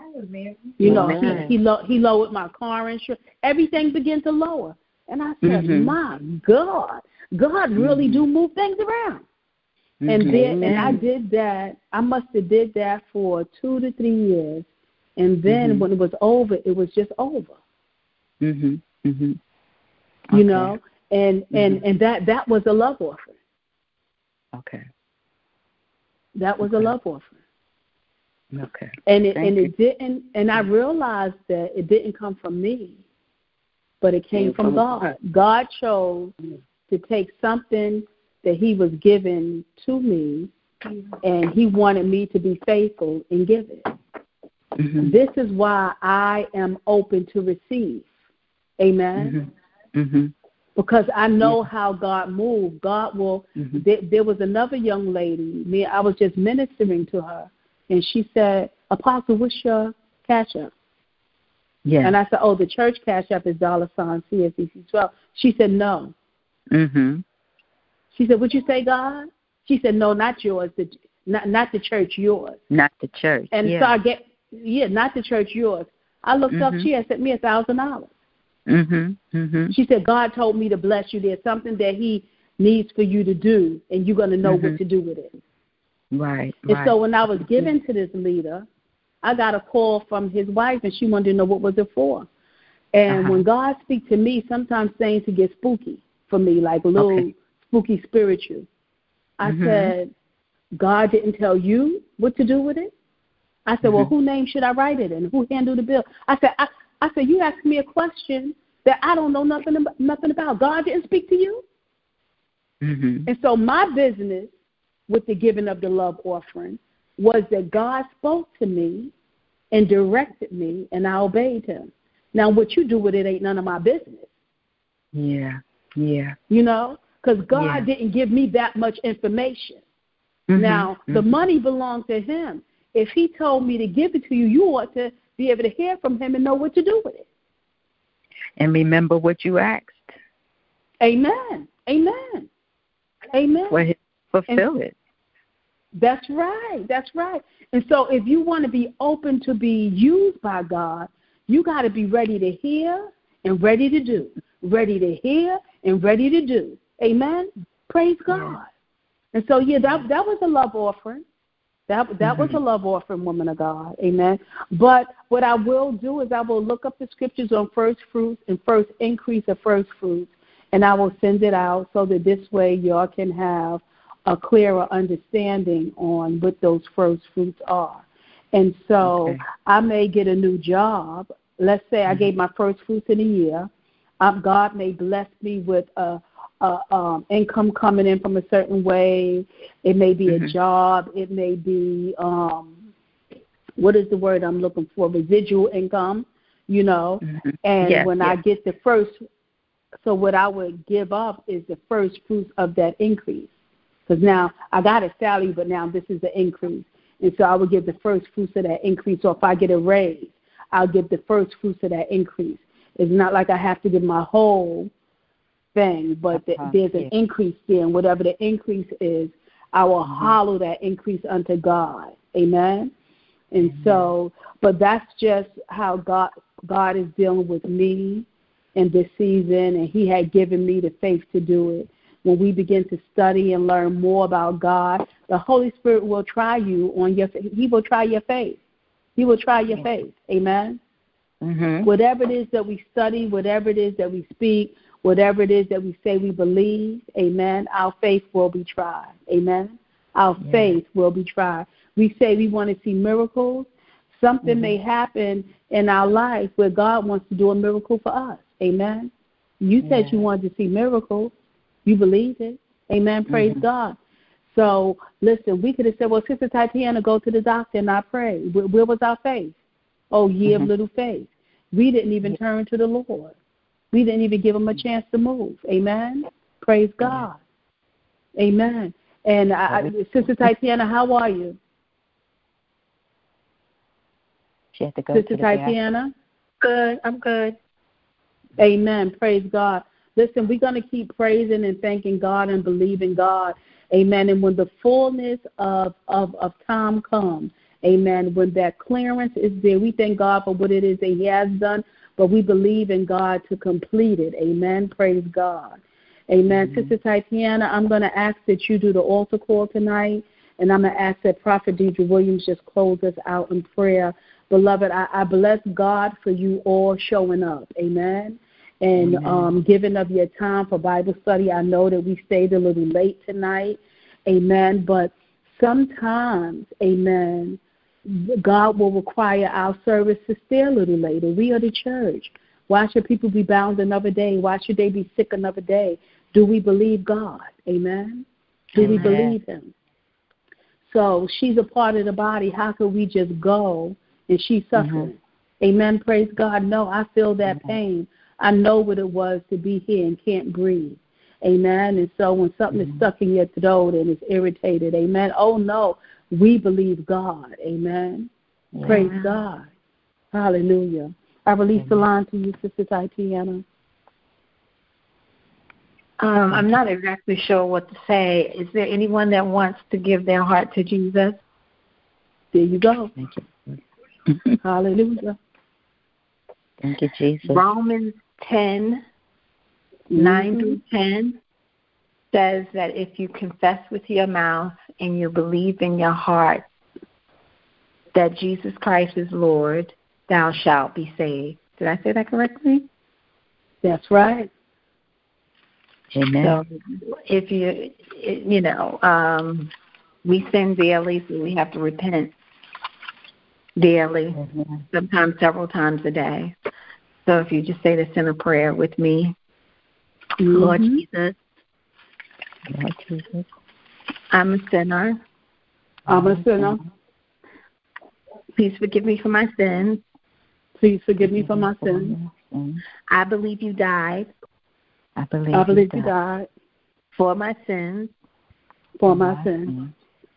You know, Amen. he he, lo- he lowered my car insurance. Everything began to lower. And I said, mm-hmm. my God, God really mm-hmm. do move things around. Mm-hmm. And then, and I did that. I must have did that for two to three years. And then mm-hmm. when it was over, it was just over. Mm-hmm. Mm-hmm. You okay. know, and, mm-hmm. and, and that, that was a love offering. Okay. That was okay. a love offering. Okay. And it Thank and you. it didn't and I realized that it didn't come from me, but it came, came from, from God. God. God chose to take something that He was given to me, and He wanted me to be faithful and give it. Mm-hmm. This is why I am open to receive. Amen. Mm-hmm. Mm-hmm. Because I know yeah. how God moved. God will. Mm-hmm. There, there was another young lady. Me, I was just ministering to her. And she said, Apostle, what's your cash app? Yeah. And I said, oh, the church cash app is dollar sign C S E C twelve. She said, no. Mhm. She said, what'd you say, God? She said, no, not yours, the, not not the church, yours. Not the church. And yeah. so I get, yeah, not the church, yours. I looked mm-hmm. up, she had sent me a thousand dollars. Mhm. Mhm. She said, God told me to bless you. There's something that He needs for you to do, and you're going to know mm-hmm. what to do with it. Right. And right. so when I was given to this leader, I got a call from his wife, and she wanted to know what was it for. And uh-huh. when God speaks to me, sometimes things can get spooky for me, like a little okay. spooky spiritual. I mm-hmm. said, God didn't tell you what to do with it? I said, mm-hmm. well, whose name should I write it in? Who handled the bill? I said, I, I said, you asked me a question that I don't know nothing about, nothing about. God didn't speak to you? Mm-hmm. And so my business with the giving of the love offering was that God spoke to me and directed me, and I obeyed Him. Now, what you do with it ain't none of my business. Yeah, yeah. You know, because God yeah. didn't give me that much information. Mm-hmm. Now, mm-hmm. the money belongs to Him. If He told me to give it to you, you ought to be able to hear from Him and know what to do with it. And remember what you asked. Amen. Amen. Amen. For Him to fulfill and, it. That's right. That's right. And so if you want to be open to be used by God, you got to be ready to hear and ready to do. Ready to hear and ready to do. Amen? Praise God. Yeah. And so, yeah, that that was a love offering. That that mm-hmm. was a love offering, woman of God. Amen? But what I will do is I will look up the scriptures on first fruits and first increase of first fruits, and I will send it out so that this way y'all can have a clearer understanding on what those first fruits are. And so okay. I may get a new job. Let's say mm-hmm. I gave my first fruits in a year. Um, God may bless me with a, a um, income coming in from a certain way. It may be mm-hmm. a job. It may be, um, what is the word I'm looking for? Residual income, you know. Mm-hmm. And yeah, when yeah. I get the first, so what I would give up is the first fruits of that increase. Because now I got a salary, but now this is the increase. And so I would give the first fruits of that increase. So if I get a raise, I'll give the first fruits of that increase. It's not like I have to give my whole thing, but uh-huh. there's an yeah. increase there. And whatever the increase is, I will mm-hmm. hollow that increase unto God. Amen? And mm-hmm. so, but that's just how God God is dealing with me in this season, and He had given me the faith to do it. When we begin to study and learn more about God, the Holy Spirit will try you on your He will try your faith. He will try your faith. Amen? Mm-hmm. Whatever it is that we study, whatever it is that we speak, whatever it is that we say we believe, amen, our faith will be tried. Amen? Our yeah. faith will be tried. We say we want to see miracles. Something mm-hmm. may happen in our life where God wants to do a miracle for us. Amen? You yeah. said you wanted to see miracles. You believed it. Amen. Praise mm-hmm. God. So, listen, we could have said, well, Sister Tatiana, go to the doctor and not pray. Where, where was our faith? Oh, ye mm-hmm. of little faith. We didn't even mm-hmm. turn to the Lord. We didn't even give Him a chance to move. Amen. Praise God. Mm-hmm. Amen. And I, I, Sister Tatiana, how are you? She had to go Sister to Tatiana? Good. I'm good. Amen. Praise God. Listen, we're going to keep praising and thanking God and believing God. Amen. And when the fullness of, of, of time comes, amen, when that clearance is there, we thank God for what it is that He has done, but we believe in God to complete it. Amen. Praise God. Amen. Mm-hmm. Sister Tatiana, I'm going to ask that you do the altar call tonight, and I'm going to ask that Prophet Deidre Williams just close us out in prayer. Beloved, I, I bless God for you all showing up. Amen. And um, giving of your time for Bible study. I know that we stayed a little late tonight. Amen. But sometimes, amen, God will require our service to stay a little later. We are the church. Why should people be bound another day? Why should they be sick another day? Do we believe God? Amen. Do Amen. We believe Him? So she's a part of the body. How could we just go and she's suffering? Mm-hmm. Amen. Praise God. No, I feel that mm-hmm. pain. I know what it was to be here and can't breathe. Amen. And so when something mm-hmm. is stuck in your throat and it's irritated, amen. Oh, no, we believe God. Amen. Praise God. Hallelujah. I release the line to you, Sister Tatiana. Um, I'm not exactly sure what to say. Is there anyone that wants to give their heart to Jesus? There you go. Thank you. Hallelujah. Thank you, Jesus. Romans ten, mm-hmm. nine through ten says that if you confess with your mouth and you believe in your heart that Jesus Christ is Lord, thou shalt be saved. Did I say that correctly? That's right. Amen. So if you, you know, um, we sin daily, so we have to repent daily, mm-hmm. sometimes several times a day. So if you just say the sinner prayer with me, mm-hmm. Lord Jesus, Lord Jesus, I'm a sinner. I'm a sinner. Please forgive me for my sins. Please forgive me for my sins. I believe you died. I believe, I believe you you died. died for my sins. For my sins.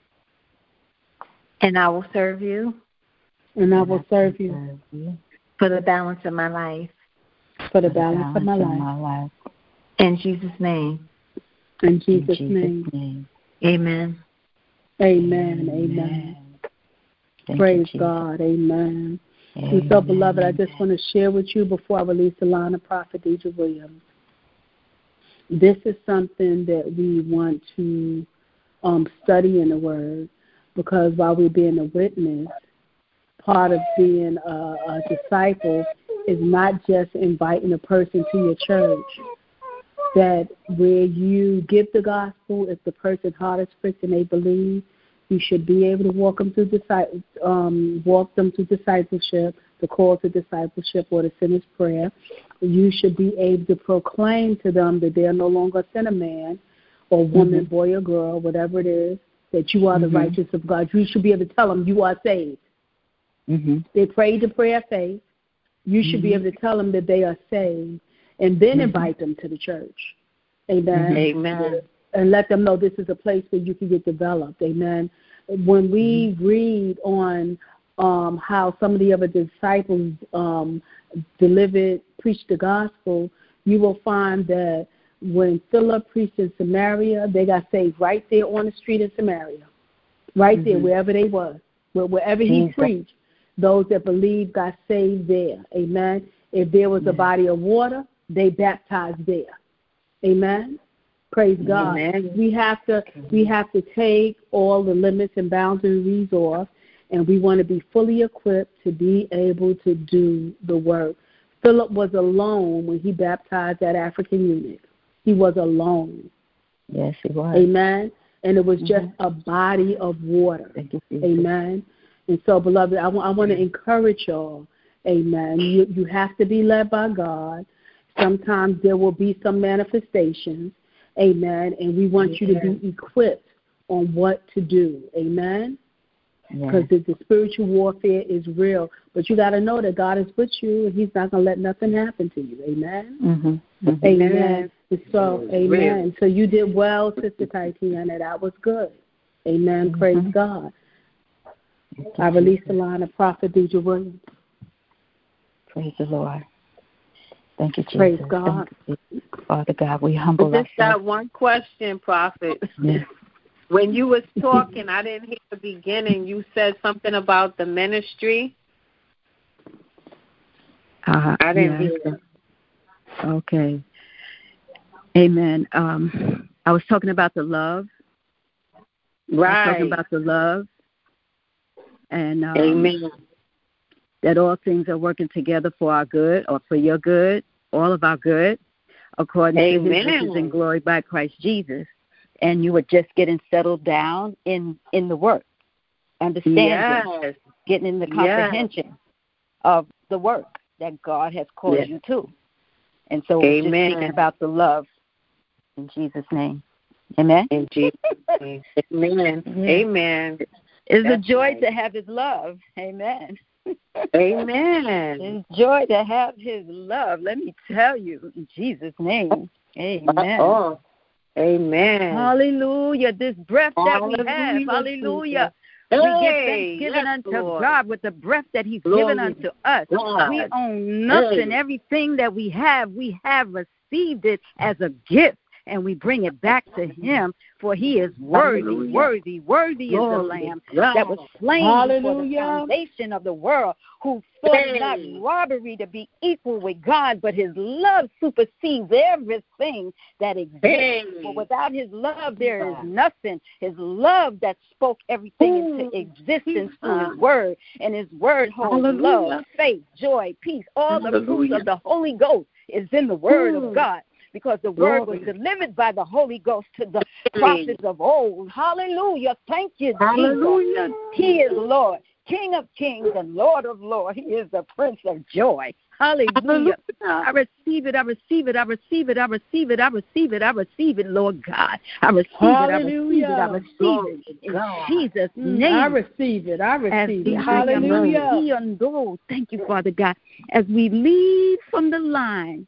And I will serve you. And I will serve you. For the balance of my life. For the balance of my life. In Jesus' name. In Jesus' name. Amen. Amen. Amen. Praise God. Amen. And so, beloved, I just want to share with you before I release the line of Prophet Deidre Williams. This is something that we want to um, study in the Word, because while we're being a witness, part of being a, a disciple is not just inviting a person to your church. That where you give the gospel, if the person's heart is pricked and they believe, you should be able to walk them through disciple, um, walk them through discipleship, the call to discipleship or the sinner's prayer. You should be able to proclaim to them that they are no longer a sinner man or woman, mm-hmm. boy or girl, whatever it is, that you are the mm-hmm. righteous of God. You should be able to tell them you are saved. Mm-hmm. They prayed the prayer of faith. You should mm-hmm. be able to tell them that they are saved and then mm-hmm. invite them to the church. Amen. Mm-hmm. Amen. And let them know this is a place where you can get developed. Amen. When we mm-hmm. read on um, how some of the other disciples um, delivered, preached the gospel, you will find that when Philip preached in Samaria, they got saved right there on the street in Samaria, right mm-hmm. there, wherever they was. Wherever he mm-hmm. preached, those that believed got saved there. Amen. If there was mm-hmm. a body of water, they baptized there. Amen. Praise God. Amen. We have to we have to take all the limits and boundaries off, and we want to be fully equipped to be able to do the work. Philip was alone when he baptized that African eunuch. He was alone. Yes, he was. Amen. And it was just mm-hmm. a body of water. Thank you, amen. And so, beloved, I, w- I want to encourage y'all. Amen. You you have to be led by God. Sometimes there will be some manifestations. Amen. And we want you to be equipped on what to do. Amen. Because yeah. the, the spiritual warfare is real. But you got to know that God is with you, and he's not going to let nothing happen to you. Amen. Mm-hmm. Mm-hmm. Amen. And so, amen. So you did well, Sister Tatiana. That was good. Amen. Mm-hmm. Praise God. I release the line of Prophet Deidre Williams. Praise the Lord. Thank you, Jesus. Praise God. You, Father God, we humble ourselves. I just got one question, Prophet. Yes. When you was talking, I didn't hear the beginning. You said something about the ministry. Uh, I didn't yes. hear that. Okay. Amen. Um, I was talking about the love. Right. I was talking about the love. And um, amen. That all things are working together for our good, or for your good, all of our good, according amen. to his riches and glory by Christ Jesus. And you were just getting settled down in, in the work, understanding, yes. getting in the comprehension yes. of the work that God has called yes. you to. And so we're just thinking about the love in Jesus' name. Amen? In Jesus' name. Amen. Yeah. Amen. It's That's a joy right. to have his love. Amen. Amen. It's a joy to have his love. Let me tell you, in Jesus' name. Amen. Oh, amen. Hallelujah. This breath that Hallelujah. we have. Hallelujah. Hey, we give thanksgiving yes, unto Lord. God with the breath that he's Glory given unto us. God. We own nothing. Hey. Everything that we have, we have received it as a gift, and we bring it back to him, for he is worthy, Hallelujah. worthy, worthy is the Glory Lamb God. that was slain before the Hallelujah. foundation of the world, who thought it not Hey. robbery to be equal with God, but his love supersedes everything that exists. Hey. For without his love, there is nothing. His love that spoke everything into existence through his word, and his word holds Hallelujah. love, faith, joy, peace. All the fruits Hallelujah. of the Holy Ghost is in the word Ooh. of God, because the word Glory. was delivered by the Holy Ghost to the Hey. prophets of old. Hallelujah. Thank you, Hallelujah. Jesus. He is Lord, King of kings and Lord of lords. He is the Prince of joy. Hallelujah. Hallelujah. I receive it, I receive it, I receive it, I receive it, I receive it, I receive it, Lord God. I receive Hallelujah. it, I receive it, I receive it. In God. Jesus' Mm, name. I receive it. I As receive the it. Hallelujah. Hallelujah. Thank you, Father God. As we leave from the line,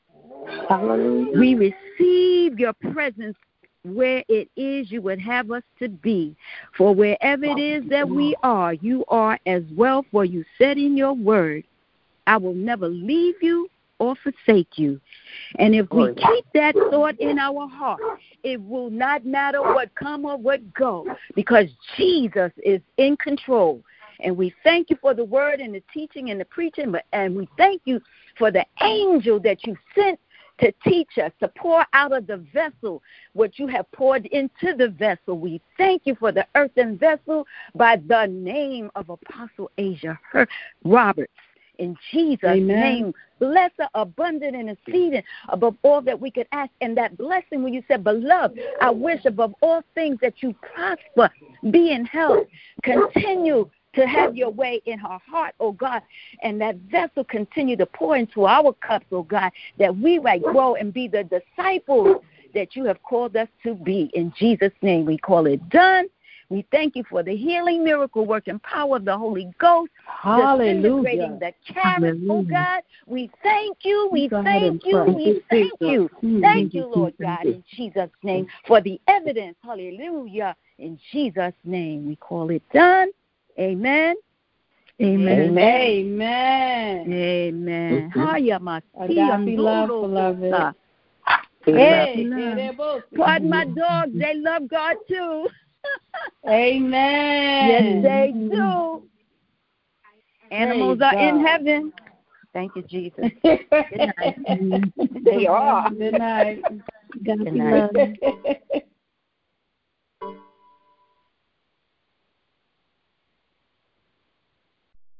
Hallelujah. we receive your presence where it is you would have us to be. For wherever it is that we are, you are as well. For you said in your word, I will never leave you or forsake you. And if we keep that thought in our heart, it will not matter what come or what go, because Jesus is in control. And we thank you for the word and the teaching and the preaching, but and we thank you for the angel that you sent to teach us, to pour out of the vessel what you have poured into the vessel. We thank you for the earthen vessel by the name of Apostle Asia Roberts. In Jesus' Amen. name, bless her abundant and exceeding above all that we could ask. And that blessing when you said, beloved, I wish above all things that you prosper, be in health, continue to have your way in her heart, oh God, and that vessel continue to pour into our cups, oh God, that we might grow and be the disciples that you have called us to be. In Jesus' name, we call it done. We thank you for the healing, miracle working power of the Holy Ghost. Hallelujah. Disintegrating the carrot, oh Hallelujah. God. We thank you. We Go ahead thank and you. pray. We thank you. Mm. Thank you, Lord God, in Jesus' name, for the evidence. Hallelujah. In Jesus' name, we call it done. Amen. Amen. Amen. Amen. Hiya, my Agape love, beloved. Hey, Hey, pardon my dogs. They love God too. Amen. Yes, they do. Animals are in God. heaven. Thank you, Jesus. Good night. They are. Good night. Good night.